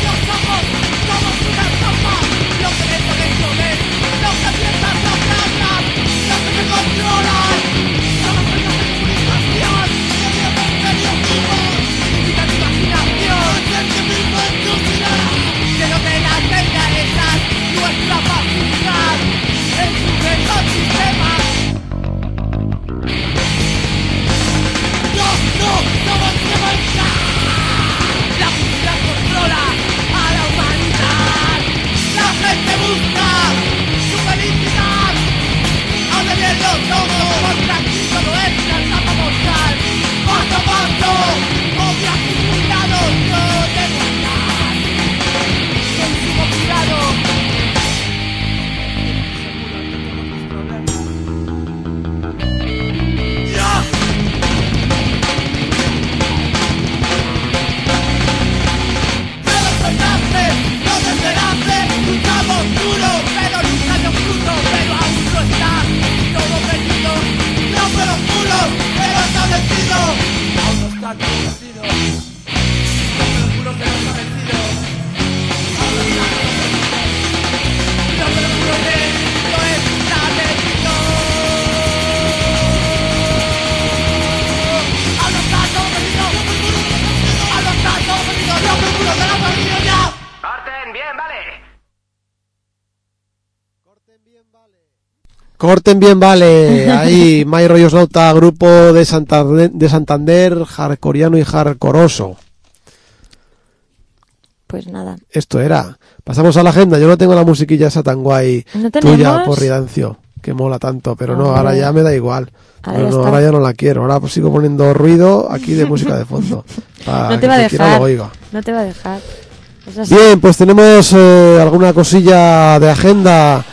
bien, vale. Corten bien, vale. Ahí, My Rollos Nauta, grupo de Santander, de Santander, hardcoreano y hardcoroso. Pues nada. Esto era. Pasamos a la agenda. Yo no tengo la musiquilla esa tan guay ¿No tuya, tenemos? por Ridancio, que mola tanto, pero no, Hombre. ahora ya me da igual. Ahora No, ya no, está. ahora ya no la quiero. Ahora pues sigo poniendo ruido aquí de música de fondo. Para No te que va a el que quiera dejar. lo oiga. No te va a dejar. Es así. Bien, pues tenemos eh, alguna cosilla de agenda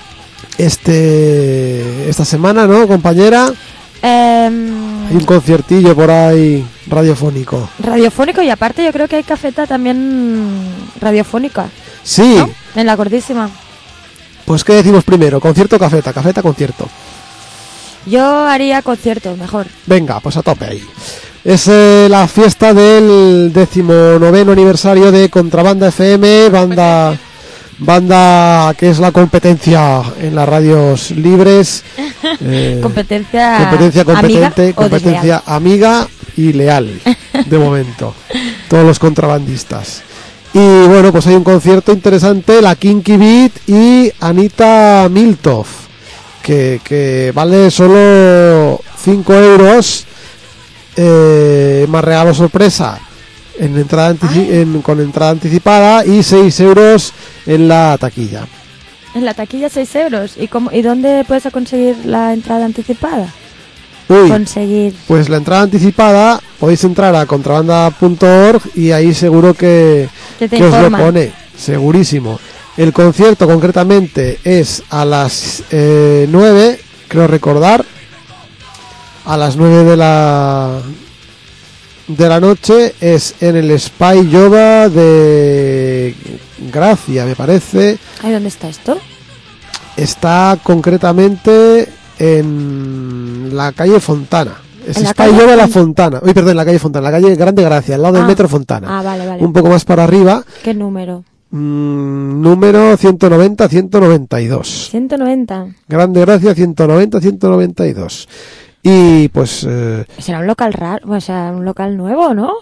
este esta semana, ¿no, compañera? Em, Hay un conciertillo por ahí radiofónico. radiofónico y aparte yo creo que hay cafeta también radiofónica. Sí, ¿No? En la gordísima. pues ¿qué decimos primero? ¿Concierto o cafeta? Cafeta, concierto. Yo haría concierto, mejor. Venga, pues a tope ahí. Es eh, la fiesta del decimonoveno aniversario de Contrabanda F M, banda banda que es la competencia en las radios libres. eh, Competencia, competencia competente, amiga o competencia desleal. amiga y leal, de momento. Todos los contrabandistas. Y bueno, pues hay un concierto interesante, la Kinky Beat y Anita Miltov, que, que vale solo cinco euros, eh, más regalo sorpresa en entrada antici- en, con entrada anticipada y seis euros en la taquilla. En la taquilla seis euros. ¿Y, cómo, ¿Y dónde puedes conseguir la entrada anticipada? Uy, Conseguir. pues la entrada anticipada podéis entrar a contrabanda punto org y ahí seguro que, Que te que os lo informan. pone, segurísimo. El concierto concretamente es a las eh, nueve, creo recordar, a las nueve de la de la noche, es en el Spy Yoga de Gracia, me parece. ¿Ay, dónde está esto? Está concretamente en la calle Fontana. Es ¿En la Spy calle Yoga La Fon- Fontana. Uy, perdón, en la calle Fontana, la calle Grande Gracia, al lado del Ah. Metro Fontana. Ah, vale, vale. Un poco más para arriba, ¿Qué número? mm, número ciento noventa a ciento noventa y dos. ciento noventa. Grande Gracia ciento noventa a ciento noventa y dos. Y pues eh, Será un local raro, o sea, un local nuevo, ¿no?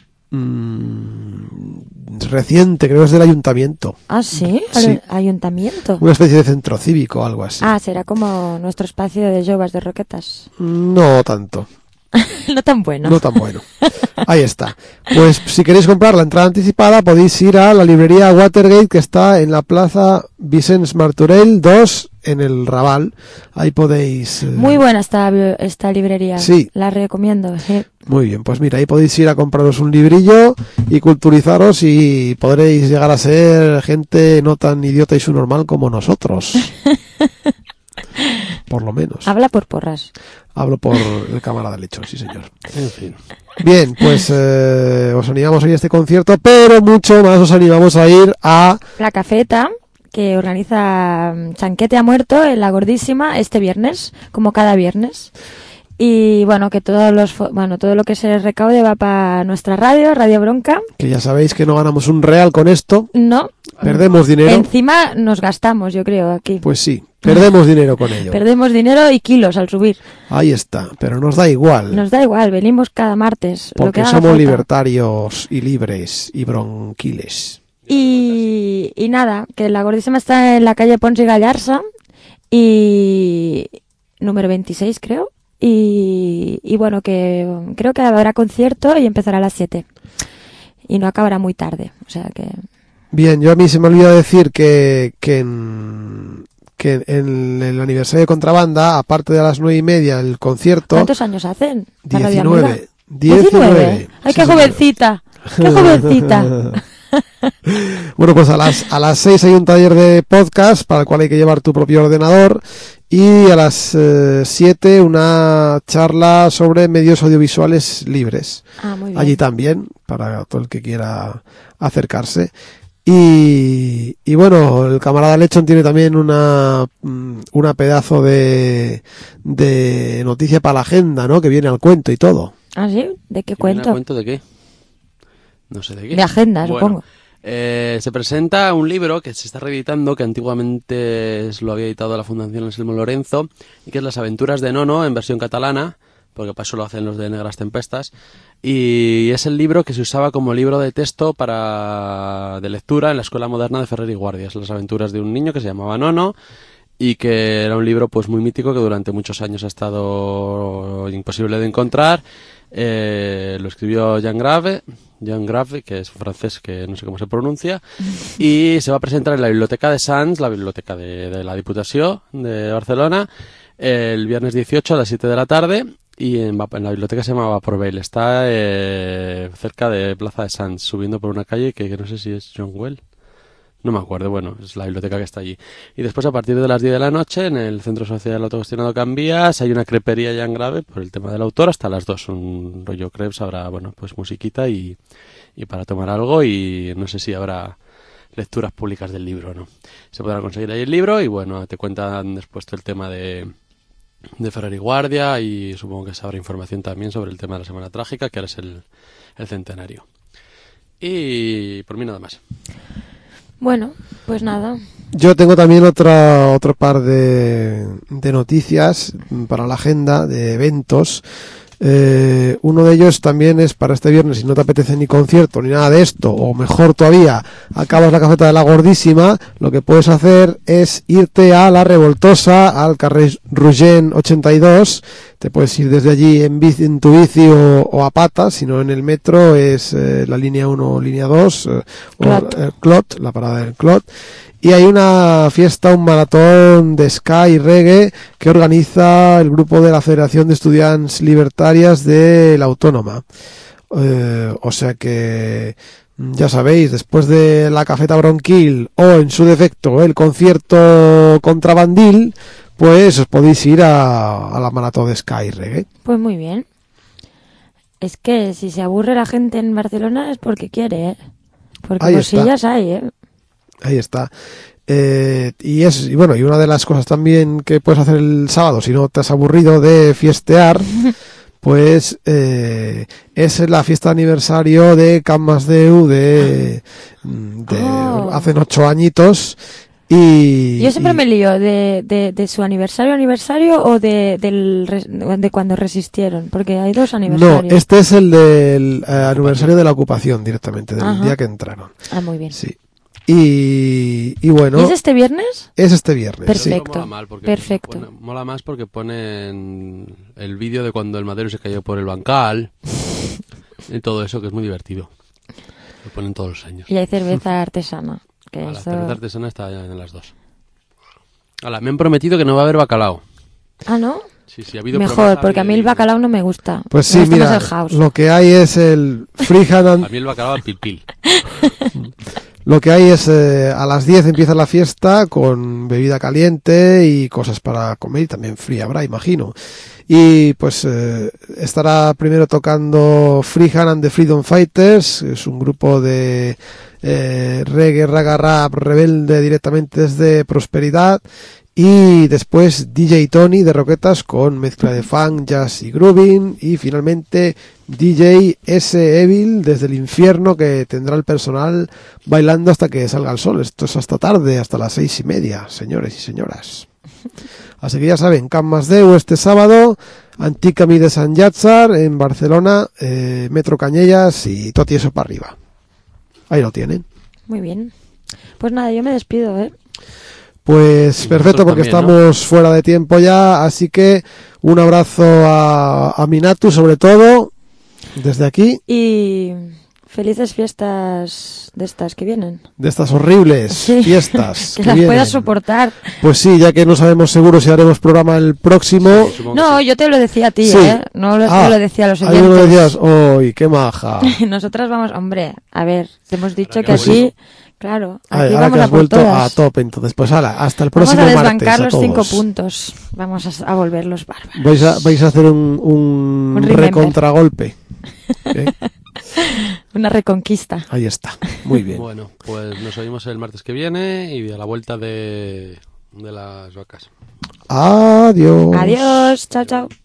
mm, reciente, creo que es del ayuntamiento. Ah, sí, Sí. al ayuntamiento. Una especie de centro cívico o algo así. Ah, será como nuestro espacio de yogas de roquetas. No tanto. No tan bueno. No tan bueno. Ahí está. Pues si queréis comprar la entrada anticipada podéis ir a la librería Watergate, que está en la plaza Vicens Martorell dos en el Raval. Ahí podéis... eh, Muy buena esta, bi- esta librería. Sí. La recomiendo. Sí. Muy bien, pues mira, ahí podéis ir a compraros un librillo y culturizaros y podréis llegar a ser gente no tan idiota y subnormal como nosotros. Por lo menos. Habla por porras. Hablo por el camarada Lechón, sí señor. En fin. Bien, pues eh, os animamos a ir a este concierto, pero mucho más os animamos a ir a... La cafeta que organiza mm, Chanquete ha muerto en la Gordísima este viernes, como cada viernes. Y bueno, que todos los fo- bueno, todo lo que se recaude va para nuestra radio, Radio Bronca. Que ya sabéis que no ganamos un real con esto, No, perdemos dinero. encima nos gastamos, yo creo, aquí. Pues sí, perdemos dinero con ello. Perdemos dinero y kilos al subir. Ahí está, pero nos da igual, Nos da igual, venimos cada martes. lo que porque haga somos falta. libertarios y libres y bronquiles. Y, y nada, que la Gordísima está en la calle Pons y Gallarza, y número veintiséis creo, y, y bueno, que creo que habrá concierto y empezará a las siete, y no acabará muy tarde, o sea que... Bien, yo a mí se me olvidó decir que, que, en, que en el aniversario de Contrabanda, aparte de a las nueve y media el concierto, ¿Cuántos años hacen? la Radio diecinueve. Amiga? diecinueve. ¡Ay, Sí, qué señor. jovencita! ¡Qué jovencita! Bueno, pues a las a las seis hay un taller de podcast para el cual hay que llevar tu propio ordenador y a las eh, siete una charla sobre medios audiovisuales libres. Ah, muy bien. Allí también, para todo el que quiera acercarse. Y, y bueno, el camarada Lechon tiene también una, mm, una pedazo de, de noticia para la agenda, ¿no? Que viene al cuento y todo. ¿Ah, sí? ¿De qué ¿Y viene a cuento? cuento de qué? No sé de qué. De agenda, Bueno, supongo. eh, se presenta un libro que se está reeditando, que antiguamente es- lo había editado la Fundación Anselmo Lorenzo, y que es Las aventuras de Nono, en versión catalana, porque para eso lo hacen los de Negras Tempestas, y es el libro que se usaba como libro de texto para de lectura en la Escuela Moderna de Ferrer y Guardia. Es las aventuras de un niño que se llamaba Nono, y que era un libro pues muy mítico que durante muchos años ha estado imposible de encontrar. Eh, lo escribió Jean Grave, Jean Grave, que es francés, que no sé cómo se pronuncia, y se va a presentar en la Biblioteca de Sants, la biblioteca de, de la Diputación de Barcelona, el viernes dieciocho a las siete de la tarde, y en, en la biblioteca se llama Vaporvale. Está eh, cerca de Plaza de Sants, subiendo por una calle que, que no sé si es John Well. No me acuerdo, bueno, es la biblioteca que está allí. Y después, a partir de las diez de la noche, en el Centro Social Autogestionado Cambías, hay una crepería ya en grave por el tema del autor hasta las dos. Un rollo crepes, habrá, bueno, pues musiquita y, y para tomar algo, y no sé si habrá lecturas públicas del libro o no. Se podrá conseguir ahí el libro y, bueno, te cuentan después todo el tema de, de Ferrer y Guardia, y supongo que se habrá información también sobre el tema de la Semana Trágica, que ahora es el, el centenario. Y por mí nada más. Bueno, pues nada. Yo tengo también otra otro par de, de noticias para la agenda de eventos. Eh, uno de ellos también es para este viernes, si no te apetece ni concierto ni nada de esto, o mejor todavía, acabas la cafeta de la Gordísima, lo que puedes hacer es irte a La Revoltosa, al carrer Rugent ochenta y dos. Te puedes ir desde allí en, bici, en tu bici o, o a pata, si no en el metro es eh, la línea uno o línea dos, eh, Clot. o el Clot, la parada del Clot. Y hay una fiesta, un maratón de ska y reggae que organiza el grupo de la Federación de Estudiants Libertarias de la Autónoma. Eh, o sea que, ya sabéis, después de la cafeta bronquil o, en su defecto, el concierto contrabandil, pues os podéis ir a, a la maratón de ska y reggae. Pues muy bien. Es que si se aburre la gente en Barcelona es porque quiere, ¿eh? Porque Ahí cosillas está. hay, ¿eh? Ahí está. Eh, y es y bueno, y una de las cosas también que puedes hacer el sábado, si no te has aburrido de fiestear, pues eh, es la fiesta de aniversario de Can Masdeu de, de Oh. hace ocho añitos. Y Yo siempre y- me lío de, de, de su aniversario aniversario o de, del, res- de cuando resistieron, porque hay dos no, aniversarios. este es el del eh, aniversario de la ocupación directamente, del Ajá. día que entraron. Ah, muy bien. Sí. Y, y bueno, ¿Y es este viernes? es este viernes. sí. Perfecto. Mola, mal porque Perfecto. pone- mola más porque ponen el vídeo de cuando el Madero se cayó por el bancal y todo eso, que es muy divertido. Lo ponen todos los años. Y hay cerveza artesana. Que A la eso- cerveza artesana está ya en las dos. Hala, me han prometido que no va a haber bacalao. Ah, ¿no? Sí, sí, ha habido Mejor, promesa porque a mí de- el bacalao no me gusta. Pues Me sí, gusta más mira, el house. lo que hay es el Freehand and- A mí el bacalao al pil pil. Lo que hay es eh, a las diez empieza la fiesta con bebida caliente y cosas para comer, y también fría habrá, imagino. Y pues eh, estará primero tocando Freehand and the Freedom Fighters, es un grupo de eh, reggae, raga, rap, rebelde directamente desde Prosperidad. Y después D J Tony de Roquetas con mezcla de funk, jazz y grooving. Y finalmente D J S. Evil desde el infierno, que tendrá el personal bailando hasta que salga el sol. Esto es hasta tarde, hasta las seis y media, señores y señoras. Así que ya saben, Can Masdeu este sábado, Antic Camí de Sant Llàtzer en Barcelona, eh, Metro Cañellas y Toti eso para arriba. Ahí lo tienen. Muy bien. Pues nada, yo me despido, ¿eh? Pues Y perfecto, nosotros porque también, ¿no? estamos fuera de tiempo ya, así que un abrazo a, a Minatu sobre todo, desde aquí, Y felices fiestas de estas que vienen. de estas horribles Sí. fiestas. Que que las vienen. puedas soportar. Pues sí, ya que no sabemos seguro si haremos programa el próximo. Supongo que No, sí. yo te lo decía a ti, Sí. ¿eh? No lo, Ah, te lo decía a los ahí me lo oyentes. decías, ¡uy, qué maja! Nosotras vamos, hombre, a ver, te hemos dicho Ahora que que aquí, claro, Ay, aquí ahora vamos que a has por vuelto todas. a tope, entonces, pues ala, hasta el Vamos próximo a martes. desbancar a los cinco todos. puntos. Vamos a, a volverlos bárbaros. Vais a, vais a hacer un, un, Un remember. recontragolpe. ¿Eh? Una reconquista. Ahí está, muy bien. Bueno, pues nos oímos el martes que viene y a la vuelta de, de las vacas. Adiós. Adiós, chao, chao.